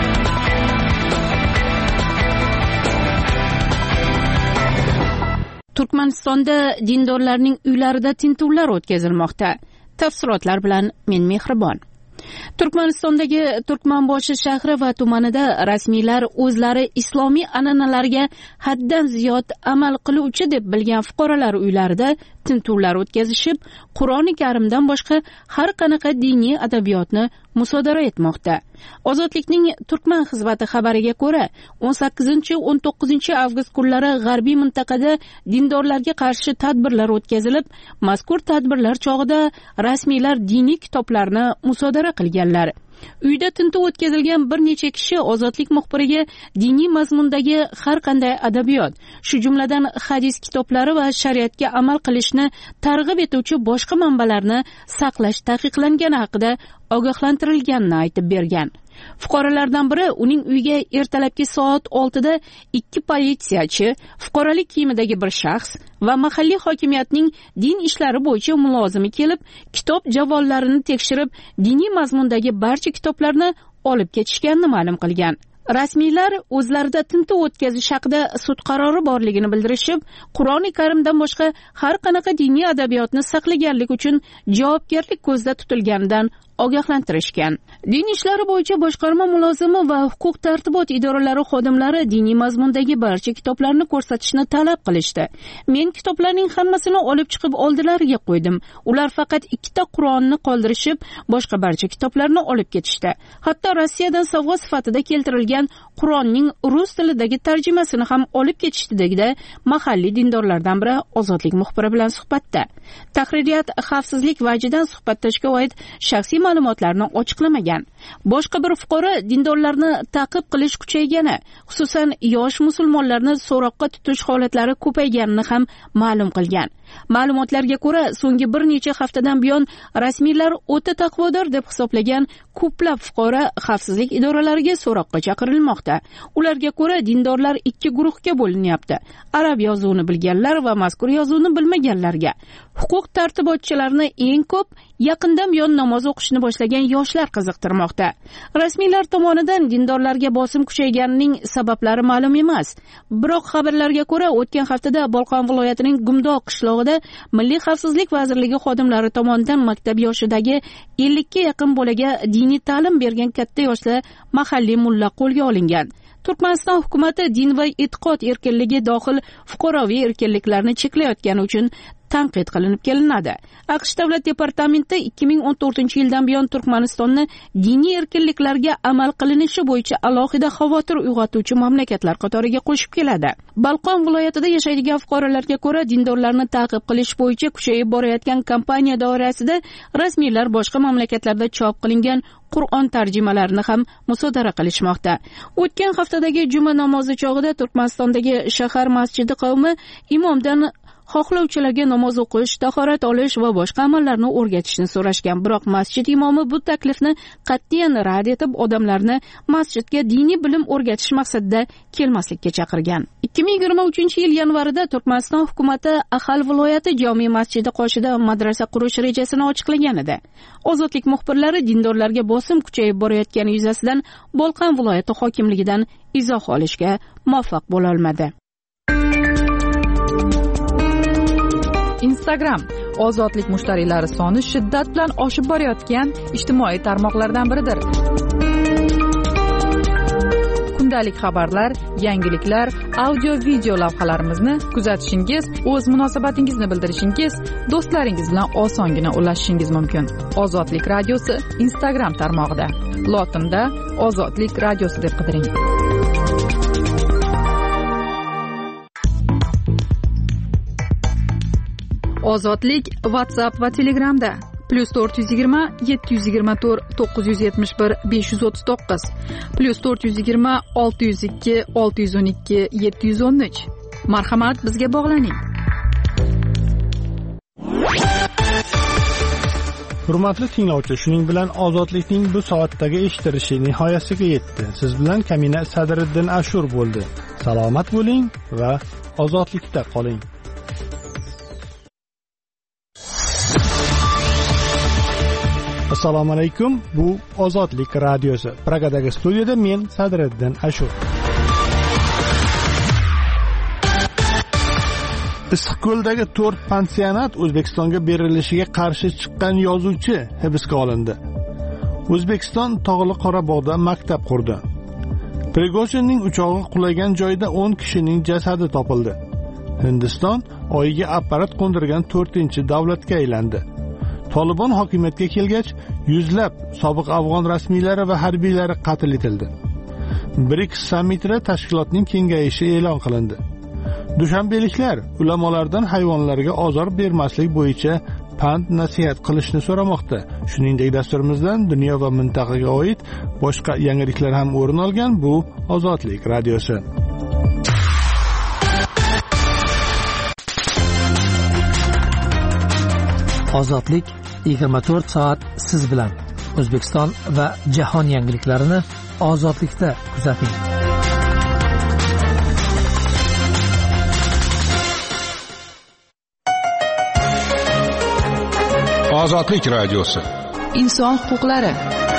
Turkmanistonda dindorlarning uylarida tintuvlar o'tkazilmoqda. Tafsilotlar bilan men Mehribon. Turkmanistondagi Turkmanboshi shahri va tumanida rasmiylar o'zlari islomiy an'analarga haddan ziyod amal qiluvchi deb bilgan fuqarolar uylarida tintuvlar o'tkazishib, Qur'oni Karimdan boshqa har qanaqa diniy adabiyotni musodara etmoqda. Ozodlikning Turkman xizmati xabariga ko'ra, o'n sakkizinchi o'n to'qqizinchi avgust kunlari g'arbiy mintaqada dindorlarga qarshi tadbirlar o'tkazilib, mazkur tadbirlar chog'ida rasmiylar diniy kitoblarni musodara qilganlar. Uyda tintuv o'tkazilgan bir necha kishi Ozodlik muxbiriga diniy mazmundagi har qanday adabiyot, shu jumladan hadis kitoblari va shariatga amal qilishni targ'ib etuvchi boshqa manbalarni saqlash taqiqlangani haqida ogohlantirilganini aytib bergan. Fuqarolardan biri uning uyiga ertalabki soat oltida ikki politsiyachi, fuqarolik kiyimidagi bir shaxs va mahalliy hokimiyatning din ishlari bo'yicha mulozimi kelib, kitob javollarini tekshirib, diniy mazmundagi barcha kitoblarni olib ketishganini ma'lum qilgan. Rasmiylar o'zlarida tintuv o'tkazish haqida sud qarori borligini bildirishib, Qur'oni Karimdan boshqa har qanaqa diniy adabiyotni saqlaganlik uchun javobgarlik ko'zda tutilganidan ogohlantirishgan. Din ishlari bo'yicha boshqarma mulozimi va huquq tartibot idoralari xodimlari diniy mazmundagi barcha kitoblarni ko'rsatishni talab qilishdi. Men kitoblarning hammasini olib chiqib oldilariga qo'ydim. Ular faqat ikkita Qur'onni qoldirishib, boshqa barcha kitoblarni olib ketishdi. Hatto Rossiyadan sovg'a sifatida keltirilgan Qur'onning rus tilidagi tarjimasini ham olib ketishdi dedi mahalliy dindorlardan biri Ozodlik muxbiri bilan suhbatda. Tahririyat xavfsizlik vajidan suhbatlashga oid shaxsiy ma'lumotlarni ochiqlamagan. Boshqa bir fuqaro dindorlarni ta'qib qilish kuchaygani, xususan yosh musulmonlarni so'roqqa tutish holatlari ko'payganini ham ma'lum qilgan. Ma'lumotlarga ko'ra, so'nggi bir necha haftadan buyon rasmiylar o'ta taqvodor deb hisoblagan ko'plab fuqaro xavfsizlik idoralariga so'roqqa chaqirilmoqda. Ularga ko'ra, dindorlar ikki guruhga bo'linyapti. Arab yozuvini bilganlar va mazkur yozuvni bilmaganlarga. Huquq tartibotchilarini eng ko'p yaqindan buyon namoz o'qishni boshlagan yoshlar qiziqtirmoqda. Rasmiylar tomonidan dindorlarga bosim kuchayganining sabablari ma'lum emas. Biroq xabarlarga ko'ra, o'tgan haftada Bolqon viloyatining Gumdoq qishlog'ida Milliy xavfsizlik vazirligi xodimlari tomonidan maktab yoshidagi ellik ga yaqin bolaga diniy ta'lim bergan katta yoshli mahalliy mulla qo'lga olingan. Turkmaniston hukumati din va e'tiqod erkinligi dohil fuqaroviy erkinliklarni cheklayotgani uchun tanqid qilinib kelinadi. AQSh davlat departamenti ikki ming o'n to'rtinchi yildan buyon Turkmanistonni diniy erkinliklarga amal qilinishi bo'yicha alohida xavotir uyg'otuvchi mamlakatlar qatoriga qo'shib keladi. Bolqon viloyatida yashaydigan fuqarolarga ko'ra, dindorlarni ta'qib qilish bo'yicha kuchayib borayotgan kampaniya doirasida rasmiylar boshqa mamlakatlarda chop qilingan Qur'on tarjimalarini ham musodara qilishmoqda. O'tgan haftadagi juma namozi chog'ida Turkmanistondagi shahar masjidi qavmi imomdan xohlovchilarga namoz o'qish, tahorat olish va boshqa amallarni o'rgatishni so'rashgan. Biroq masjid imomi bu taklifni qat'iyan rad etib, odamlarni masjidga diniy bilim o'rgatish maqsadida kelmaslikka chaqirgan. ikki ming yigirma uchinchi yil yanvarida Turkmaniston hukumati Axal viloyati jome masjidi qoshida madrasa qurish rejasini ochiqlagan edi. Ozodlik muxbirlari dindorlarga bosim kuchayib borayotgani yuzasidan Bolqon viloyati hokimligidan izoh olishga muvaffaq bo'la olmadi.
Instagram ozodlik mushtariylari soni shiddat bilan oshib borayotgan ijtimoiy tarmoqlardan biridir. Kundalik xabarlar, yangiliklar, audio video lavhalarimizni kuzatishingiz, o'z munosabatingizni bildirishingiz, do'stlaringiz bilan osongina ulashishingiz mumkin. Ozodlik radiosi Instagram tarmog'ida. Lotinda Ozodlik radiosi deb qidiring. Ozodlik WhatsApp va Telegramda plus to'rt yuz yigirma yetti yuz yigirma to'rt to'qqiz yuz yetmish bir besh yuz o'ttiz to'qqiz plus to'rt yuz yigirma olti yuz ikki olti yuz o'n ikki yetti yuz o'n uch. Marhamat, bizga bog'laning.
Hurmatli tinglovchi, shuning bilan ozodlikning bu soatdagi eshittirishi nihoyasiga yetdi. Siz bilan Kamina Sadriddin Ashur bo'ldi. Salomat bo'ling va ozodlikda qoling. Assalomu alaykum. Bu Ozodlik radiosi. Pragadagi studiyada men Sadriddin Ashur. Issiqko'ldagi to'rt pansionat O'zbekistonga berilishiga qarshi chiqqan yozuvchi hibsga olindi. O'zbekiston Tog'li Qorabog'da maktab qurdi. Prigozhinning uchog'i qulagan joyda o'n kishining jasadi topildi. Hindiston Oyga apparat qo'ndirgan to'rtinchi davlatga aylandi. Tolibon hokimiyatga kelgach, yuzlab sobiq afg'on rasmiylari va harbiylari qatl etildi. BRICS sammitida tashkilotning kengayishi e'lon qilindi. Dushanbeliklar ulamolardan hayvonlarga ozor bermaslik bo'yicha pand nasihat qilishni so'ramoqda. Shuningdek, dasturimizdan dunyo va mintaqaga oid boshqa yangiliklar ham o'rin olgan. Bu Ozodlik radiosi.
Ozodlik yigirma to'rt soat siz bilan. O'zbekiston va jahon yangiliklarini ozodlikda kuzating.
Ozodlik radiosi.
Inson huquqlari.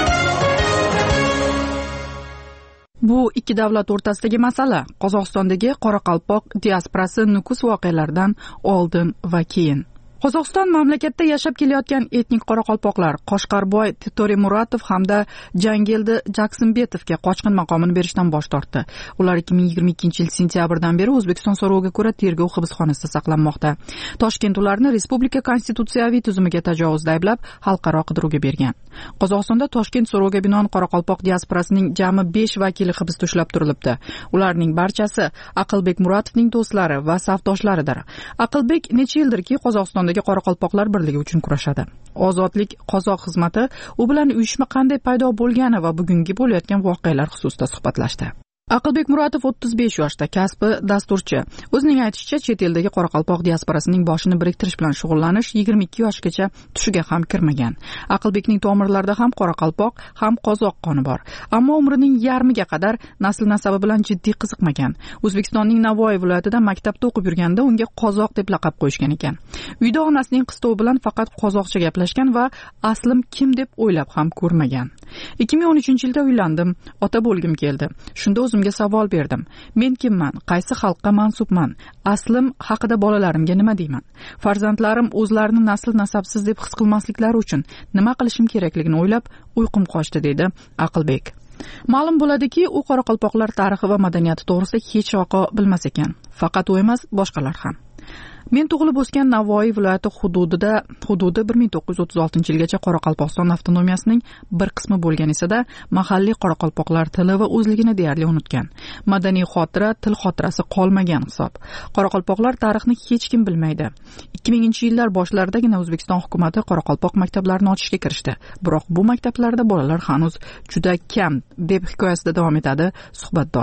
Bu ikki davlat o'rtasidagi masala. Qozog'istondagi Qoraqalpoq diasporasi Nukus voqealaridan oldin va keyin. Qozog'iston mamlakatda yashab kelayotgan etnik qoraqalpoqlar Qoshqarboy To'remuratov hamda Jangeldi Jaksimbetovga qochqin maqomini berishdan bosh tortdi. Ular ikki ming yigirma ikkinchi yil sentyabrdan beri O'zbekiston so'roviga ko'ra tergov hibsxonasida saqlanmoqda. Toshkent ularni respublika konstitutsiyaviy tuzumiga tajovuzda ayblab, xalqaro qidiruvga bergan. Qozog'istonda Toshkent so'roviga binoan Qoraqalpoq diasporasining jami besh vakili hibsda ushlab turilibdi. Ularning barchasi Aqlbek Muratovning do'stlari va safdoshlaridir. Aqlbek necha yildirki Qozog'iston Qoraqalpoqlar birligi uchun kurashadi. Ozodlik qozoq xizmati u bilan uyushma qanday paydo bo'lgani va bugungi bo'layotgan voqealar xususida suhbatlashdi. Aqlbek Muratov o'ttiz besh yoshda, kasbi dasturchi. O'zining aytishicha, chet eldagi Qoraqalpoq diasporasining boshini biriktirish bilan shug'ullanish yigirma ikki yoshgacha tushiga ham kirmagan. Aqlbekning tomirlarida ham Qoraqalpoq, ham qozoq qoni bor. Ammo umrining yarmiga qadar nasl nasabi bilan jiddiy qiziqmagan. O'zbekistonning Navoiy viloyatida maktabda o'qib yurganda unga qozoq deb laqab qo'yishgan ekan. Uyda onasining qistovi bilan faqat qozoqcha gaplashgan va aslim kim deb o'ylab ham ko'rmagan. ikki ming o'n uchinchi yilda uylandim, ota bo'lgim keldi. Shunda o'zimga savol berdim. Men kimman? Qaysi xalqqa mansubman? Aslim haqida bolalarimga nima deyman? Farzandlarim o'zlarini nasl nasabsiz deb his qilmasliklari uchun nima qilishim kerakligini o'ylab uyqum qochdi, dedi Aqlbek. Ma'lum bo'ladiki, u qoraqalpoqlar tarixi va madaniyati to'g'risida hech vaqo bilmas ekan. Faqat u emas, boshqalar ham. Men tug'ilib o'sgan Navoiy viloyati hududida hududi bir ming to'qqiz yuz o'ttiz oltinchi yilgacha Qoraqalpog'iston avtonomiyasining bir qismi bo'lgan esa-da, mahalliy qoraqalpoqlar tili va o'zligini deyarli unutgan. Madaniy xotira, til xotirasi qolmagan hisob. Qoraqalpoqlar tarixni hech kim bilmaydi. ikki minginchi yillar boshlaridagina O'zbekiston hukumatı qoraqalpoq maktablarini ochishga kirishdi. Biroq bu maktablarda bolalar hanuz juda kam, deb hikoyasida davom etadi suhbatdosh.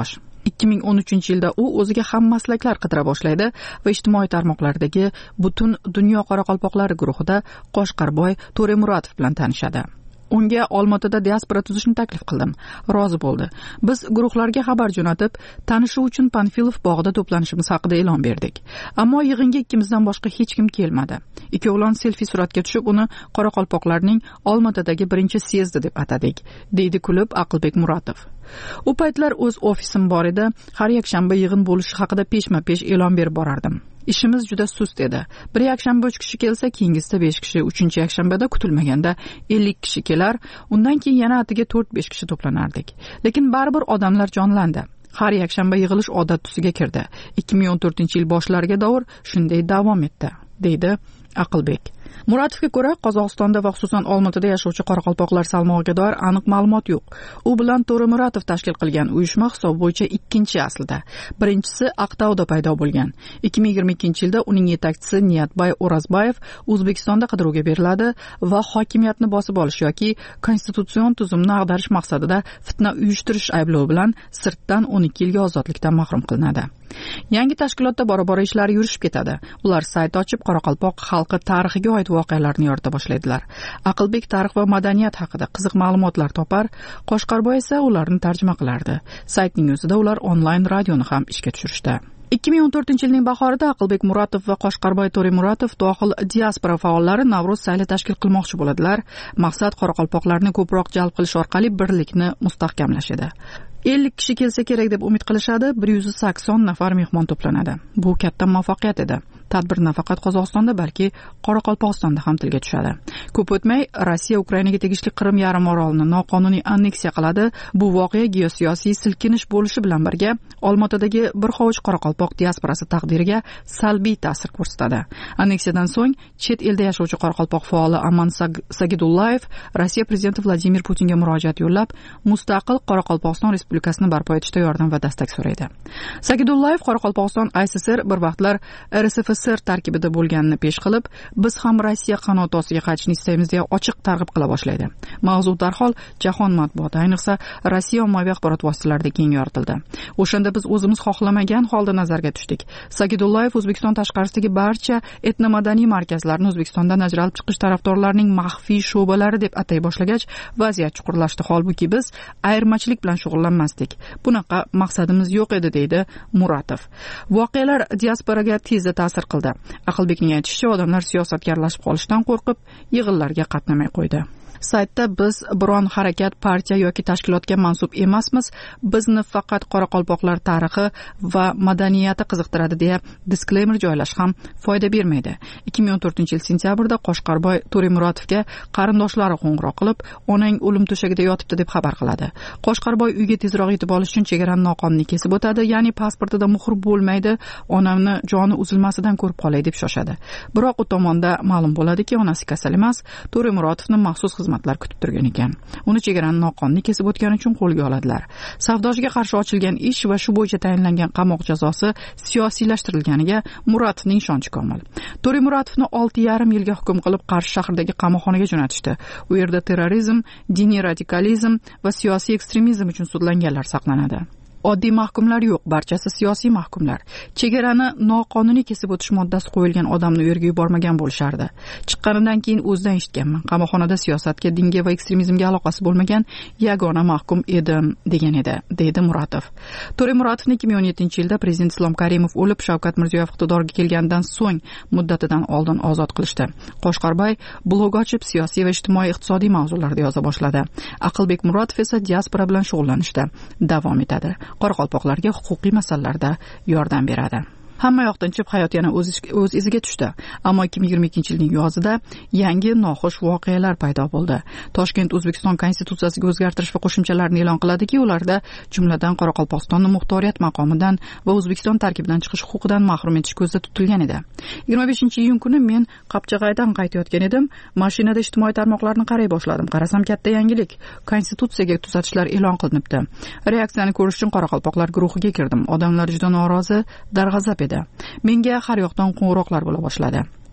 ikki ming o'n uchinchi yilda u o'ziga hammaslaklar qidira boshlaydi va ijtimoiy tarmoqlardagi butun dunyo qoraqalpoqlari guruhida Qo'shqarboy To'remuratov bilan tanishadi. Unga Olmaotada diaspora tuzishni taklif qildim. Rozi bo'ldi. Biz guruhlarga xabar jo'natib, tanishuv uchun Panfilov bog'ida to'planishimiz haqida e'lon berdik. Ammo yig'inga ikkimizdan boshqa hech kim kelmadi. Ikkovlon selfi suratga tushib, uni qoraqalpoqlarning Olmaotadagi birinchi syezdi deb atadik, deydi kulib Aqlbek Muratov. U paytlar o'z ofisim bor edi. Har yakshanba yig'in bo'lishi haqida peshma-pesh e'lon berib borardim. Ishimiz juda sust edi. Bir yakshanba uch kishi kelsa, keyingisida besh kishi, uchinchi yakshanbada kutilmaganda ellik kishi kelar, undan keyin yana atiga to'rt besh kishi to'planardik. Lekin baribir odamlar jonlandi. Har yakshanba yig'ilish odat tusiga kirdi. ikki ming o'n to'rtinchi yil boshlariga davr shunday davom etdi, deydi Aqlbek. Muratovga ko'ra, Qozog'istonda va xususan Olmaotada yashovchi qoraqalpoqlar salmog'iga doir aniq ma'lumot yo'q. U bilan To'remuratov tashkil qilgan uyushma hisob bo'yicha ikkinchi aslida. Birinchisi Aqtauda paydo bo'lgan. ikki ming yigirma ikkinchi yilda uning yetakchisi Niyatbay O'razbayev O'zbekistonda qidiruvga beriladi va hokimiyatni bosib olish yoki konstitutsion tuzumni ag'darish maqsadida fitna uyushtirish ayblovi bilan sirtdan o'n ikki yilga ozodlikdan mahrum qilinadi. Yangi tashkilotda bora-bora ishlari yurishib ketadi. Ular sayt ochib, qoraqalpoq xalqi tarixiga oid voqealarni yorita boshlaydilar. Aqlbek tarix va madaniyat haqida qiziq ma'lumotlar topar, Qo'shqarboy esa ularni tarjima qilardi. Saytning o'zida ular onlayn radioni ham ishga tushirishdi. ikki ming o'n to'rtinchi yilning bahorida Aqlbek Muratov va Qo'shqarboy To'remuratov dohil diaspora faollari Navro'z sayli tashkil qilmoqchi bo'ladilar. Maqsad qoraqalpoqlarni ko'proq jalb qilish orqali birlikni mustahkamlash edi. ellik kishi kelsa kerak deb umid qilishadi, bir yuz sakson nafar mehmon to'planadi. Bu katta muvaffaqiyat edi. Tadbir nafaqat Qozog'istonda, balki Qoraqalpog'istonda ham tilga tushadi. Ko'p o'tmay Rossiya Ukrainaga tegishli Qrim yarim orolini noqonuniy anneksiya qiladi. Bu voqea geosiyosiy silkinish bo'lishi bilan birga Olmaotadagi bir hovuch qoraqalpoq diasporasi taqdiriga salbiy ta'sir ko'rsatadi. Anneksiyadan so'ng chet elda yashovchi qoraqalpoq faoli Aman Sagidullayev Rossiya prezidenti Vladimir Putinga murojaat yo'llab, mustaqil Qoraqalpog'iston Respublikasini barpo etishda yordam va dastak so'raydi. Sagidullayev Qoraqalpog'iston I S S R bir vaqtlar R S F S R tarkibida bo'lganini pesh qilib, biz ham Rossiya qanoti ostiga qaytishni istaymiz deya ochiq targ'ib qila boshlaydi. Mavzu darhol jahon matbuoti, ayniqsa Rossiya ommaviy axborot vositalarida keng yoritildi. O'shanda biz o'zimiz xohlamagan holda nazarga tushdik. Sagidullayev O'zbekiston tashqarisidagi barcha etnomadaniy markazlarni O'zbekistondan ajralib chiqish tarafdorlarining maxfiy sho'balari deb atay boshlagach, vaziyat chuqurlashdi. Holbuki biz ayirmachilik bilan shug'ullanmasdik. Bunaqa maqsadimiz yo'q edi, deydi Muratov. Voqealar diasporaga tezda ta'sir qildi. Aqlbekning aytishicha, odamlar siyosatgarlashib qolishdan qo'rqib, yig'inlarga qatnamay qo'ydi. Saytda biz biron harakat, partiya yoki tashkilotga mansub emasmiz. Bizni faqat qoraqalpoqlar tarixi va madaniyati qiziqtiradi deya diskleymer joylash ham foyda bermaydi. ikki ming o'n to'rtinchi yil sentyabrda Qo'shqarboy To'remuratovga qarindoshlari qo'ng'iroq qilib, onang o'lim to'shagida yotibdi deb xabar qiladi. Qo'shqarboy uyga tezroq yetib olish uchun chegarani noqonuniy kesib o'tadi, ya'ni pasportida muhr bo'lmaydi, onamni joni uzilmasidan ko'rib qolay deb shoshadi. Biroq u tomonda ma'lum bo'ladiki, onasi kasal emas, To'remuratovni maxsus xizmatlar kutib turgan ekan. Uni chegarani noqonuniy kesib o'tgani uchun qo'lga oladilar. Savdojiga qarshi ochilgan ish va shu bo'yicha tayinlangan qamoq jazosi siyosiylashtirilganiga Muratovning ishonchi komil. To'remuratovni olti yarim yilga hukm qilib Qarshi shahridagi qamoqxonaga jo'natishdi. U yerda terrorizm, diniy radikalizm va siyosiy ekstremizm uchun sudlanganlar saqlanadi. Oddiy mahkumlar yo'q, barchasi siyosiy mahkumlar. Chegarani noqonuniy kesib o'tish moddasi qo'yilgan odamni u yerga yubormagan bo'lishardi. Chiqqanidan keyin o'zidan eshitganman. Qamoqxonada siyosatga, dinga va ekstremizmga aloqasi bo'lmagan yagona mahkum edim, degan edi, deydi Muratov. To'remuratovni ikki ming o'n yettinchi yilda prezident Islom Karimov o'lib, Shavkat Mirziyoyev iqtidorga kelgandan so'ng muddatidan oldin ozod qilishdi. Qo'shqarboy blog ochib, siyosiy va ijtimoiy iqtisodiy mavzularda yoza boshladi. Aqlbek Muratov esa diaspora bilan shug'ullanishda davom etadi. Qoraqalpoqlarga huquqiy masalalarda yordam beradi. Hamma yoqdan chiqib hayot yana o'z o'z iziga tushdi. Ammo ikki ming yigirma ikkinchi yilning yozida yangi noxush voqealar paydo bo'ldi. Toshkent O'zbekiston konstitutsiyasiga o'zgartirish va qo'shimchalarni e'lon qiladiki, ularda jumladan Qoraqalpog'istonni muxtoriyat maqomidan va O'zbekiston tarkibidan chiqish huquqidan mahrum etish ko'zda tutilgan edi. yigirma beshinchi iyun kuni men Qapchag'aydan qaytayotgan edim. Mashinada ijtimoiy tarmoqlarni qaray boshladim. Qarasam, katta yangilik. Konstitutsiyaga tuzatishlar e'lon qilinibdi. Reaksiyani ko'rish uchun qoraqalpoqlar guruhiga kirdim. Odamlar juda norozi, darg'azab edi. Menga har yoqdan qo'ng'iroqlar bo'la boshladi.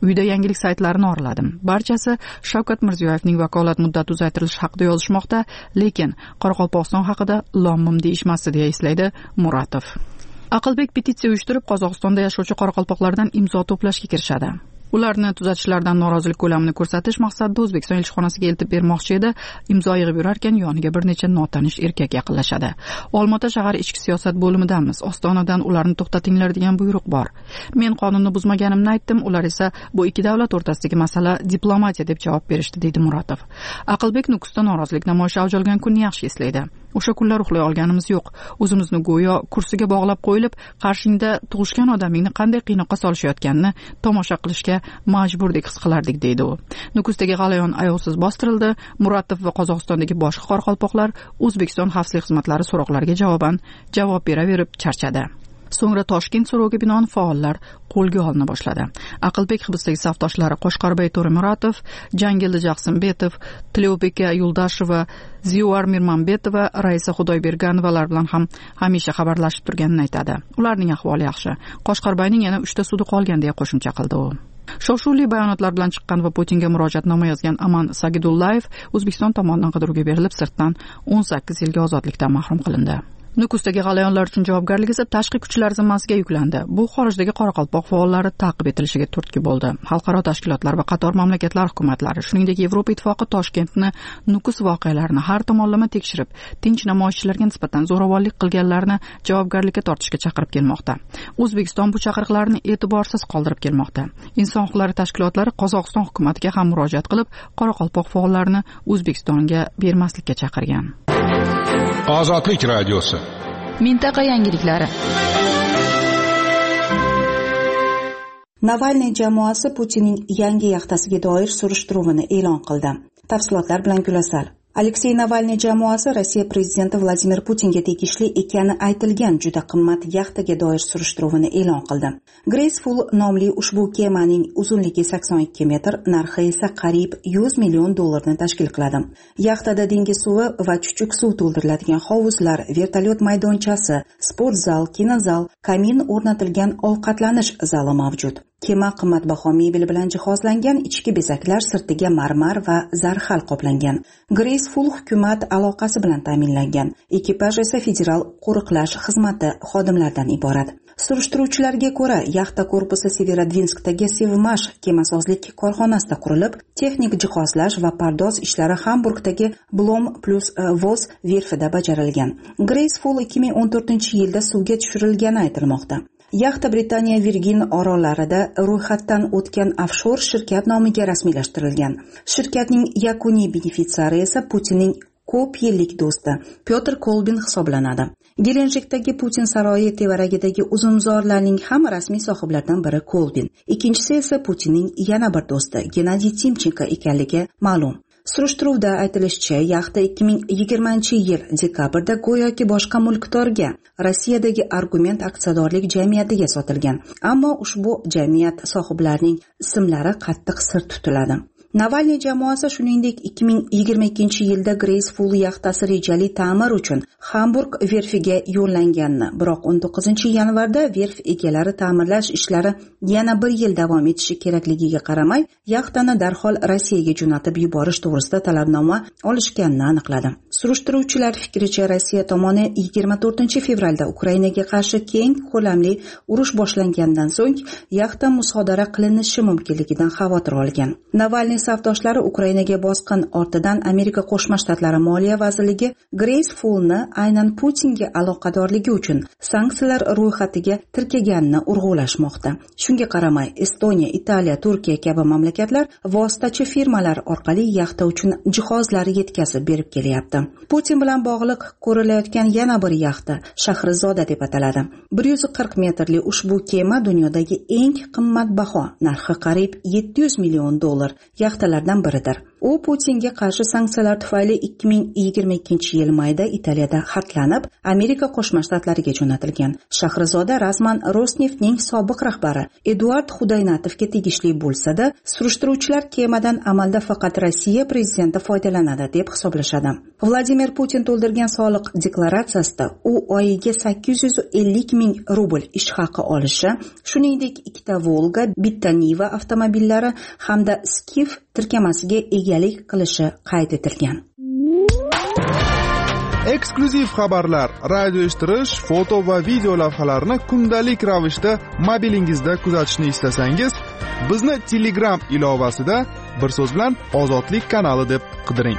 Uyda yangilik saytlarini oraladim. Barchasi Shavkat Mirziyoyevning vakolat muddati uzaytirilishi haqida yozishmoqda, lekin Qoraqalpog'iston haqida lom-mim deyishmasdi, deya eslaydi Muratov. Aqlbek petitsiya uyushtirib, Qozog'istonda yashovchi qoraqalpoqlardan imzo to'plashga kirishadi. Ularni tuzatishlaridan norozilik ko'lamini ko'rsatish maqsadida O'zbekiston elchixonasiga eltib bermoqchi edi. Imzo yig'ib yurarkan yoniga bir necha notanish erkak yaqinlashadi. Olmaota shahar ichki siyosat bo'limidamiz. Ostonadan ularni to'xtatinglar degan buyruq bor. Men qonunni buzmaganimni aytdim, ular esa bu ikki davlat o'rtasidagi masala diplomatiya deb javob berishdi, deydi Muratov. Aqlbek Nukusda norozilik namoyishi avj olgan kunni yaxshi eslaydi. O'sha kunlar uxlay olganimiz yo'q. O'zimizni go'yo kursiga bog'lab qo'yilib, qarshingda tug'ishgan odamingni qanday qiynoqqa solishayotganini tomosha qilishga majburdek his qilardik, deydi u. Nukusdagi g'alayon ayovsiz bostirildi. Muratov va Qozog'istondagi boshqa qoraqalpoqlar O'zbekiston xavfsizlik xizmatlari so'roqlariga javoban javob beraverib charchadi. So'ngra Toshkent so'roviga binoan faollar qo'lga olina boshladi. Aqlbek hibsdagi safdoshlari Qo'shqorbay To'ramuratov, Jangildi Jaqsimbetov, Tilovbeka Yuldasheva, Ziyuar Mirmanbetova, Raisa Xudoyberganovalar bilan ham hamisha xabarlashib turganini aytadi. Ularning ahvoli yaxshi. Qo'shqorbayning yana uchta sudi qolgan, deya qo'shimcha qildi u. Shov-shuvli bayonotlar bilan chiqqan va Putinga murojaatnoma yozgan Aman Sagidullayev O'zbekiston tomonidan qidiruvga berilib, sirtdan o'n sakkiz yilga ozodlikdan mahrum qilindi. Nukusdagi g'alayonlar uchun javobgarlik esa tashqi kuchlar zimmasiga yuklandi. Bu xorijdagi qoraqalpoq faollari ta'qib etilishiga turtki bo'ldi. Xalqaro tashkilotlar va qator mamlakatlar hukumatlari, shuningdek Yevropa Ittifoqi Toshkentni Nukus voqealarini har tomonlama tekshirib, tinch namoyishchilarga nisbatan zo'ravonlik qilganlarni javobgarlikka tortishga chaqirib kelmoqda. O'zbekiston bu chaqiriqlarni e'tiborsiz qoldirib kelmoqda. Inson huquqlari tashkilotlari Qozog'iston hukumatiga ham murojaat qilib, qoraqalpoq faollarini O'zbekistonga bermaslikka chaqirgan.
Ozodlik radiosi.
Mintaqa yangiliklari.
Navalniy jamoasi Putinning yangi yaxtasiga doir surishtiruvini e'lon qildi. Tafsilotlar bilan Gulasal. Aleksey Navalniy jamoasi Rossiya prezidenti Vladimir Putinga tegishli ekani aytilgan juda qimmat yaxtaga doir surishtiruvini e'lon qildi. Graceful nomli ushbu kemaning uzunligi sakson ikki metr, narxi esa qariyb yuz million dollarni tashkil qiladi. Yaxtada dengiz suvi va chuchuk suv to'ldiriladigan hovuzlar, vertolyot maydonchasi, sport zal, kinozal, kamin o'rnatilgan ovqatlanish zali mavjud. Kema qimmatbaho mebel bilan jihozlangan, ichki bezaklar sirtiga marmar va zarhal qoplangan. Graceful hukumat aloqasi bilan ta'minlangan. Ekipaj esa federal qo'riqlash xizmati xodimlaridan iborat. Surishtiruvchilarga ko'ra, yaxta korpusi Severodvinskdagi Sevmash kemasozlik korxonasida qurilib, texnik jihozlash va pardoz ishlari Hamburgdagi Blom plus Voz verfida bajarilgan. Graceful ikki ming o'n to'rtinchi yilda suvga tushirilgani aytilmoqda. Yaxta Britaniya Virgin orollarida ro'yxatdan o'tgan ofshor shirkat nomiga rasmiylashtirilgan. Shirkatning yakuniy benefitsiari esa Putinning ko'p yillik do'sti Pyotr Kolbin hisoblanadi. Gelenjikdagi Putin saroyi tevaragidagi uzumzorlarning ham rasmiy sohiblaridan biri Kolbin. Ikkinchisi esa Putinning yana bir do'sti Gennadiy Timchenko ekanligi ma'lum. Surishtiruvda aytilishicha, yaxta ikki ming yigirmanchi yil dekabrda go'yoki boshqa mulkdorga, Rossiyadagi Argument aksiyadorlik jamiyatiga sotilgan, ammo ushbu jamiyat sohiblarining ismlari qattiq sir tutiladi. Navalniy jamoasi shuningdek ikki ming yigirma ikkinchi yilda Graceful yaxtasi rejali ta'mir uchun Hamburg verfiga yo'llanganini, biroq o'n to'qqizinchi yanvarda verf egalari ta'mirlash ishlari yana bir yil davom etishi kerakligiga qaramay, yaxtani darhol Rossiyaga jo'natib yuborish to'g'risida talabnoma olishganini aniqladi. Surishtiruvchilar fikricha, Rossiya tomoni yigirma to'rtinchi fevralda Ukrainaga qarshi keng ko'lamli urush boshlangandan so'ng yaxta musodara qilinishi mumkinligidan xavotir olgan. Navalniy safdoshlari Ukrainaga bosqin ortidan Amerika Qo'shma Shtatlari Moliya vazirligi Gracefulni aynan Putinga aloqadorligi uchun sanksiyalar ro'yxatiga tirkaganini urg'ulashmoqda. Shunga qaramay, Estoniya, Italiya, Turkiya kabi mamlakatlar vositachi firmalar orqali yaxta uchun jihozlar yetkazib berib kelyapti. Putin bilan bog'liq ko'rilayotgan yana bir yaxta Shahrizoda deb ataladi. bir yuz qirq metrli ushbu kema dunyodagi eng qimmatbaho, narxi qariyb yetti yuz million dollar yaxtalardan biridir. u Putinga qarshi sanksiyalar tufayli ikki ming yigirma ikkinchi yil mayda Italiyada xatlanib Amerika Qo'shma Shtatlariga jo'natilgan. Shahrizoda rasman Rosneftning sobiq rahbari Eduard Xudaynatovga tegishli bo'lsa-da, surishtiruvchilar kemadan amalda faqat Rossiya prezidenti foydalanadi deb hisoblashadi. Vladimir Putin to'ldirgan soliq deklaratsiyasida u oyiga sakkiz yuz ellik ming rubl ish haqi olishi, shuningdek ikkita Volga, bitta Niva avtomobillari hamda Skif tirkamasiga egalik qilishi qayd etilgan.
Eksklyuziv xabarlar, radio eshittirish, foto va video lavhalarni kundalik ravishda mobilingizda kuzatishni istasangiz, bizni Telegram ilovasida bir so'z bilan Ozodlik kanali deb qidiring.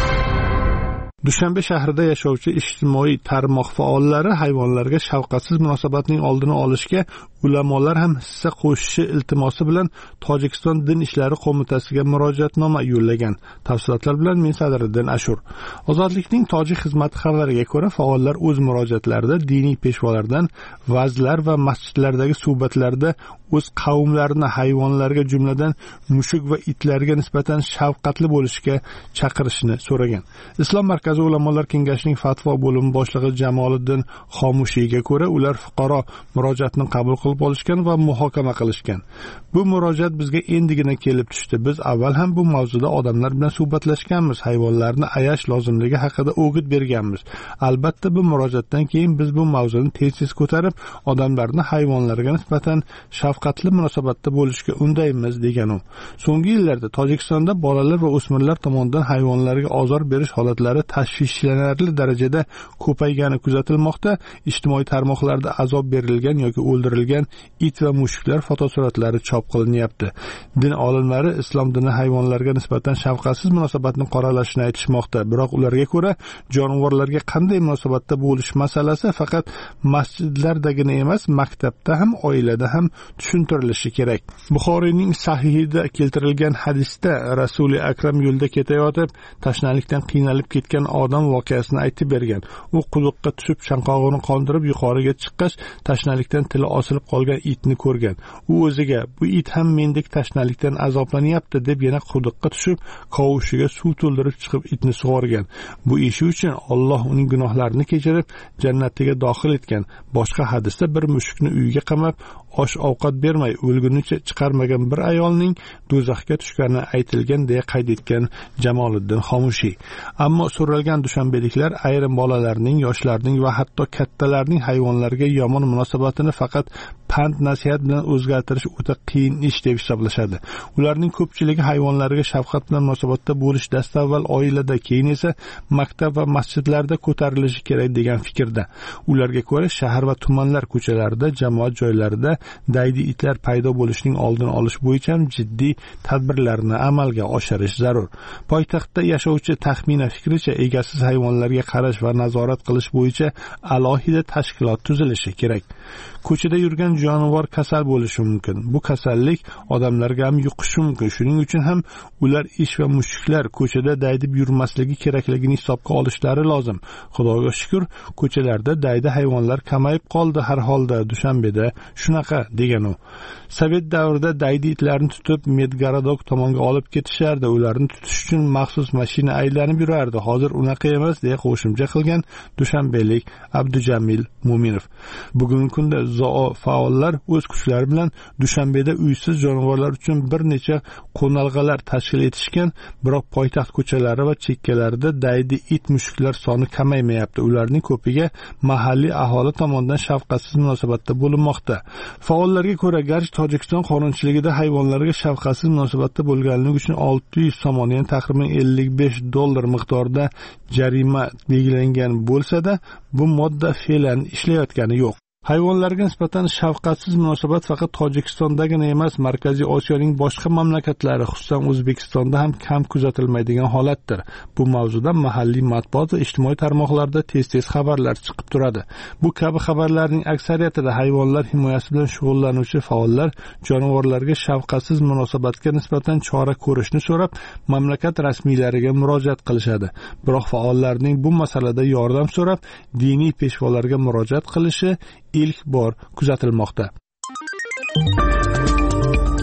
Dushanbe shahrida yashovchi ijtimoiy tarmoq faollari hayvonlarga shafqatsiz munosabatning oldini olishga ulamolar ham hissa qo'shishi iltimosi bilan Tojikiston din ishlari qo'mitasiga murojaatnoma yo'llagan. Tafsilotlar bilan men Sadriddin Ashur. Ozodlikning tojik xizmati xabariga ko'ra, faollar o'z murojaatlarida diniy peshvolardan vazlar va masjidlardagi suhbatlarda o'z qavmlarini hayvonlarga, jumladan mushuk va itlarga nisbatan shafqatli bo'lishga chaqirishni so'ragan. Islom markazi ulamolar kengashining fatvo bo'limi boshlig'i Jamoliddin Xomushiyga ko'ra, ular fuqaro murojaatni qabul qilib olishgan va muhokama qilishgan. Bu murojaat bizga endigina kelib tushdi. Biz avval ham bu mavzuda odamlar bilan suhbatlashganmiz, hayvonlarni ayash lozimligi haqida o'g'it berganmiz. Albatta bu murojaatdan keyin biz bu mavzuni tez-tez ko'tarib, odamlarni hayvonlarga nisbatan shafqatli munosabatda bo'lishga undaymiz degan u. So'nggi yillarda Tojikistonda bolalar va o'smirlar tomonidan hayvonlarga ozor berish holatlari tashvishlanarli darajada ko'paygani kuzatilmoqda. Ijtimoiy tarmoqlarda azob berilgan yoki o'ldirilgan it va mushuklar fotosuratlari chop qilinyapti. Din olimlari islom dini hayvonlarga nisbatan shafqatsiz munosabatni qoralashini aytishmoqda. Biroq ularga ko'ra, jonivorlarga qanday munosabatda bo'lish masalasi faqat masjidlardagina emas, maktabda ham, oilada ham tushuntirilishi kerak. Buxoriyning sahihida keltirilgan hadisda Rasuli Akram yo'lda ketayotib, tashnalikdan qiynalib ketgan odam voqeasini aytib bergan. U quduqqa tushib, chanqog'ini qondirib yuqoriga chiqqach, tashnalikdan tili osilib qolgan itni ko'rgan. U o'ziga, bu it ham mendek tashnalikdan azoblanyapti deb yana quduqqa tushib, qovushiga suv to'ldirib chiqib itni sug'organ. Bu ishi uchun Alloh uning gunohlarini kechirib, jannatiga dohil etgan. Boshqa hadisda bir mushukni uyiga qamab, osh ovqat bermay o'lgunicha chiqarmagan bir ayolning do'zaxga tushgani aytilgan deya qayd etgan Jamoliddin Xomushiy. Ammo so'ralgan dushanbeliklar ayrim bolalarning, yoshlarning va hatto kattalarning hayvonlarga yomon munosabatini faqat pand nasihat bilan o'zgartirish o'ta qiyin ish deb hisoblashadi. Ularning ko'pchiligi hayvonlarga shafqat bilan munosabatda bo'lish dastavval oilada, keyin esa maktab va masjidlarda ko'tarilishi kerak degan fikrda. Ularga ko'ra, shahar va tumanlar ko'chalarida, jamoat joylarida daydi itlar paydo bo'lishining oldini olish bo'yicha ham jiddiy tadbirlarni amalga oshirish zarur. Poytaxtda yashovchi taxmina fikricha, egasiz hayvonlarga qarash va nazorat qilish bo'yicha alohida tashkilot tuzilishi kerak. Ko'chada yurgan jonivor kasal bo'lishi mumkin. Bu kasallik odamlarga ham yuqishi mumkin. Shuning uchun ham ular ish va mushuklar ko'chada daydib yurmasligi kerakligini hisobga olishlari lozim. Xudoga shukr, ko'chalarda daydi hayvonlar kamayib qoldi har holda Dushanbeda. Shunaqa degan u. Sovet davrida daydi itlarni tutib Medgaradok tomonga olib ketishardi. Ularni tutish uchun maxsus mashina aylanib yurardi. Hozir unaqa emas deya qo'shimcha qilgan dushanbelik Abdujamil Mo'minov. Bugungi kunda zoo faollar o'z kuchlari bilan Dushanbeda uysiz jonivorlar uchun bir necha qo'nalg'alar tashkil etishgan, biroq poytaxt ko'chalari va chekkalarida daydi it mushuklar soni kamaymayapti. Ularning ko'piga mahalliy aholi tomonidan shafqatsiz munosabatda bo'linmoqda. Faollarga ko'ra, garchi Tojikiston qonunchiligida hayvonlarga shafqatsiz munosabatda bo'lganligi uchun olti yuz so'm, ya'ni taxminan ellik besh dollar miqdorida jarima belgilangan bo'lsa-da, bu modda fe'lan ishlayotgani yo'q. Hayvonlarga nisbatan shafqatsiz munosabat faqat Tojikistondagina emas, Markaziy Osiyoning boshqa mamlakatlari, xususan O'zbekistonda ham kam kuzatilmaydigan holatdir. Bu mavzuda mahalliy matbuot va ijtimoiy tarmoqlarda tez-tez xabarlar chiqib turadi. Bu kabi xabarlarning aksariyatida hayvonlar himoyasi bilan shug'ullanuvchi faollar jonivorlarga shafqatsiz munosabatga nisbatan chora ko'rishni so'rab, mamlakat rasmiylariga murojaat qilishadi. Biroq faollarning bu masalada yordam so'rab, diniy peshvolarga murojaat qilishi ilk bor kuzatilmoqda.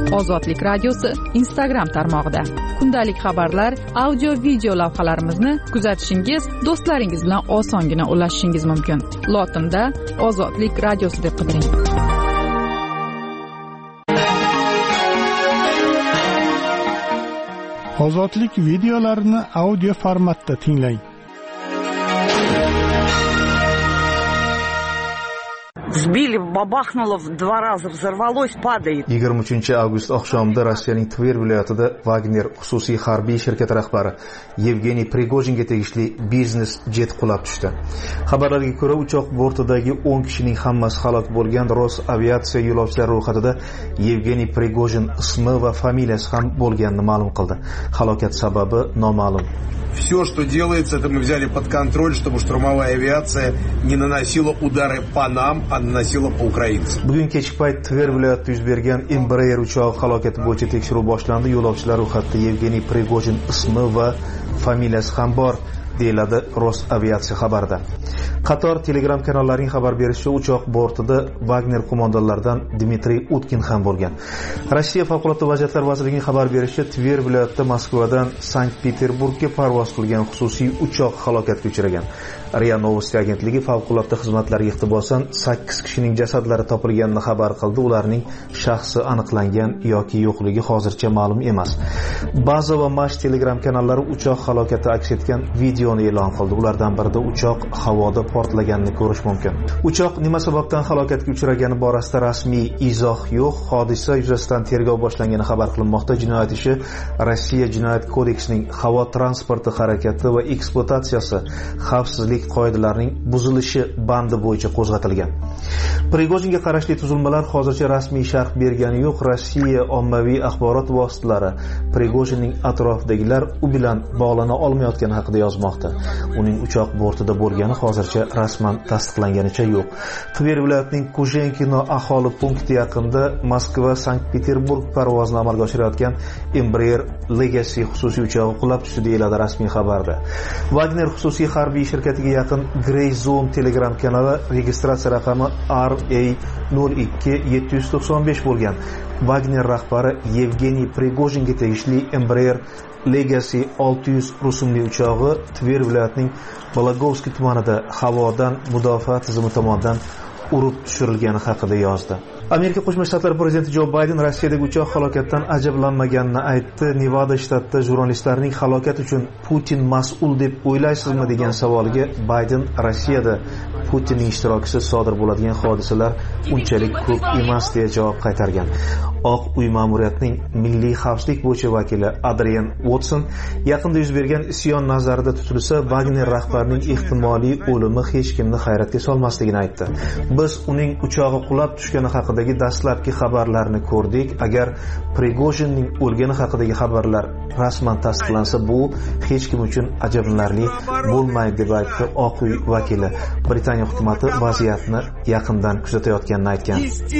Ozodlik radiosi Instagram tarmog'ida. Kundalik xabarlar, audio video lavhalarimizni kuzatishingiz, do'stlaringiz bilan osongina ulashishingiz mumkin. Lotinda Ozodlik radiosi deb qidiring.
Ozodlik videolarini audio formatda tinglang.
Сбили, бабахнуло в два раза, взорвалось, падает.
yigirma uchinchi avgust oqshomida Rossiyaning Tver viloyatida Wagner xususiy harbiy shirkati rahbari Yevgeniy Prigojinga tegishli biznes jet qulab tushdi. Xabarlarga ko'ra, uchoq bortidagi o'n kishining hammasi halok bo'lgan. Rosaviatsiya yo'lovchilar ro'yxatida Yevgeniy Prigojin ismi va familiyasi ham bo'lganini ma'lum qildi. Halokat sababi noma'lum.
Все, что делается, это мы взяли под контроль, чтобы штурмовая авиация не наносила удары по нам, а наносила по украинцам.
Bugun kechki payt Tver viloyatida yuz bergan Embraer uchog'i halokati bo'yicha tekshiruv boshlandi. Yo'lovchilar ro'yxatida Yevgeniy Prigojin ismi va familiyasi ham bor, deyiladi Rosaviatsiya xabarida. Qator Telegram kanallarining xabar berishicha, uchoq bortida Wagner qo'mondonlaridan Dmitriy Utkin ham bo'lgan. Rossiya favqulodda vaziyatlar vazirligining xabar berishicha, Tver viloyatida Moskvadan Sankt-Peterburgga parvoz qilgan xususiy uchoq halokatga uchragan. Ria Novosti agentligi favqulodda xizmatlarga iqtibosan sakkiz kishining jasadlari topilganini xabar qildi. Ularning shaxsi aniqlangan yoki yo'qligi hozircha ma'lum emas. Baza va Mash Telegram kanallari uchoq halokati aks etgan videoni e'lon qildi. Ulardan birida uchoq havoda portlaganini ko'rish mumkin. Uchoq nima sababdan halokatga uchragani borasida rasmiy izoh yo'q. Hodisa yuzasidan tergov boshlangani xabar qilinmoqda. Jinoyat ishi Rossiya Jinoyat kodeksining havo transporti harakati va ekspluatatsiyasi xavfsizlik qoidalarining buzilishi bandi bo'yicha qo'zg'atilgan. Prigojinga qarashli tuzilmalar hozircha rasmiy sharh bergani yo'q. Rossiya ommaviy axborot vositalari Prigojinning atrofidagilar u bilan bog'lana olmayotgani haqida yozmoqda. Uning uchoq bortida bo'lgani hozircha rasman tasdiqlanganicha yo'q. Tver viloyatining Kujenkino aholi punkti yaqinida Moskva Sankt-Peterburg parvozini amalga oshirayotgan Embraer Legacy xususiy uchog'i qulab tushdi, deyiladi rasmiy xabarda. Wagner xususiy harbiy shirkatiga yaqin Grey Zone Telegram kanali registratsiya raqami R A nol ikki yetti yuz to'qson besh bo'lgan. Wagner rahbari Yevgeniy Prigojinga tegishli Embraer Legacy olti yuz rusumli uchog'i Tver viloyatining Bologovskiy tumanida havodan mudofaa tizimi tomonidan urib tushirilgani haqida yozdi. Amerika Qo'shma Shtatlari prezidenti Jo Bayden Rossiyadagi uchoq halokatdan ajablanmaganini aytdi. Nevada shtatida jurnalistlarning halokat uchun Putin mas'ul deb o'ylaysizmi degan savoliga Bayden Rossiyada Putinning ishtirokisiz sodir bo'ladigan hodisalar unchalik ko'p emas deya javob qaytargan. Oq uy ma'muriyatining milliy xavfsizlik bo'yicha vakili Adrian Watson yaqinda yuz bergan isyon nazarda tutilsa, Wagner rahbarining ehtimoliy o'limi hech kimni hayratga solmasligini aytdi. Biz uning uchog'i qulab tushgani haqidagi dastlabki xabarlarni ko'rdik. Agar Prigojinning o'lgani haqidagi xabarlar rasman tasdiqlansa, bu hech kim uchun ajablanarli bo'lmaydi deb aytdi Oq uy vakili. Britaniya hukumati vaziyatni yaqindan kuzatayotganini aytgan.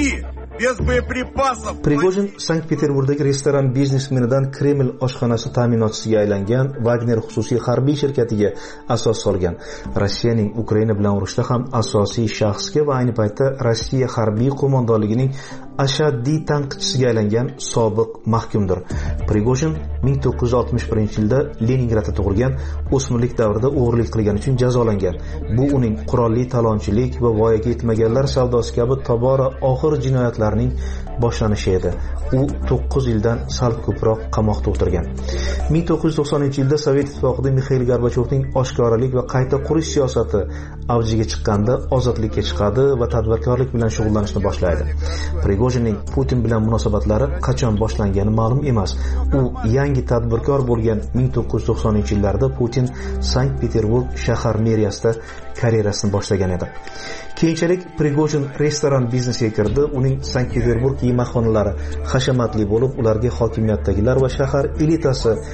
Prigojin Sankt-Peterburgdagi restoran biznesmenidan Kreml oshxonasi ta'minotchisiga aylangan Wagner xususiy harbiy shirkatiga asos solgan. Rossiyaning Ukraina bilan urushda ham asosiy shaxsga va ayni paytda Rossiya harbiy qo'mondonligining ashaddiy tanqidchisiga aylangan sobiq mahkumdir. Prigojin ming to'qqiz yuz oltmish birinchi yilda Leningradda tug'ilgan, o'smirlik davrida o'g'irlik qilgani uchun jazolangan. Bu uning qurolli talonchilik va voyaga yetmaganlar savdosi kabi tobora og'ir jinoyatlarning boshlanishi edi. U to'qqiz yildan sal ko'proq qamoqda o'tirgan. ming to'qqiz yuz to'qsoninchi yilda Sovet ittifoqida Mixail Gorbachyovning oshkoralik va qayta qurish siyosati avjiga chiqqanda ozodlikka chiqadi va tadbirkorlik bilan shug'ullanishni boshlaydi. Prigojinning Putin bilan munosabatlari qachon boshlangani ma'lum emas. U yangi tadbirkor bo'lgan ming to'qqiz yuz to'qsoninchi yillarda Putin Sankt-Peterburg shahar meriyasida karyerasini boshlagan edi. Keyinchalik Prigojin restoran biznesiga kirdi. Uning Sankt-Peterburg yemaqxonalari hashamatli bo'lib, ularga hokimiyatdagilar va shahar elitasi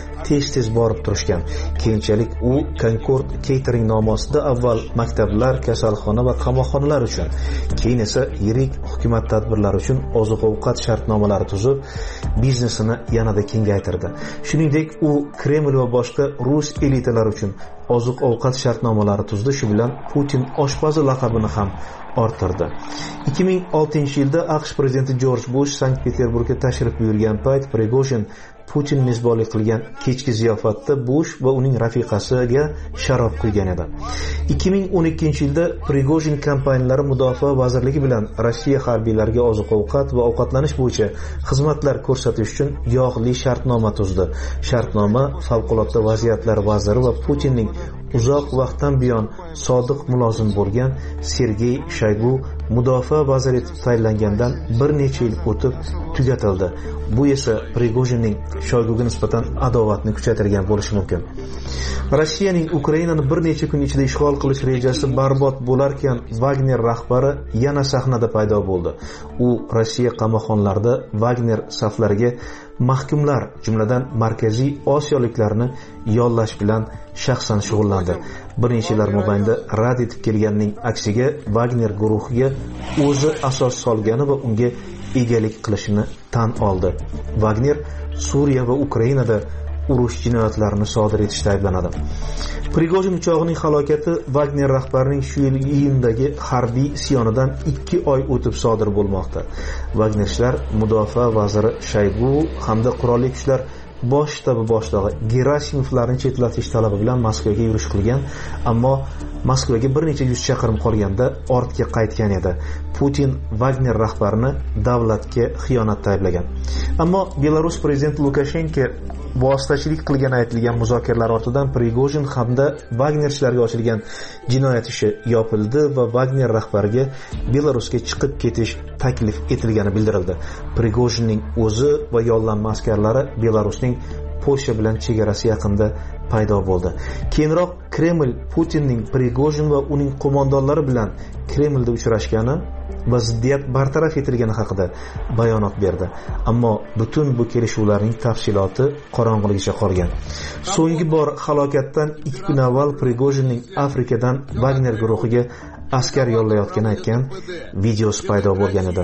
tez-tez borib turishgan. Keyinchalik u Concord Catering nomi ostida avval maktablar, kasalxona va qamoqxonalar uchun, keyin esa yirik hukumat tadbirlari uchun oziq-ovqat shartnomalari tuzib, biznesini yanada kengaytirdi. Shuningdek, u Kreml va boshqa rus elitalari uchun oziq-ovqat shartnomalari tuzdi, shu bilan Putin oshpazi laqabini ham orttirdi. ikki ming oltinchi yilda AQSh prezidenti Jorj Bush Sankt-Peterburgga tashrif buyurgan payt Prigojin Putin mezbonlik qilgan kechki ziyofatda Bush va uning rafiqasiga sharob quygan edi. ikki ming o'n ikkinchi yilda Prigojin kompaniyalari mudofaa vazirligi bilan Rossiya harbiylariga oziq-ovqat va ovqatlanish bo'yicha xizmatlar ko'rsatish uchun yog'li shartnoma tuzdi. Shartnoma favqulodda vaziyatlar vaziri va Putinning uzoq vaqtdan buyon sodiq mulozim bo'lgan Sergey Shoygu mudofaa vaziri etib tayinlangandan bir necha yil o'tib tugatildi. Bu esa Prigojinning Shoyguga nisbatan adovatni kuchaytirgan bo'lishi mumkin. Rossiyaning Ukrainani bir necha kun ichida ishg'ol qilish rejasi barbod bo'larkan, Wagner rahbari yana sahnada paydo bo'ldi. U Rossiya qamoqxonalarida Wagner saflariga mahkumlar, jumladan Markaziy Osiyoliklarni yollash bilan shaxsan shug'ullandi. Bir necha yillar mobaynida rad etib kelganning aksiga Wagner guruhiga o'zi asos solgani va unga egalik qilishini tan oldi. Wagner Suriya va Ukrainada urush jinoyatlarini sodir etishda ayblanadi. Prigojin uchoqining halokati Wagner rahbarining shu yil iyundagi harbiy isyonidan ikki oy o'tib sodir bo'lmoqda. Wagnerchilar mudofaa vaziri Shoygu hamda qurolli kuchlar bosh shtabi boshlig'i Gerasimovlarni chetlatish talabi bilan Moskvaga yurish qilgan, ammo Moskvaga bir necha yuz chaqirim qolganda ortga qaytgan edi. Putin Wagner rahbarini davlatga xiyonatda ayblagan. Ammo Belarus prezidenti Lukashenko vositachilik qilgani aytilgan muzokaralar ortidan Prigojin hamda Wagnerchilarga ochilgan jinoyat ishi yopildi va Wagner rahbariga Belarusga chiqib ketish taklif etilgani bildirildi. Prigojinning o'zi va yollanma askarlari Belarusning Polsha bilan chegarasi yaqinida paydo bo'ldi. Keyinroq Kreml Putinning Prigojin va uning qo'mondonlari bilan Kremlda uchrashgani va ziddiyat bartaraf etilgani haqida bayonot berdi. Ammo butun bu kelishuvlarning tafsiloti qorong'uligicha qolgan. So'nggi bor halokatdan ikki kun avval Prigojinning Afrikadan Wagner guruhiga askar yollayotgani aytgan videosi paydo bo'lgan edi.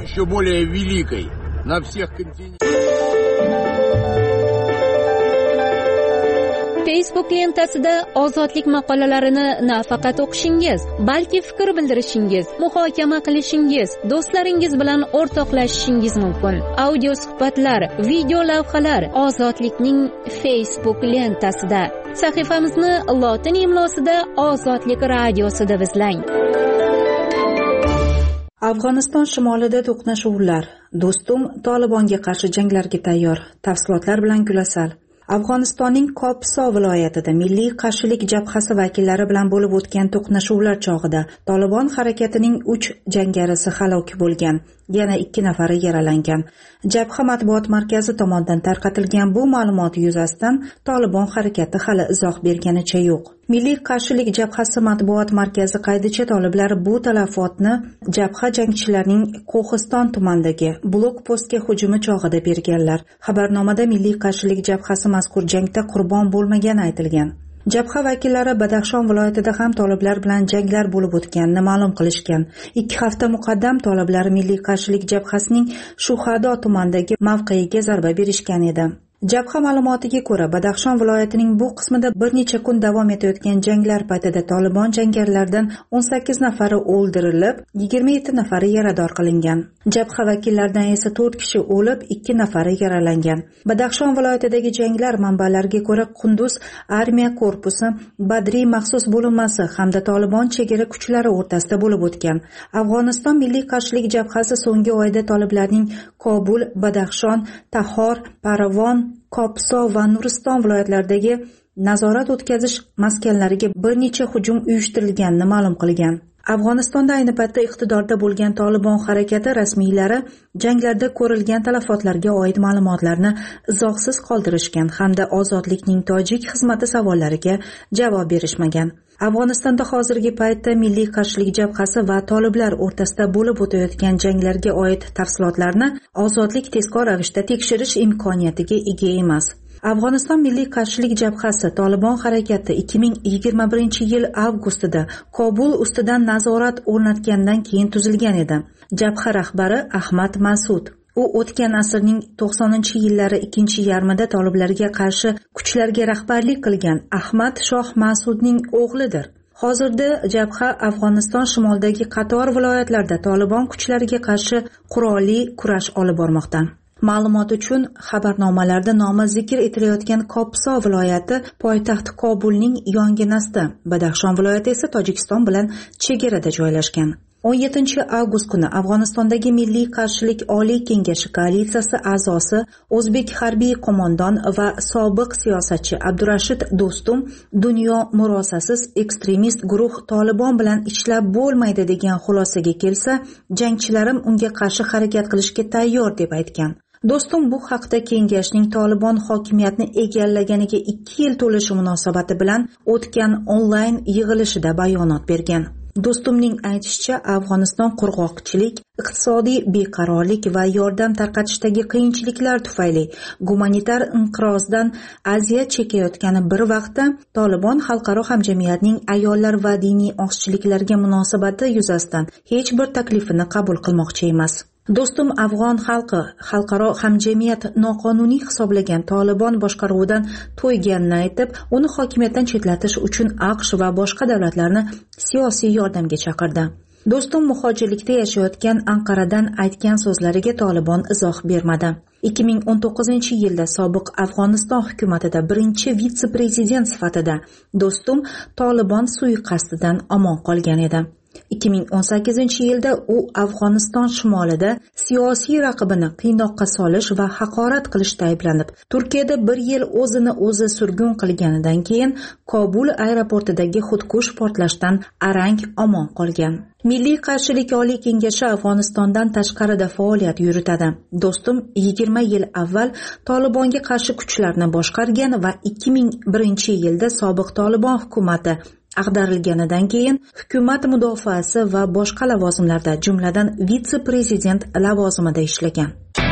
Facebook lentasida ozodlik maqolalarini nafaqat o'qishingiz, balki fikr bildirishingiz, muhokama qilishingiz, do'stlaringiz bilan o'rtoqlashishingiz mumkin. Audio suhbatlar, video lavhalar ozodlikning Facebook lentasida. Sahifamizni lotin imlosida Ozodlik radiosi deb izlang.
Afg'oniston shimolida to'qnashuvlar. Do'stum Tolibonga qarshi janglarga tayyor. Tafsilotlar bilan Gulasal. Afg'onistonning Kopso viloyatida milliy qarshilik jabhasi vakillari bilan bo'lib o'tgan to'qnashuvlar chog'ida Tolibon harakatining uch jangarisi halok bo'lgan, yana ikki nafari yaralangan. Jabha matbuot markazi tomonidan tarqatilgan bu ma'lumot yuzasidan Tolibon harakati hali izoh berganicha yo'q. Milliy qarshilik jabhasi matbuot markazi qaydicha toliblar bu talafotni jabha jangchilarining Qo'histon tumanidagi blokpostga hujumi chog'ida berganlar. Xabarnomada milliy qarshilik jabhasi mazkur jangda qurbon bo'lmagani aytilgan. Jabha vakillari Badaxshon viloyatida ham toliblar bilan janglar bo'lib o'tganini ma'lum qilishgan. Ikki hafta muqaddam toliblar milliy qarshilik jabhasining Shuhado tumanidagi mavqeiga zarba berishgan edi. Jabha ma'lumotiga ko'ra, Badaxshon viloyatining bu qismida bir necha kun davom etayotgan janglar paytida Tolibon jangarilardan o'n sakkiz nafari o'ldirilib, yigirma yetti nafari yarador qilingan. Jabha vakillaridan esa to'rt kishi o'lib, ikki nafari yaralangan. Badaxshon viloyatidagi janglar manbalariga ko'ra Qunduz armiya korpusi, Badriy maxsus bo'linmasi hamda Tolibon chegara kuchlari o'rtasida bo'lib o'tgan. Afg'oniston milliy qarshilik jabhasi so'nggi oyda toliblarning Kobul, Badaxshon, Tahor, Paravon, Kopso va Nuriston viloyatlaridagi nazorat o'tkazish maskanlariga bir necha hujum uyushtirilganini ma'lum qilgan. Afg'onistonda ayni paytda iqtidorda bo'lgan Tolibon harakati rasmiylari janglarda ko'rilgan talafotlarga oid ma'lumotlarni izohsiz qoldirishgan hamda ozodlikning tojik xizmati savollariga javob berishmagan. Afg'onistonda hozirgi paytda milliy qarshilik jabhasi va toliblar o'rtasida bo'lib o'tayotgan janglarga oid tafsilotlarni ozodlik tezkor ravishda tekshirish imkoniyatiga ega emas. Afg'oniston Milliy qarshilik jabhasi Tolibon harakati ikki ming yigirma birinchi yil avgustida Kobul ustidan nazorat o'rnatgandan keyin tuzilgan edi. Jabha rahbari Ahmad Mas'ud. U o'tgan asrning to'qsoninchi yillari ikkinchi yarmida toliblarga qarshi kuchlarga rahbarlik qilgan Ahmad Shoh Mas'udning o'g'lidir. Hozirda jabha Afg'oniston shimolidagi qator viloyatlarda Tolibon kuchlariga qarshi qurolli kurash olib bormoqda. Ma'lumot uchun, xabarnomalarda nomi zikr etilayotgan Kopso viloyati poytaxt Kobulning yonginasida, Badaxshon viloyati esa Tojikiston bilan chegarada joylashgan. o'n yettinchi avgust kuni Afg'onistondagi Milliy qarshilik Oliy kengashi koalitsiyasi a'zosi o'zbek harbiy qo'mondon va sobiq siyosatchi Abdurashid Do'stum dunyo murosasiz ekstremist guruh Tolibon bilan ishlab bo'lmaydi degan xulosaga kelsa, jangchilarim unga qarshi harakat qilishga tayyor deb aytgan. Do'stum bu haqda kengashning Tolibon hokimiyatni egallaganiga ikki yil to'lishi munosabati bilan o'tgan onlayn yig'ilishida bayonot bergan. Do'stumning aytishicha, Afg'oniston qurg'oqchilik, iqtisodiy beqarorlik va yordam tarqatishdagi qiyinchiliklar tufayli gumanitar inqirozdan aziyat chekayotgani bir vaqtda Tolibon xalqaro hamjamiyatning ayollar va diniy ozchiliklarga munosabati yuzasidan hech bir taklifini qabul qilmoqchi emas. Do'stum Afg'on xalqi xalqaro hamjamiyat noqonuniy hisoblagan Tolibon boshqaruvidan to'yganini aytib, uni hokimiyatdan chetlatish uchun AQSh va boshqa davlatlarni siyosiy yordamga chaqirdi. Do'stum muhojirlikda yashayotgan Anqaradan aytgan so'zlariga Tolibon izoh bermadi. ikki ming o'n to'qqizinchi yilda sobiq Afg'oniston hukumatida birinchi vitse-prezident sifatida Do'stum Tolibon suiqasdidan omon qolgan edi. ikki ming o'n sakkizinchi yilda u Afg'oniston shimolida siyosiy raqibini qiynoqqa solish va haqorat qilishda ayblanib, Turkiyada bir yil o'zini o'zi surgun qilganidan keyin Kobul aeroportidagi xudkush portlashdan arang omon qolgan. Milliy qarshilik Oliy kengashi Afg'onistondan tashqarida faoliyat yuritadi. Do'stum yigirma yil avval Tolibonga qarshi kuchlarni boshqargan va ikki ming birinchi yilda sobiq Tolibon hukumati ag'darilganidan keyin hukumat mudofaasi va boshqa lavozimlarda, jumladan vitse-prezident lavozimida ishlagan.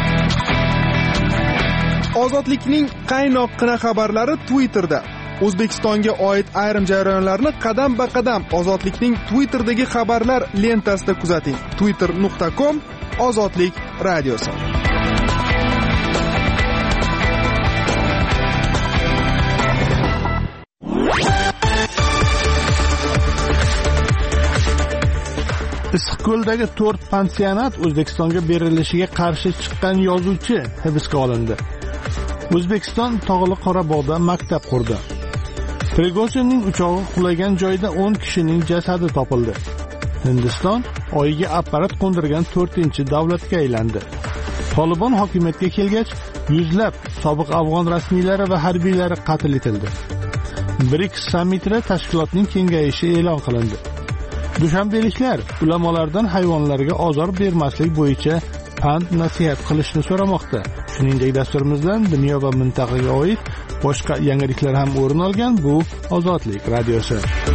Ozodlikning qaynoqqina xabarlari Twitterda. O'zbekistonga oid ayrim jarayonlarni qadam-ba-qadam Ozodlikning Twitterdagi xabarlar lentasida kuzating. twitter nuqta com Ozodlik radiosi.
Issiqko'ldagi to'rt pansionat O'zbekistonga berilishiga qarshi chiqqan yozuvchi hibsga olindi. O'zbekiston Tog'li Qorabog'da maktab qurdi. Prigozhinning uchog'i qulagan joyda o'n kishining jasadi topildi. Hindiston Oyga apparat qo'ndirgan to'rtinchi davlatga aylandi. Tolibon hokimiyatga kelgach, yuzlab sobiq afg'on rasmiylari va harbiylari qatl etildi. BRICS sammitida tashkilotning kengayishi e'lon qilindi. Dushanbeliklar ulamolardan hayvonlarga ozor bermaslik bo'yicha pand nasihat qilishni so'ramoqda. Shuningdek, dasturimizdan dunyo va mintaqaga oid boshqa yangiliklar ham o'rin olgan. Bu Ozodlik radiosi.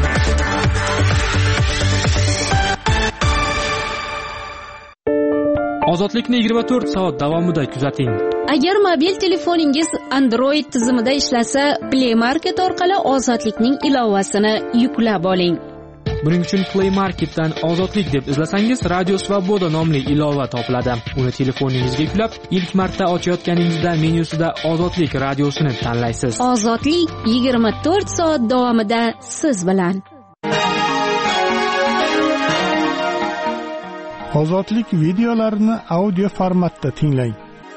Ozodlikni yigirma to'rt soat davomida kuzating.
Agar mobil telefoningiz Android tizimida ishlasa, Play Market orqali Ozodlikning ilovasini yuklab oling.
Buning uchun Play Marketdan Ozodlik deb izlasangiz, Radio Svoboda nomli ilova topiladi. Uni telefoningizga yuklab, ilk marta ochayotganingizda menyusida Ozodlik radiosini tanlaysiz.
Ozodlik yigirma to'rt soat davomida siz bilan.
Ozodlik videolarini audio formatda tinglang.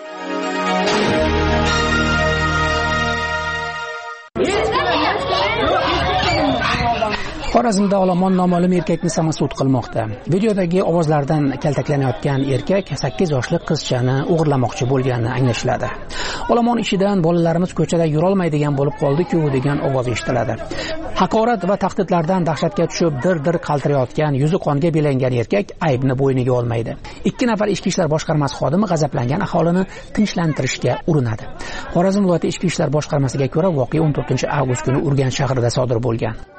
Xorazmda olomon noma'lum erkakni samosud qilmoqda. Videodagi ovozlardan kaltaklanayotgan erkak sakkiz yoshli qizchani o'g'irlamoqchi bo'lganini anglashiladi. Olomon ishidan bolalarimiz ko'chada yura olmaydigan bo'lib qoldi-ku degan ovoz eshitiladi. Haqorat va tahdidlardan dahshatga tushib dir-dir qaltirayotgan, yuzi qonga belangan erkak aybni bo'yniga olmaydi. Ikki nafar ichki ishlar boshqarmasi xodimi g'azablangan aholini tinchlantirishga urinadi. Xorazm viloyati ichki ishlar boshqarmasiga ko'ra, voqea o'n to'rtinchi avgust kuni Urganch shahrida sodir bo'lgan.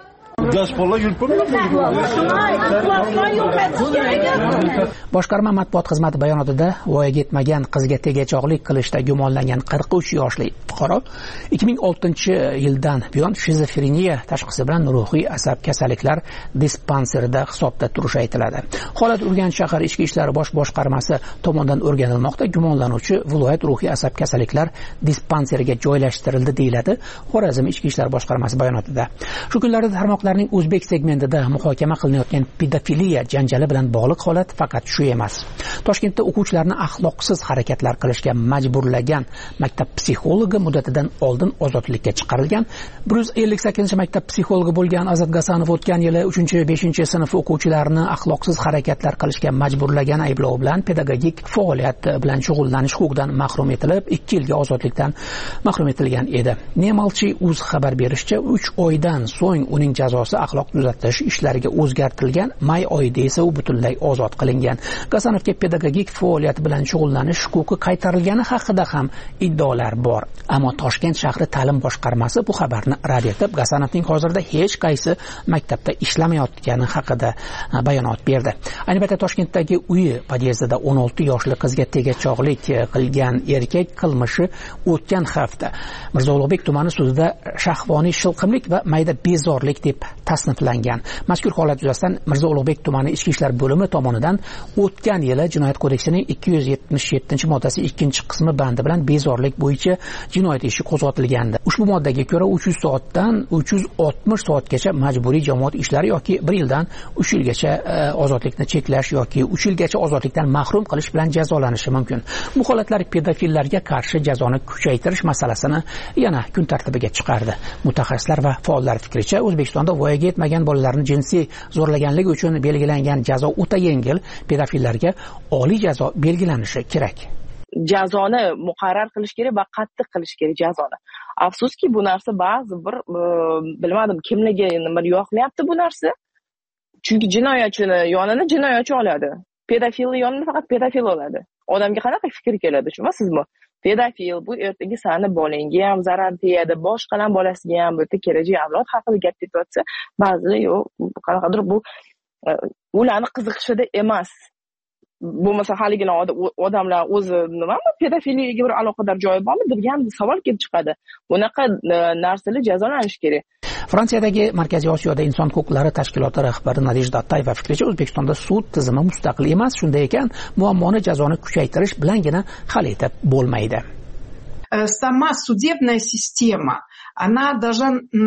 boshqarma matbuot xizmati bayonotida voyaga yetmagan qizga tegajog'lik qilishda gumonlangan qirq uch yoshli fuqaro ikki ming oltinchi yildan buyon shizofreniya tashxisi bilan ruhiy asab kasalliklar dispanserida hisobda turishi aytiladi. Holat Urganch shahar ichki ishlar bosh boshqarmasi tomonidan o'rganilmoqda. Gumonlanuvchi viloyat ruhiy asab kasalliklar dispanseriga joylashtirildi deyiladi Xorazm ichki ishlar boshqarmasi bayonotida. Shu kunlarda tarmoqlarning o'zbek segmentida muhokama qilinayotgan pedofiliya janjali bilan bog'liq holat faqat shu emas. Toshkentda o'quvchilarni axloqsiz harakatlar qilishga majburlagan maktab psixologi muddatidan oldin ozodlikka chiqarilgan. bir yuz ellik sakkizinchi maktab psixologi bo'lgan Azat Gasanov o'tgan yili uchinchi beshinchi sinf o'quvchilarini axloqsiz harakatlar qilishga majburlagan ayblov bilan pedagogik faoliyat bilan shug'ullanish huquqidan mahrum etilib, ikki yilga ozodlikdan mahrum etilgan edi. Nemalchi uz xabar berishicha, uch oydan so'ng uning jazosi axloq tuzatish ishlariga o'zgartirilgan, may oyida esa u butunlay ozod qilingan. Gasanovga pedagogik faoliyat bilan shug'ullanish huquqi qaytarilgani haqida ham iddaolar bor. Ammo Toshkent shahri ta'lim boshqarmasi bu xabarni rad etib, Gasanovning hozirda hech qaysi maktabda ishlamayotgani haqida bayonot berdi. Ayni paytda Toshkentdagi uyi podyezdida o'n olti yoshli qizga tegajog'lik qilgan erkak qilmishi o'tgan hafta Mirzo Ulug'bek tumani sudida shahvoniy shilqimlik va mayda bezorlik deb tasniflangan. Mazkur holat yuzasidan Mirzo Ulug'bek tumani ichki ishlar bo'limi tomonidan o'tgan yili Jinoyat kodeksining ikki yuz yetmish yettinchi moddasi ikkinchi qismi bandi bilan bezorlik bo'yicha jinoyat ishi qo'zg'atilgandi. Ushbu moddaga ko'ra uch yuz soatdan uch yuz oltmish soatgacha majburiy jamoat ishlari yoki bir yildan uch yilgacha ozodlikni cheklash yoki uch yilgacha ozodlikdan mahrum qilish bilan jazolanishi mumkin. Bu holatlar pedofillarga qarshi jazoni kuchaytirish masalasini yana kun tartibiga chiqardi. Mutaxassislar va faollar fikricha, O'zbekistonda voyaga yetmagan bolalarni jinsiy zo'rlaganlik uchun belgilangan jazo o'ta yengil, pedofillarga oliy jazo belgilanishi kerak.
Jazoni muqarrar qilish kerak va qattiq qilish kerak jazoni. Afsuski bu narsa ba'zi bir bilmadim kimlarga nima yoqlayapti bu narsa. Chunki jinoyatchini yonini jinoyatchi oladi. Pedofilni yonini faqat pedofil oladi. Odamga qanaqa fikr keladi, tushunasizmi? Pedofil bu ertaga sani bolangga ham zarar tegadi, boshqalar bolasiga ham, bu yerda kelajak avlod haqida gap ketyapsa, ba'zi yo'q, qanaqadir bu ularni qiziqishida emas. Bo'lmasa haligina odamlar o'zi nimami pedofiliyaga bir aloqador joyi bormi degan savol kelib chiqadi. Bunaqa narsalar jazolanishi kerak.
Fransiyadagi Markaziy Osiyoda inson huquqlari tashkiloti rahbari Nadejda Attayeva fikricha, O'zbekistonda sud tizimi mustaqil emas, shunday ekan, muammoni jazoni kuchaytirish bilangina hal etib bo'lmaydi.
Сама судебная система, она должна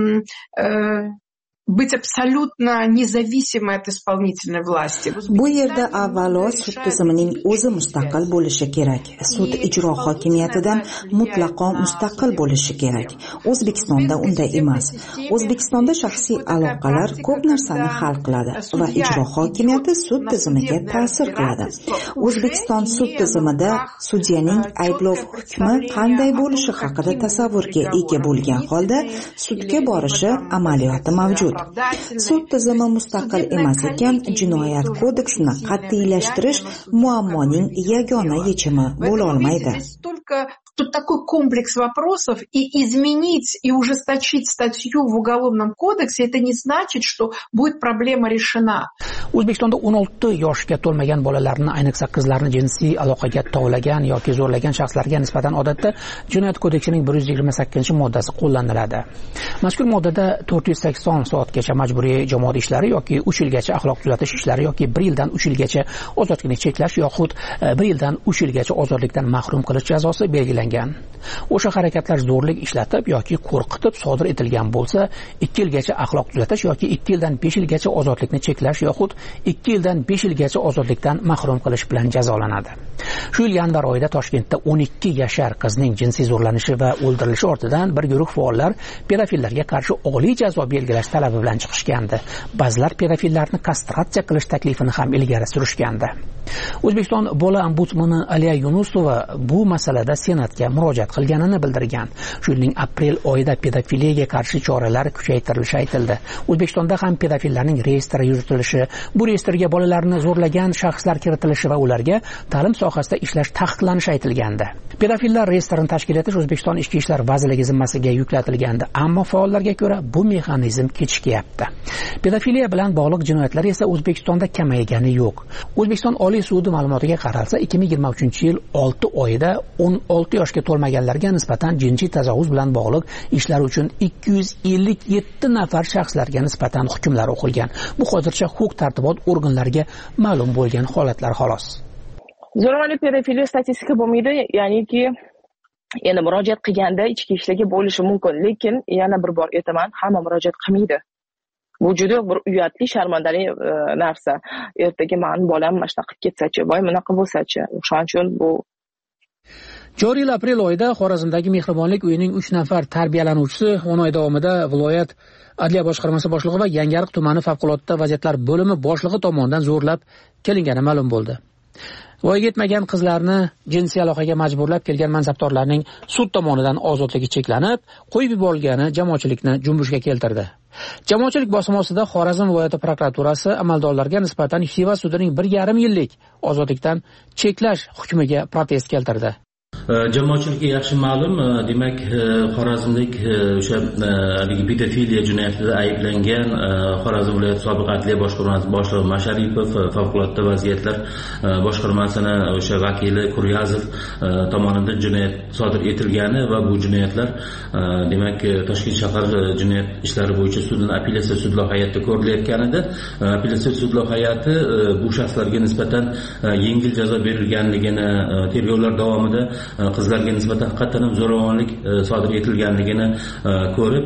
быть абсолютно независимой от исполнительной власти.
Bu yerda avvalo sud tizimining o'zi mustaqil bo'lishi kerak. Sud ijro hokimiyatidan mutlaqo mustaqil bo'lishi kerak. O'zbekistonda unday emas. O'zbekistonda shaxsiy aloqalar ko'p narsani hal qiladi va ijro hokimiyati sud tizimiga ta'sir qiladi. O'zbekiston sud tizimida sudyaning ayblov hukmi qanday bo'lishi haqida tasavvurga ega bo'lgan holda sudga borishi amaliyoti mavjud. Sud tizimi mustaqil emas ekan, jinoyat kodeksini qat'iylashtirish muammoning yagona yechimi bo'la olmaydi.
Тут такой комплекс вопросов, и изменить и ужесточить статью в Уголовном кодексе, это не значит, что будет проблема решена.
O'zbekistonda o'n olti yoshga to'lmagan bolalarni, ayniqsa qizlarni jinsiy aloqaga tovlagan yoki zo'rlagan shaxslarga nisbatan odatda Jinoyat kodeksining bir yuz yigirma sakkizinchi moddasi qo'llaniladi. Mazkur moddada to'rt yuz sakson soatgacha majburiy jamoat ishlari yoki uch yilgacha axloq tuzatish ishlari yoki bir yildan uch yilgacha ozodlikni cheklash yoxud bir yildan uch yilgacha ozodlikdan mahrum qilish jazosi belgilangan. O'sha harakatlar zo'rlik ishlatib yoki qo'rqitib sodir etilgan bo'lsa, ikki yilgacha axloq tuzatish yoki ikki yildan besh yilgacha ozodlikni cheklash yoxud ikki yildan besh yilgacha ozodlikdan mahrum qilish bilan jazolanadi. Shu yil yanvar oyida Toshkentda o'n ikki yashar qizning jinsiy zo'rlanishi va o'ldirilishi ortidan bir guruh faollar pedofillarga qarshi oliy jazo belgilash talabi bilan chiqishgandi. Ba'zilar pedofillarni kastratsiya qilish taklifini ham ilgari surishgandi. O'zbekiston bola ombudsmani Aliya Yunusova bu masalada Senat hukumatga murojaat qilganini bildirgan. Shu yilning aprel oyida pedofiliyaga qarshi choralar kuchaytirilishi aytildi. O'zbekistonda ham pedofillarning reyestri yuritilishi, bu reyestrga bolalarni zo'rlagan shaxslar kiritilishi va ularga ta'lim sohasida ishlash taqiqlanishi aytilgandi. Pedofillar reyestrini tashkil etish O'zbekiston Ichki ishlar vazirligi zimmasiga yuklatilgandi, ammo faollarga ko'ra bu mexanizm kechikyapti. Pedofiliya bilan bog'liq jinoyatlar esa O'zbekistonda kamaygani yo'q. O'zbekiston Oliy sudi ma'lumotiga qaralsa, ikki ming yigirma uchinchi yil olti oyida o'n olti yoshga to'lmaganlarga nisbatan jinsiy tajovuz bilan bog'liq ishlar uchun ikki yuz ellik yetti nafar shaxslarga nisbatan hukmlar o'qilgan. Bu hozircha huquq-tartibot organlariga ma'lum bo'lgan holatlar xolos.
Zo'ravonlik pedofiliya statistika bo'lmaydi, ya'niki yana murojaat qilganda ichki ishlarga bo'lishi mumkin, lekin yana bir bor aytaman, hamma murojaat qilmaydi. Bu juda bir uyatli, sharmandali e, narsa. Ertaga meni bolam mana shunaqa qilib ketsa-chi, voy bunaqa bo'lsa-chi. O'shaning uchun bu
joriy yil aprel oyida Xorazmdagi Mehribonlik uyining uch nafar tarbiyalanuvchisi o'n oy davomida viloyat Adliya boshqarmasi boshlig'i va Yangiariq tumani favqulodda vaziyatlar bo'limi boshlig'i tomonidan zo'rlab kelingani ma'lum bo'ldi. Voyaga yetmagan qizlarni jinsiy aloqaga majburlab kelgan mansabdorlarning sud tomonidan ozodligi cheklanib, qo'yib yuborilgani jamoatchilikni junbushga keltirdi. Jamoatchilik bosimi ostida Xorazm viloyati prokuraturasi amaldorlarga nisbatan Xiva sudining bir yarim yillik ozodlikdan cheklash hukmiga protest keltirdi.
Jamoatchilikka yaxshi ma'lum, demak Xorazmlik o'sha pedofiliya jinoyatida ayblangan Xorazm viloyati sobiq adliya boshqarmasi boshlig'i Masharipov, favqulodda vaziyatlar boshqarmasining o'sha vakili Kuryazov tomonidan jinoyat sodir etilgani va bu jinoyatlar demak Toshkent shahar jinoyat ishlari bo'yicha sudining apellyatsiya sudlov hay'atida ko'rilayotganida, apellyatsiya sudlov hay'ati bu shaxslarga nisbatan yengil jazo berilganligini, tergovlar davomida qizlarga nisbatan haqiqatan ham zo'ravonlik sodir etilganligini ko'rib,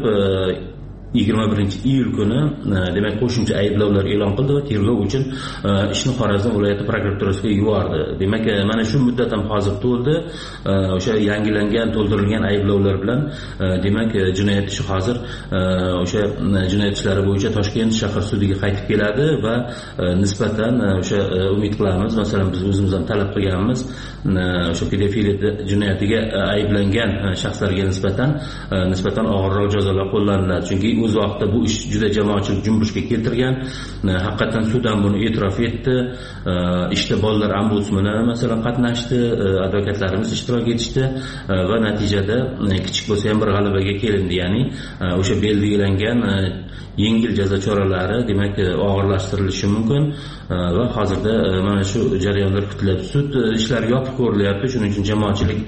yigirma birinchi iyul kuni demak qo'shimcha ayblovlar e'lon qildi va tergov uchun ishni Xorazm viloyati prokuraturasiga yubordi. Demak, mana shu muddat ham hozir to'ldi. O'sha yangilangan, to'ldirilgan ayblovlar bilan demak jinoyat ishi hozir o'sha jinoyat ishlari bo'yicha Toshkent shahar sudiga qaytib keladi va nisbatan o'sha umid qilamiz, masalan biz o'zimiz ham talab qilganmiz, o'sha pedofiliya jinoyatiga ayblangan shaxslarga nisbatan nisbatan og'irroq jazolar qo'llaniladi. Chunki o'z vaqtida bu ish juda jamoatchilik junbushga keltirgan. Haqiqatan sud ham buni e'tirof etdi. Ishda bolalar ombudsmani masalan qatnashdi, advokatlarimiz ishtirok etishdi va natijada kichik bo'lsa ham bir g'alabaga kelindi. Ya'ni o'sha belgilangan yengil jazo choralari demak og'irlashtirilishi mumkin va hozirda mana shu jarayonlar kutiladi. Sud ishlari yopib ko'rilyapti. Shuning uchun jamoatchilik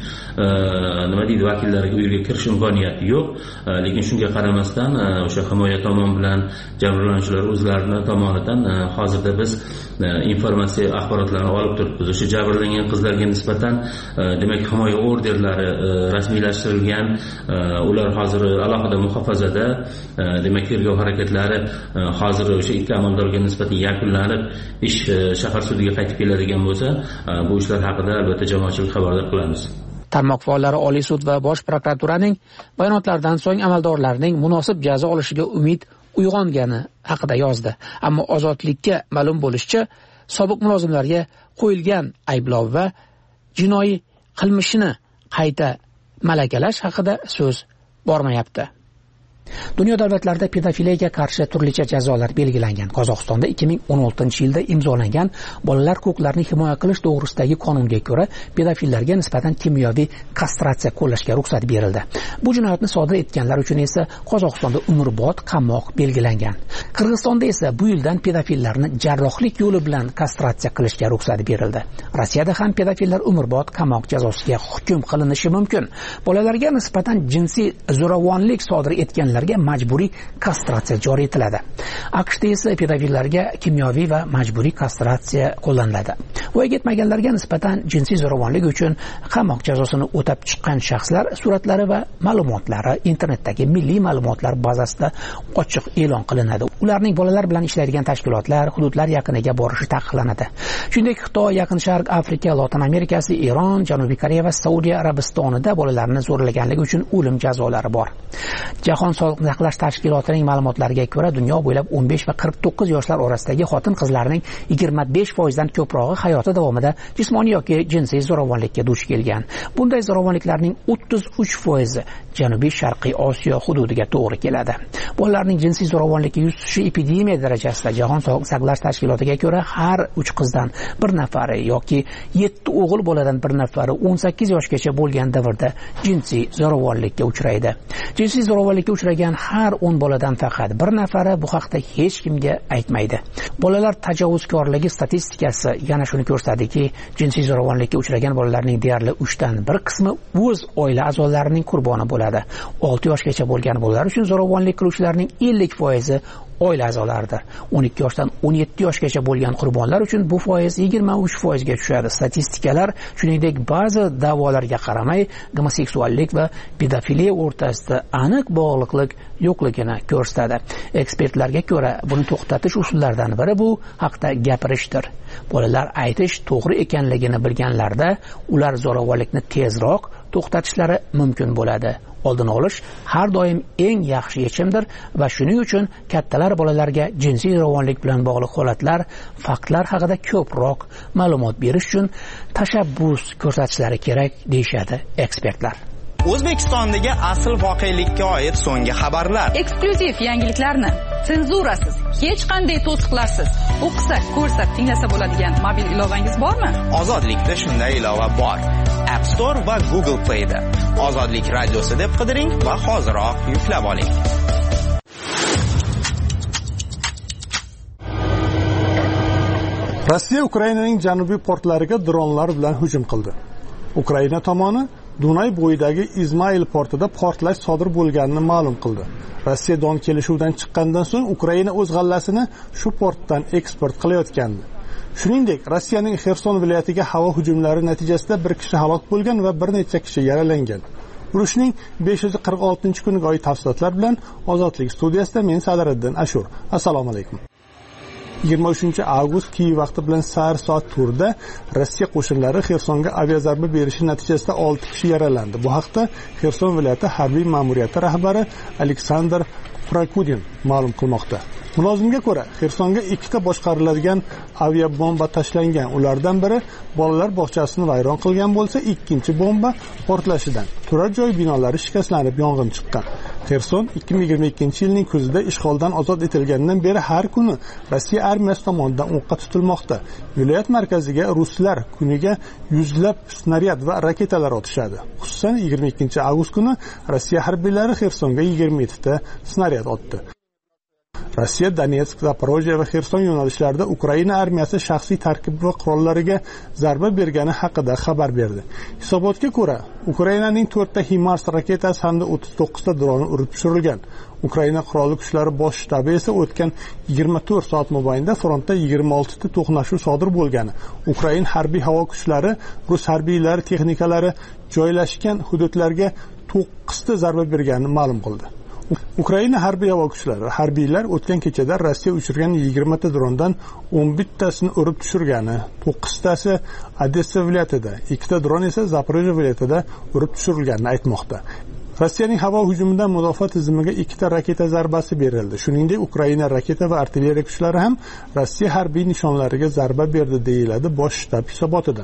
nima deydi, vakillariga u yerga kirish imkoniyati yo'q. Lekin shunga qaramasdan o'sha himoya tomon bilan jabrlanuvchilar o'zlarini tomonidan hozirda biz informatsiya axborotlarni olib turibmiz. O'sha jabrlangan qizlarga nisbatan demak himoya orderlari rasmiylashtirilgan. Ular hozir alohida muhofazada. Demak tergov harakatlari hozir o'sha ikki amaldorga nisbatan yakunlanib, ish shahar sudiga qaytib keladigan bo'lsa, bu ishlar haqida albatta jamoatchilik xabardor qilamiz.
Tarmoq faollari Oliy sud va Bosh prokuraturaning bayonotlaridan so'ng amaldorlarning munosib jazo olishiga umid uyg'ongani haqida yozdi. Ammo ozodlikka ma'lum bo'lishicha, sobiq mulozimlarga qo'yilgan ayblov va jinoiy qilmishini qayta malakalash haqida so'z bormayapti. Dunyo davlatlarida pedofiliyaga qarshi turlicha jazolar belgilangan. Qozog'istonda ikki ming o'n oltinchi yilda imzolangan bolalar huquqlarini himoya qilish to'g'risidagi qonunga ko'ra pedofillarga nisbatan kimyoviy kastratsiya qo'llashga ruxsat berildi. Bu jinoyatni sodir etganlar uchun esa Qozog'istonda umrbod qamoq belgilangan. Qirg'izistonda esa bu yildan pedofillarni jarrohlik yo'li bilan kastratsiya qilishga ruxsat berildi. Rossiyada ham pedofillar umrbod qamoq jazosiga hukm qilinishi mumkin. Bolalarga nisbatan jinsiy zo'ravonlik sodir etganlar majburiy kastratsiya joriy etiladi. AQShda esa pedofillarga kimyoviy va majburiy kastratsiya qo'llaniladi. Voyaga yetmaganlarga nisbatan jinsiy zo'ravonlik uchun qamoq jazosini o'tab chiqqan shaxslar suratlari va ma'lumotlari internetdagi milliy ma'lumotlar bazasida ochiq e'lon qilinadi. ularning bolalar bilan ishlaydigan tashkilotlar hududlar yaqiniga borishi taqiqlanadi. Shuningdek, Xitoy, Yaqin Sharq, Afrika, Lotin Amerikasi, Eron, Janubiy Koreya va Saudiya Arabistonida bolalarni zo'rlaganligi uchun o'lim jazolari bor. Jahon sog'liqni saqlash tashkilotining ma'lumotlariga ko'ra, dunyo bo'ylab o'n besh va qirq to'qqiz yoshlar orasidagi xotin-qizlarning yigirma besh foiz dan ko'prog'i hayoti davomida jismoniy yoki jinsiy zo'ravonlikka duch kelgan. Bunday zo'ravonliklarning o'ttiz uch foizi Janubiy Sharqiy Osiyo hududiga to'g'ri keladi. Bolalarning jinsiy zo'ravonlikka yuz tutishi epidemiya darajasida Jahon sog'liqni saqlash tashkilotiga ko'ra har uch qizdan bir nafari yoki yetti o'g'il boladan bir nafari o'n sakkiz yoshgacha bo'lgan davrda jinsiy zo'ravonlikka uchraydi. Jinsiy zo'ravonlikka uchragan har o'n boladan faqat bir nafari bu haqda hech kimga aytmaydi. Bolalar tajovuzkorligi statistikasi yana shuni ko'rsatadiki, jinsiy zo'ravonlikka uchragan bolalarning deyarli uchdan bir qismi o'z oila a'zolarining qurboni bo'ladi. olti yoshgacha bo'lgan bolalar uchun zo'ravonlik qiluvchilarning ellik foizi oila a'zolaridir. o'n ikki yoshdan o'n yetti yoshgacha bo'lgan qurbonlar uchun bu foiz yigirma uch foizga tushadi. Statistikalar shuningdek ba'zi da'volarga qaramay gomoseksuallik va pedofiliya o'rtasida aniq bog'liqlik yo'qligini ko'rsatadi. Ekspertlarga ko'ra, buni to'xtatish usullaridan biri bu haqda gapirishdir. Bolalar aytish to'g'ri ekanligini bilganlarda ular zo'ravonlikni tezroq to'xtatishlari mumkin bo'ladi. Oldini olish har doim eng yaxshi yechimdir va shuning uchun kattalar bolalarga jinsiy zo'ravonlik bilan bog'liq holatlar, faktlar haqida ko'proq ma'lumot berish uchun tashabbus ko'rsatishlari kerak deyshadi ekspertlar.
O'zbekistondagi asl voqelikka oid so'nggi xabarlar.
Eksklyuziv yangiliklarni senzurasiz, hech qanday to'siqlarsiz o'qisak, ko'rsak, tinglasa bo'ladigan mobil ilovangiz bormi?
Ozodlikda shunday ilova bor. App Store va Google Play da. Ozodlik radiosi deb qidiring va hoziroq yuklab oling.
Rossiya Ukrainaning janubiy portlariga dronlar bilan hujum qildi. Ukraina tomoni Dunay bo'yidagi Izmail portida portlash sodir bo'lganini ma'lum qildi. Rossiya Don kelishuvidan chiqqandan so'ng Ukraina o'z g'allasini shu portdan eksport qilayotgandi. Shuningdek, Rossiyaning Xerson viloyatiga havo hujumlari natijasida bir kishi halok bo'lgan va bir necha kishi yaralangan. Urushning besh yuz qirq oltinchi kuniga oid tafsilotlar bilan Ozodlik studiyasida men Sadiriddin Ashur. Assalomu alaykum. yigirma uchinchi avgust Kiyev vaqti bilan sar soat turda Rossiya qo'shinlari Xersonga aviazarba berishi natijasida olti kishi yaralandi. Bu haqda Xerson viloyati harbiy ma'muriyati rahbari Aleksandr Prakudin ma'lum qilmoqda. Mulozimga ko'ra, Xersonga ikkita boshqariladigan aviabomba tashlangan. Ulardan biri bolalar bog'chasini vayron qilgan bo'lsa, ikkinchi bomba portlashidan turar joy binolari shikastlanib yong'in chiqqan. Xerson ikki ming yigirma ikkinchi yilning kuzida ishg'oldan ozod etilgandan beri har kuni Rossiya armiyasi tomonidan o'qqa tutilmoqda. Viloyat markaziga ruslar kuniga yuzlab snaryad va raketalar otishadi. Xususan yigirma ikkinchi avgust kuni Rossiya harbiylari Xersonga yigirma yetti ta snaryad otdi. Rossiya Donetsk, Zaporojye va Xerson yo'nalishlarida Ukraina armiyasi shaxsiy tarkib va qurollariga zarba bergani haqida xabar berdi. Hisobotga ko'ra, Ukrainaning to'rtta HIMARS raketasi hamda o'ttiz to'qqiz ta droni urib tushirilgan. Ukraina qurolli kuchlari bosh shtabi esa o'tgan yigirma to'rt soat mobaynida frontda yigirma olti ta to'qnashuv sodir bo'lgani. Ukraina harbiy havo kuchlari rus harbiylari texnikalari joylashgan hududlarga to'qqiz ta zarba berganini ma'lum qildi. Ukraina harbiy havo kuchlari harbiylar o'tgan kechada Rossiya uchirgan yigirma ta drondan o'n bittasini urib tushirgani, to'qqiz tasi Odessa viloyatida, ikkita dron esa Zaporojye viloyatida urib tushirilganini aytmoqda. Rossiyaning havo hujumidan mudofaa tizimiga ikkita raketa zarbasi berildi. Shuningdek, Ukraina raketa va artilleriya kuchlari ham Rossiya harbiy nishonlariga zarba berdi, deyiladi bosh shtab hisobotida.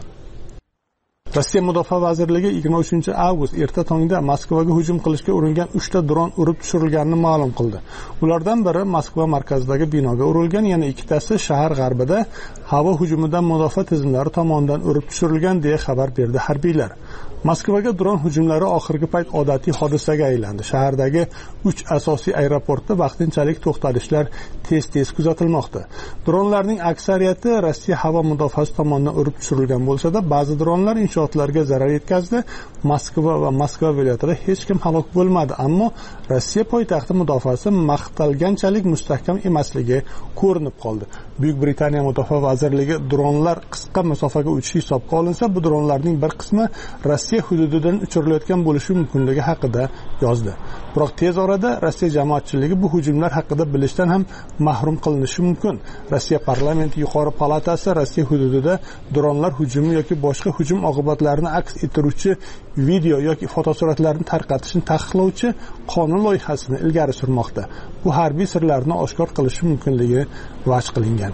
Rossiya Mudofaa vazirligi yigirma uchinchi avgust erta tongda Moskvaga hujum qilishga uringan uchta dron urib tushirilganini ma'lum qildi. Ulardan biri Moskva markazidagi binoga urilgan, yana ikkitasi shahar g'arbida havo hujumidan mudofaa tizimlari tomonidan urib tushirilgan deya xabar berdi harbiylar. Moskvaga dron hujumlari oxirgi payt odatiy hodisaga aylandi. Shahardagi uch asosiy aeroportda vaqtinchalik to'xtalishlar tez-tez kuzatilmoqda. Dronlarning aksariyati Rossiya havo mudofaasi tomonidan urib tushirilgan bo'lsa-da, ba'zi dronlar inshootlarga zarar yetkazdi. Moskva va Moskva viloyatida hech kim halok bo'lmadi, ammo Rossiya poytaxti mudofaasi maqtalganchalik mustahkam emasligi ko'rinib qoldi. Buyuk Britaniya Mudofaa vazirligi dronlar qisqa masofaga uchishi hisobga olinsa, bu dronlarning bir qismi Rossiya hududidan uchirilayotgan bo'lishi mumkinligi haqida yozdi. Biroq tez orada Rossiya jamoatchiligi bu hujumlar haqida bilishdan ham mahrum qilinishi mumkin. Rossiya parlamenti yuqori palatasi Rossiya hududida dronlar hujumi yoki boshqa hujum oqibatlarini aks ettiruvchi video yoki fotosuratlarni tarqatishni taqiqlovchi qonun loyihasini ilgari surmoqda. Bu harbiy sirlarni oshkor qilishi mumkinligi va'd qilingan.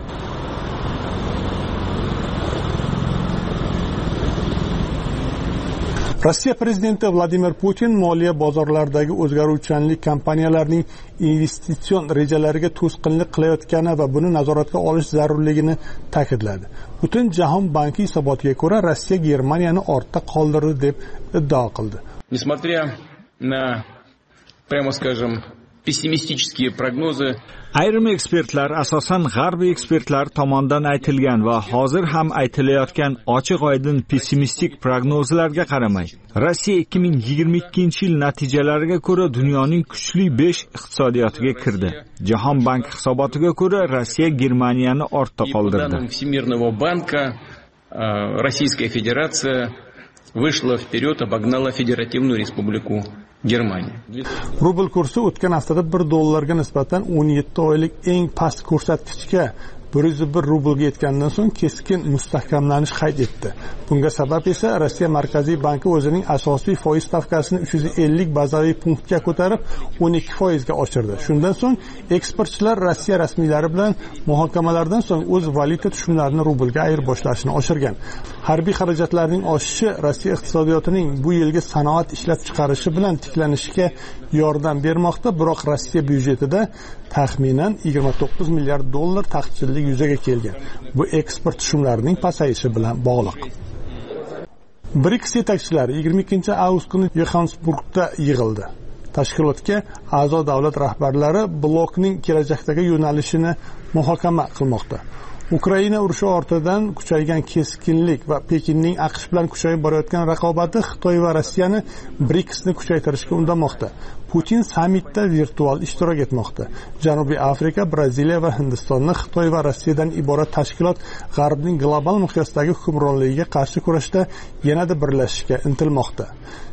Rossiya prezidenti Vladimir Putin moliya bozorlaridagi o'zgaruvchanlik kompaniyalarning investitsion rejalariga to'sqinlik qilayotgani va buni nazoratga olish zarurligini ta'kidladi. Butun jahon banki hisobotiga ko'ra Rossiya Germaniyani ortda qoldirdi deb iddao qildi.
Несмотря на, прямо скажем, pessimistik prognozы,
ayrim ekspertlar, asosan g'arbiy ekspertlar tomonidan aytilgan va hozir ham aytilayotgan ochiq-oydin pessimistik prognozlarga qaramay, Rossiya ikki ming yigirma ikkinchi yil natijalariga ko'ra dunyoning kuchli besh iqtisodiyotiga kirdi. Jahon banki hisobotiga ko'ra Rossiya Germaniyani ortda qoldirdi.
По данным Всемирного банка, Российская Федерация вышла вперед, обогнала Федеративную Республику Germaniya.
Rubl kursi o'tgan haftada bir dollarga nisbatan o'n yetti oylik eng past ko'rsatkichga bir yuz bir rublga yetgandan so'ng keskin mustahkamlanish qayd etdi. Bunga sabab esa Rossiya Markaziy banki o'zining asosiy foiz stavkasini uch yuz ellik bazaviy punktga ko'tarib o'n ikki foizga oshirdi. Shundan so'ng eksportchilar Rossiya rasmiylari bilan muhokamalardan so'ng o'z valyuta tushumlarini rublga ayirboshlashni oshirgan. Harbiy xarajatlarning oshishi Rossiya iqtisodiyotining bu yilgi sanoat ishlab chiqarishi bilan tiklanishiga yordam bermoqda, biroq Rossiya byudjetida taxminan yigirma to'qqiz milliard dollar taqchillik yuzaga kelgan. Bu eksport tushumlarining pasayishi bilan bog'liq. BRICS yetakchilari yigirma ikkinchi avgust kuni Johannesburgda yig'ildi. Tashkilotga a'zo davlat rahbarlari blokning kelajakdagi yo'nalishini muhokama qilmoqda. Ukraina urushi ortidan kuchaygan keskinlik va Pekinning AQSh bilan kuchayib borayotgan raqobati Xitoy va Rossiyani BRICSni kuchaytirishga undamoqda. Putin sammitda virtual ishtirok etmoqda. Janubiy Afrika, Braziliya va Hindistonni Xitoy va Rossiyadan iborat tashkilot G'arbning global miqyosdagi hukmronligiga qarshi kurashda yanada birlashishga intilmoqda.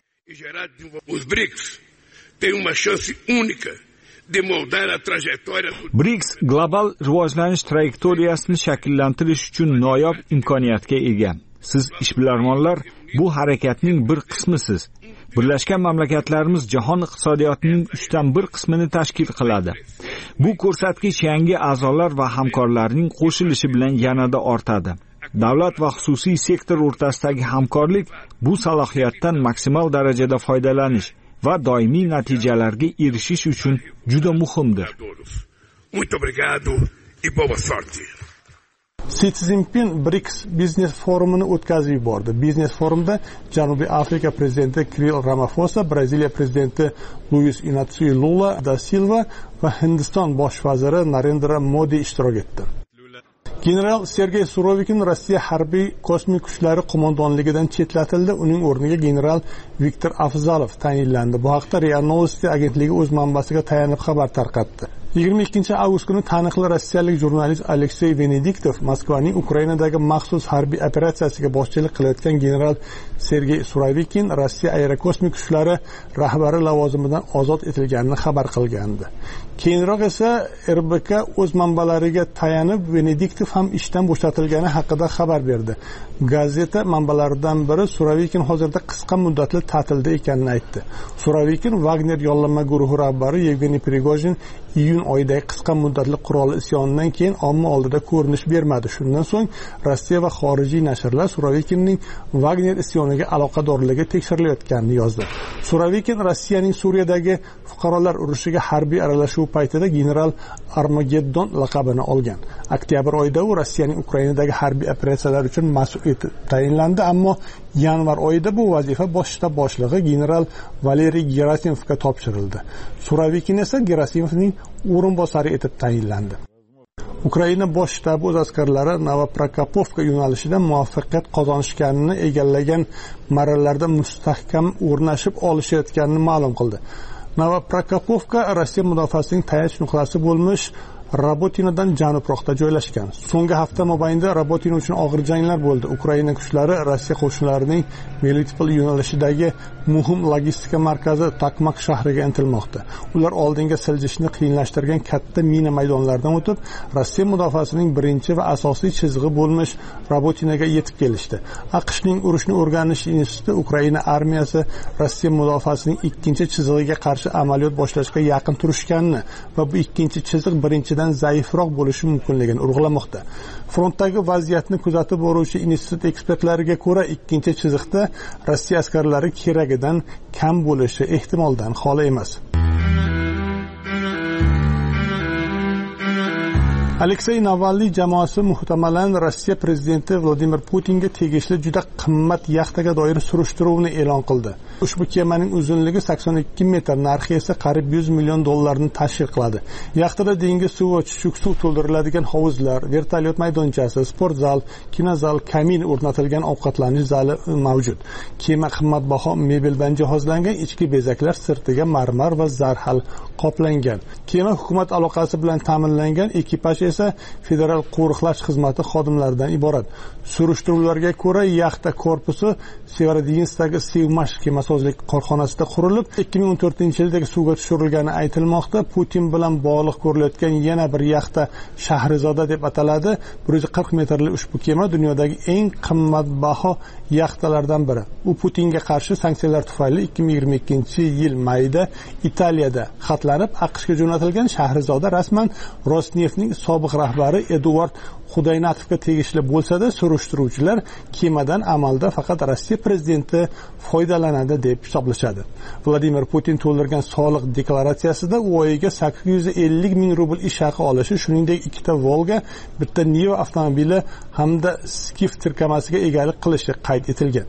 Os BRICS têm uma chance única de moldar a trajetória.
BRICS global rivojlanish trayektoriyasini shakllantirish uchun noyob imkoniyatga ega. Siz ishbilarmonlar bu harakatning bir qismisiz. Birlashgan Mamlakatlarimiz jahon iqtisodiyotining uchdan bir qismini tashkil qiladi. Bu ko'rsatkich yangi a'zolar va hamkorlarning qo'shilishi bilan yanada ortadi. Davlat va xususiy sektor o'rtasidagi hamkorlik bu salohiyatdan maksimal darajada foydalanish va doimiy natijalarga erishish uchun juda muhimdir.
Muito obrigado e boa sorte.
Si Jinping BRICS biznes forumini o'tkazib yubordi. Biznes forumda Janubiy Afrika prezidenti Cyril Ramaphosa, Braziliya prezidenti Luis Inacio Lula da Silva va Hindiston bosh vaziri Narendra Modi ishtirok etdi. General Sergey Surovikin Rossiya harbiy kosmik kuchlari qo'mondonligidan chetlatildi. Uning o'rniga general Viktor Afzalov tayinlandi. Bu haqda RIA Novosti agentligi o'z manbasiga tayanib xabar tarqatdi. yigirma ikkinchi avgust kuni taniqli rossiyalik jurnalist Aleksey Venediktov Moskvaning Ukrainadagi maxsus harbiy operatsiyasiga boshchilik qilayotgan general Sergey Surovikin Rossiya aerokosmik kuchlari rahbari lavozimidan ozod etilganini xabar qilgandi. Keyinroq esa R B K o'z manbalariga tayanib Venediktov ham ishdan bo'shatilgani haqida xabar berdi. Gazeta manbalaridan biri Surovikin hozirda qisqa muddatli ta'tilda ekanini aytdi. Surovikin Wagner yollanma guruhi rahbari Yevgeniy Prigojin iyun oyidagi qisqa muddatli qurolli isyonidan keyin omma oldida ko'rinish bermadi. Shundan so'ng Rossiya va xorijiy nashrlar Surovikinning Wagner isyoniga aloqadorligi tekshirilayotganini yozdi. Surovikin Rossiyaning Suriyadagi fuqarolar urushiga harbiy aralashuv paytida general Armageddon laqabini olgan. Oktyabr oyida u Rossiyaning Ukrainadagi harbiy operatsiyalar uchun mas'ul etib tayinlandi, ammo yanvar oyida bu vazifa bosh shtab boshlig'i general Valeriy Gerasimovga topshirildi. Surovikin esa Gerasimovning o'rinbosari etib tayinlandi. Ukraina bosh shtabi o'z askarlari Novoprokopovka yo'nalishida muvaffaqiyat qozonishganini, egallagan marralarda mustahkam o'rnashib olishayotganini ma'lum qildi. Novoprokopovka Rossiya mudofaasining tayanch nuqtasi bo'lmish Rabotinadan janubroqda joylashgan. So'nggi hafta mobaynida Rabotina uchun og'ir janglar bo'ldi. Ukraina kuchlari Rossiya qo'shinlarining Melitopol yo'nalishidagi muhim logistika markazi Tokmak shahriga intilmoqda. Ular oldinga siljishni qiyinlashtirgan katta mina maydonlaridan o'tib, Rossiya mudofaasining birinchi va asosiy chizig'i bo'lmish Rabotinaga yetib kelishdi. AQShning urushni o'rganish instituti Ukraina armiyasi Rossiya mudofaasining ikkinchi chizig'iga qarshi amaliyot boshlashga yaqin turishganini va bu ikkinchi chiziq birinchidan zaifroq bo'lishi mumkinligini urg'ulamoqda. Frontdagi vaziyatni kuzatib boruvchi institut ekspertlariga ko'ra, ikkinchi chiziqda Rossiya askarlari keragidan kam bo'lishi ehtimoldan xoli emas. Aleksey Navalniy jamoasi muhtamalan Rossiya prezidenti Vladimir Putinga tegishli juda qimmat yaxtaga doir surishtiruvni e'lon qildi. Ushbu kemaning uzunligi sakson ikki metr, narxi esa qariyb yuz million dollarni tashkil qiladi. Yaxtada dengiz suvi va chuchuk suv to'ldiriladigan hovuzlar, vertolyot maydonchasi, sport zal, kinozal, kamin o'rnatilgan ovqatlanish zali mavjud. Kema qimmatbaho mebeldan jihozlangan, ichki bezaklar sirtiga marmar va zarhal qoplangan. Kema hukumat aloqasi bilan ta'minlangan, ekipaj esa federal qo'riqlash xizmati xodimlaridan iborat. Surishtiruvlarga ko'ra, yaxta korpusi Severodvinskdagi Sevmash kemasozlik korxonasida qurilib, ikki ming o'n to'rtinchi yildagi suvga tushirilgani aytilmoqda. Putin bilan bog'liq ko'rilayotgan yana bir yaxta Shahrizoda deb ataladi. bir yuz qirq metrli ushbu kema dunyodagi eng qimmatbaho yaxtalardan biri. U Putinga qarshi sanksiyalar tufayli ikki ming yigirma ikkinchi yil mayida Italiyada xatlanib, AQShga jo'natilgan. Shahrizoda rasman Rosneftning sobiq rahbari Eduard Xudaynatovga tegishli bo'lsa-da, surishtiruvchilar kemadan amalda faqat Rossiya prezidenti foydalanadi deb hisoblashadi. Vladimir Putin to'ldirgan soliq deklaratsiyasida u oyiga sakkiz yuz ellik ming rubl ish haqi olishi, shuningdek ikkita Volga, bitta Niva avtomobili hamda Skif tirkamasiga egalik qilishi qayd etilgan.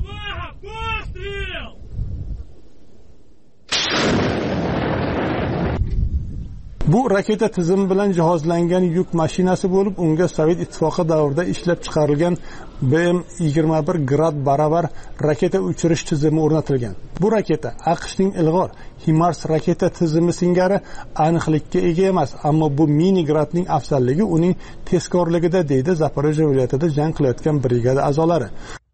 Bu raketa tizimi bilan jihozlangan yuk mashinasi bo'lib, unga Sovet ittifoqi davrida ishlab chiqarilgan B M yigirma bir Grad baravar raketa uchirish tizimi o'rnatilgan. Bu raketa AQShning ilg'or HIMARS raketa tizimi singari aniqlikka ega emas, ammo bu mini Gradning afzalligi uning tezkorligida, deydi Zaporojye viloyatida jang qilayotgan brigada a'zolari.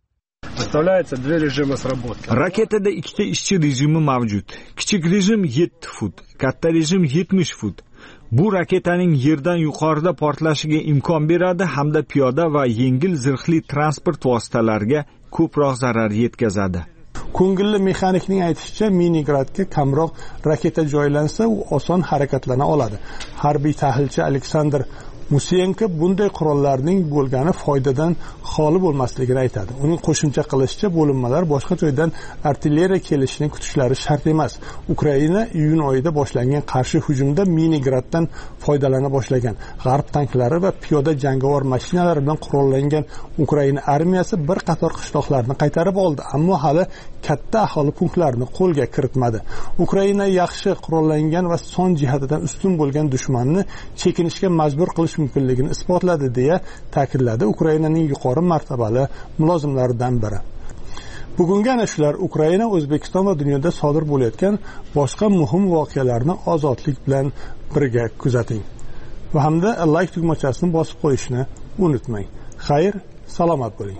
Raketada ikkita ishchi rejimi mavjud. Kichik rejim yetti fut, katta rejim yetmish fut. Bu raketaning yerdan yuqorida portlashiga imkon beradi hamda piyoda va yengil zirhli transport vositalariga ko'proq zarar yetkazadi.
Ko'ngilli mexanikning aytishicha, Minigradga kamroq raketa joylansa, u oson harakatlana oladi. Harbiy tahlilchi Aleksandr Musenko bunday qurollarning bo'lgani foydadan xoli bo'lmasligini aytadi. Uning qo'shimcha qilishicha, bo'linmalar boshqa joydan artilleriya kelishini kutishlari shart emas. Ukraina iyun oyida boshlangan qarshi hujumda Minigraddan foydalana boshlagan. G'arb tanklari va piyoda jangovar mashinalari bilan qurollangan Ukraina armiyasi bir qator qishloqlarni qaytarib oldi, ammo hali katta aholi punktlarini qo'lga kiritmadi. Ukraina yaxshi qurollangan va son jihatidan ustun bo'lgan dushmanni chekinishga majbur qilish mumkinligini isbotladi, deya ta'kidladi Ukrainaning yuqori martabali mulozimlaridan biri. Bugungi ana shular Ukraina, O'zbekiston va dunyoda sodir bo'layotgan boshqa muhim voqealarni ozodlik bilan birga kuzating. Va hamda like tugmachasini bosib qo'yishni unutmang. Xayr, salomat bo'ling.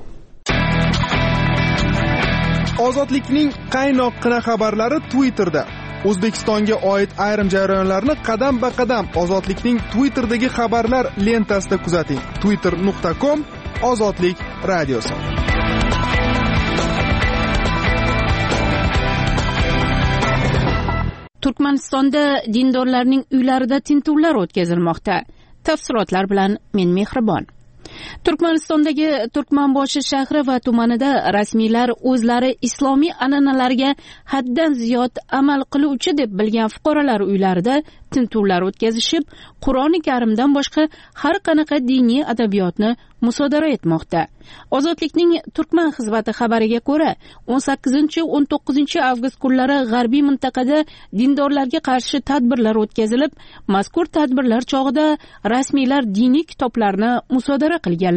Ozodlikning qaynoqqina xabarlari Twitterda. O'zbekistonga oid ayrim jarayonlarni qadam-ba-qadam Ozodlikning Twitter'dagi xabarlar lentasida kuzating. twitter nuqta com Ozodlik radiosi.
Turkmanistonda dindorlarning uylarida tintuvlar o'tkazilmoqda. Tafsilotlar bilan men Mehribon. Turkmanistondagi Turkmanboshi shahri va tumanida rasmiylar o'zlari islomiy an'analarga haddan ziyod amal qiluvchi deb bilgan fuqarolar uylarida tintuvlar o'tkazishib, Qur'oni Karimdan boshqa har qanaqa diniy adabiyotni musodara etmoqda. Ozodlikning Turkman xizmati xabariga ko'ra, o'n sakkizinchi o'n to'qqizinchi avgust kunlari g'arbiy mintaqada dindorlarga qarshi tadbirlar o'tkazilib, mazkur tadbirlar chog'ida rasmiylar diniy kitoblarni musodara qilganlar.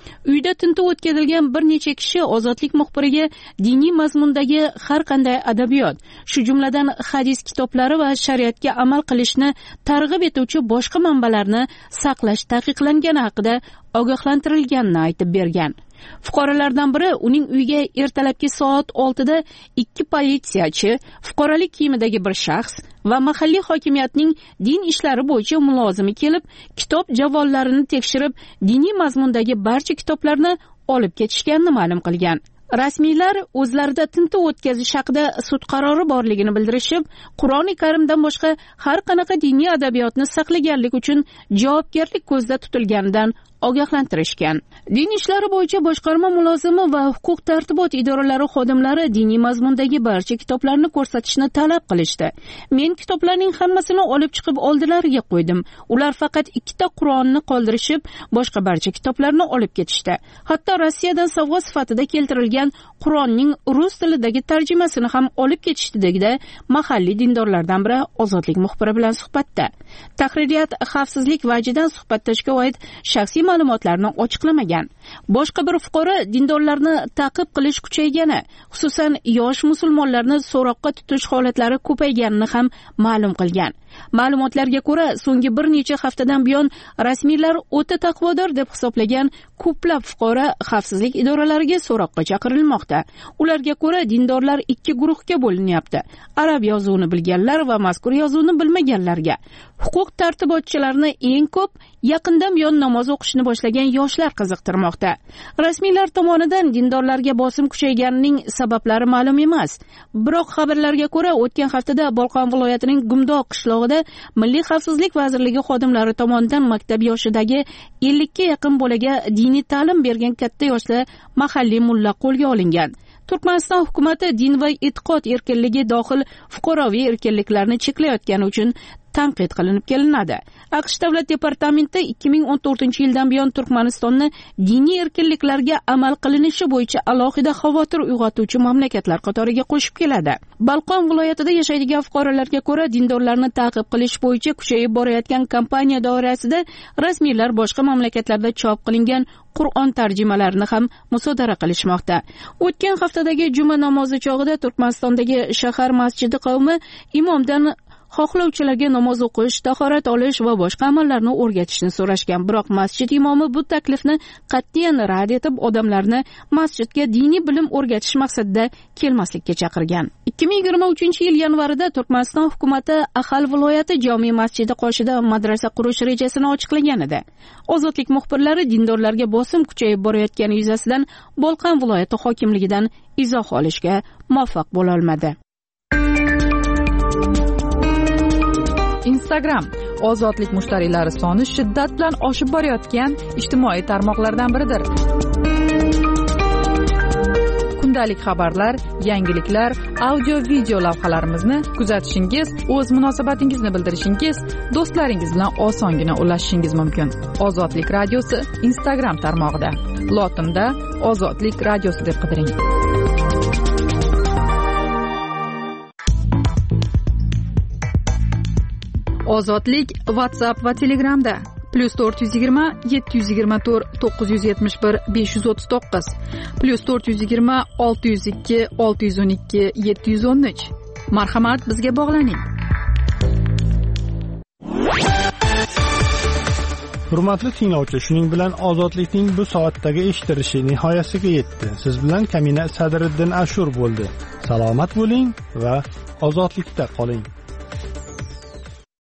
Uyda tintuv o'tkazilgan bir necha kishi Ozodlik muxbiriga diniy mazmundagi har qanday adabiyot, shu jumladan hadis kitoblari va shariatga amal qilishni targ'ib etuvchi boshqa manbalarni saqlash taqiqlangani haqida ogohlantirilganini aytib bergan. Fuqarolardan biri uning uyiga ertalabki soat oltida ikki politsiyachi, fuqarolik kiyimidagi bir shaxs va mahalliy hokimiyatning din ishlari bo'yicha mulozimi kelib, kitob javollarini tekshirib, diniy mazmundagi barcha kitoblarni olib ketishganini ma'lum qilgan. Rasmiylar o'zlarida tintuv o'tkazish haqida sud qarori borligini bildirishib, Qur'oni Karimdan boshqa har qanaqa diniy adabiyotni saqlaganlik uchun javobgarlik ko'zda tutilganidan ogohlantirishgan. Din ishlari bo'yicha boshqarma mulozimi va huquq tartibot idoralari xodimlari diniy mazmundagi barcha kitoblarni ko'rsatishni talab qilishdi. Men kitoblarning hammasini olib chiqib oldilariga qo'ydim. Ular faqat ikkita Qur'onni qoldirishib, boshqa barcha kitoblarni olib ketishdi. Hatto Rossiyadan sovg'a sifatida keltirilgan Qur'onning rus tilidagi tarjimasini ham olib ketishdi, dedi mahalliy dindorlardan biri Ozodlik muxbiri bilan suhbatda. Tahririyat xavfsizlik vajidan suhbatlashga oid shaxsiy ma'lumotlarni ochiqlamagan. Boshqa bir fuqaro dindorlarni ta'qib qilish kuchaygani, xususan yosh musulmonlarni so'roqqa tutish holatlari ko'payganini ham ma'lum qilgan. Ma'lumotlarga ko'ra, so'nggi bir necha haftadan buyon rasmiylar o'ta taqvodor deb hisoblagan ko'plab fuqaro xavfsizlik idoralariga so'roqqa chaqirilmoqda. Ularga ko'ra, dindorlar ikki guruhga bo'linyapti: arab yozuvini bilganlar va mazkur yozuvni bilmaganlarga. Huquq tartibotchilarini eng ko'p yaqindan buyon namoz o'qishni boshlagan yoshlar qiziqtirmoqda. Rasmiylar tomonidan dindorlarga bosim kuchayganining sabablari ma'lum emas. Biroq xabarlarga ko'ra, o'tgan haftada Bolqon viloyatining Gumdoq qishlog'ida Milliy xavfsizlik vazirligi xodimlari tomonidan maktab yoshidagi ellikka yaqin bolaga diniy ta'lim bergan katta yoshli mahalliy mulla qo'lga olingan. Turkmaniston hukumati din va e'tiqod erkinligi dohil fuqaroviy erkinliklarni cheklayotgani uchun tanqid qilinib kelinadi. AQSh Davlat departamenti ikki ming o'n to'rtinchi yildan buyon Turkmanistonni diniy erkinliklarga amal qilinishi bo'yicha alohida xavotir uyg'otuvchi mamlakatlar qatoriga qo'shib keladi. Bolqon viloyatida yashaydigan fuqarolarga ko'ra, dindorlarni ta'qib qilish bo'yicha kuchayib borayotgan kampaniya doirasida rasmiylar boshqa mamlakatlarda chop qilingan Qur'on tarjimalarini ham musodara qilishmoqda. O'tgan haftadagi juma namozi chog'ida Turkmanistondagi shahar masjidi qavmi imomdan xohlovchilarga namoz o'qish, tahorat olish va boshqa amallarni o'rgatishni so'rashgan. Biroq masjid imomi bu taklifni qat'iyan rad etib, odamlarni masjidga diniy bilim o'rgatish maqsadida kelmaslikka chaqirgan. ikki ming yigirma uchinchi yil yanvarida Turkmaniston hukumati Ahal viloyati jome masjidi qoshida madrasa qurish rejasini ochiqlagan edi. Ozodlik muxbirlari dindorlarga bosim kuchayib borayotgani yuzasidan Bolqon viloyati hokimligidan izoh olishga muvaffaq bo'la olmadi.
Instagram ozodlik mushtariylari soni shiddat bilan oshib borayotgan ijtimoiy tarmoqlardan biridir. Kundalik xabarlar, yangiliklar, audio-video lavhalarimizni kuzatishingiz, o'z munosabatingizni bildirishingiz, do'stlaringiz bilan osongina ulashishingiz mumkin. Ozodlik radiosi Instagram tarmog'ida. Lotinda Ozodlik radiosi deb qidiring. Ozodlik WhatsApp va Telegramda plus to'rt yuz yigirma yetti yuz yigirma to'rt to'qqiz yuz yetmish bir besh yuz o'ttiz to'qqiz plus to'rt yuz yigirma olti yuz ikki olti yuz o'n ikki yetti yuz o'n uch. Marhamat, bizga bog'laning.
Hurmatli tinglovchi, shuning bilan ozodlikning bu soatdagi eshitilishi nihoyasiga yetdi. Siz bilan Kamina Sadriddin Ashur bo'ldi. Salomat bo'ling va ozodlikda qoling.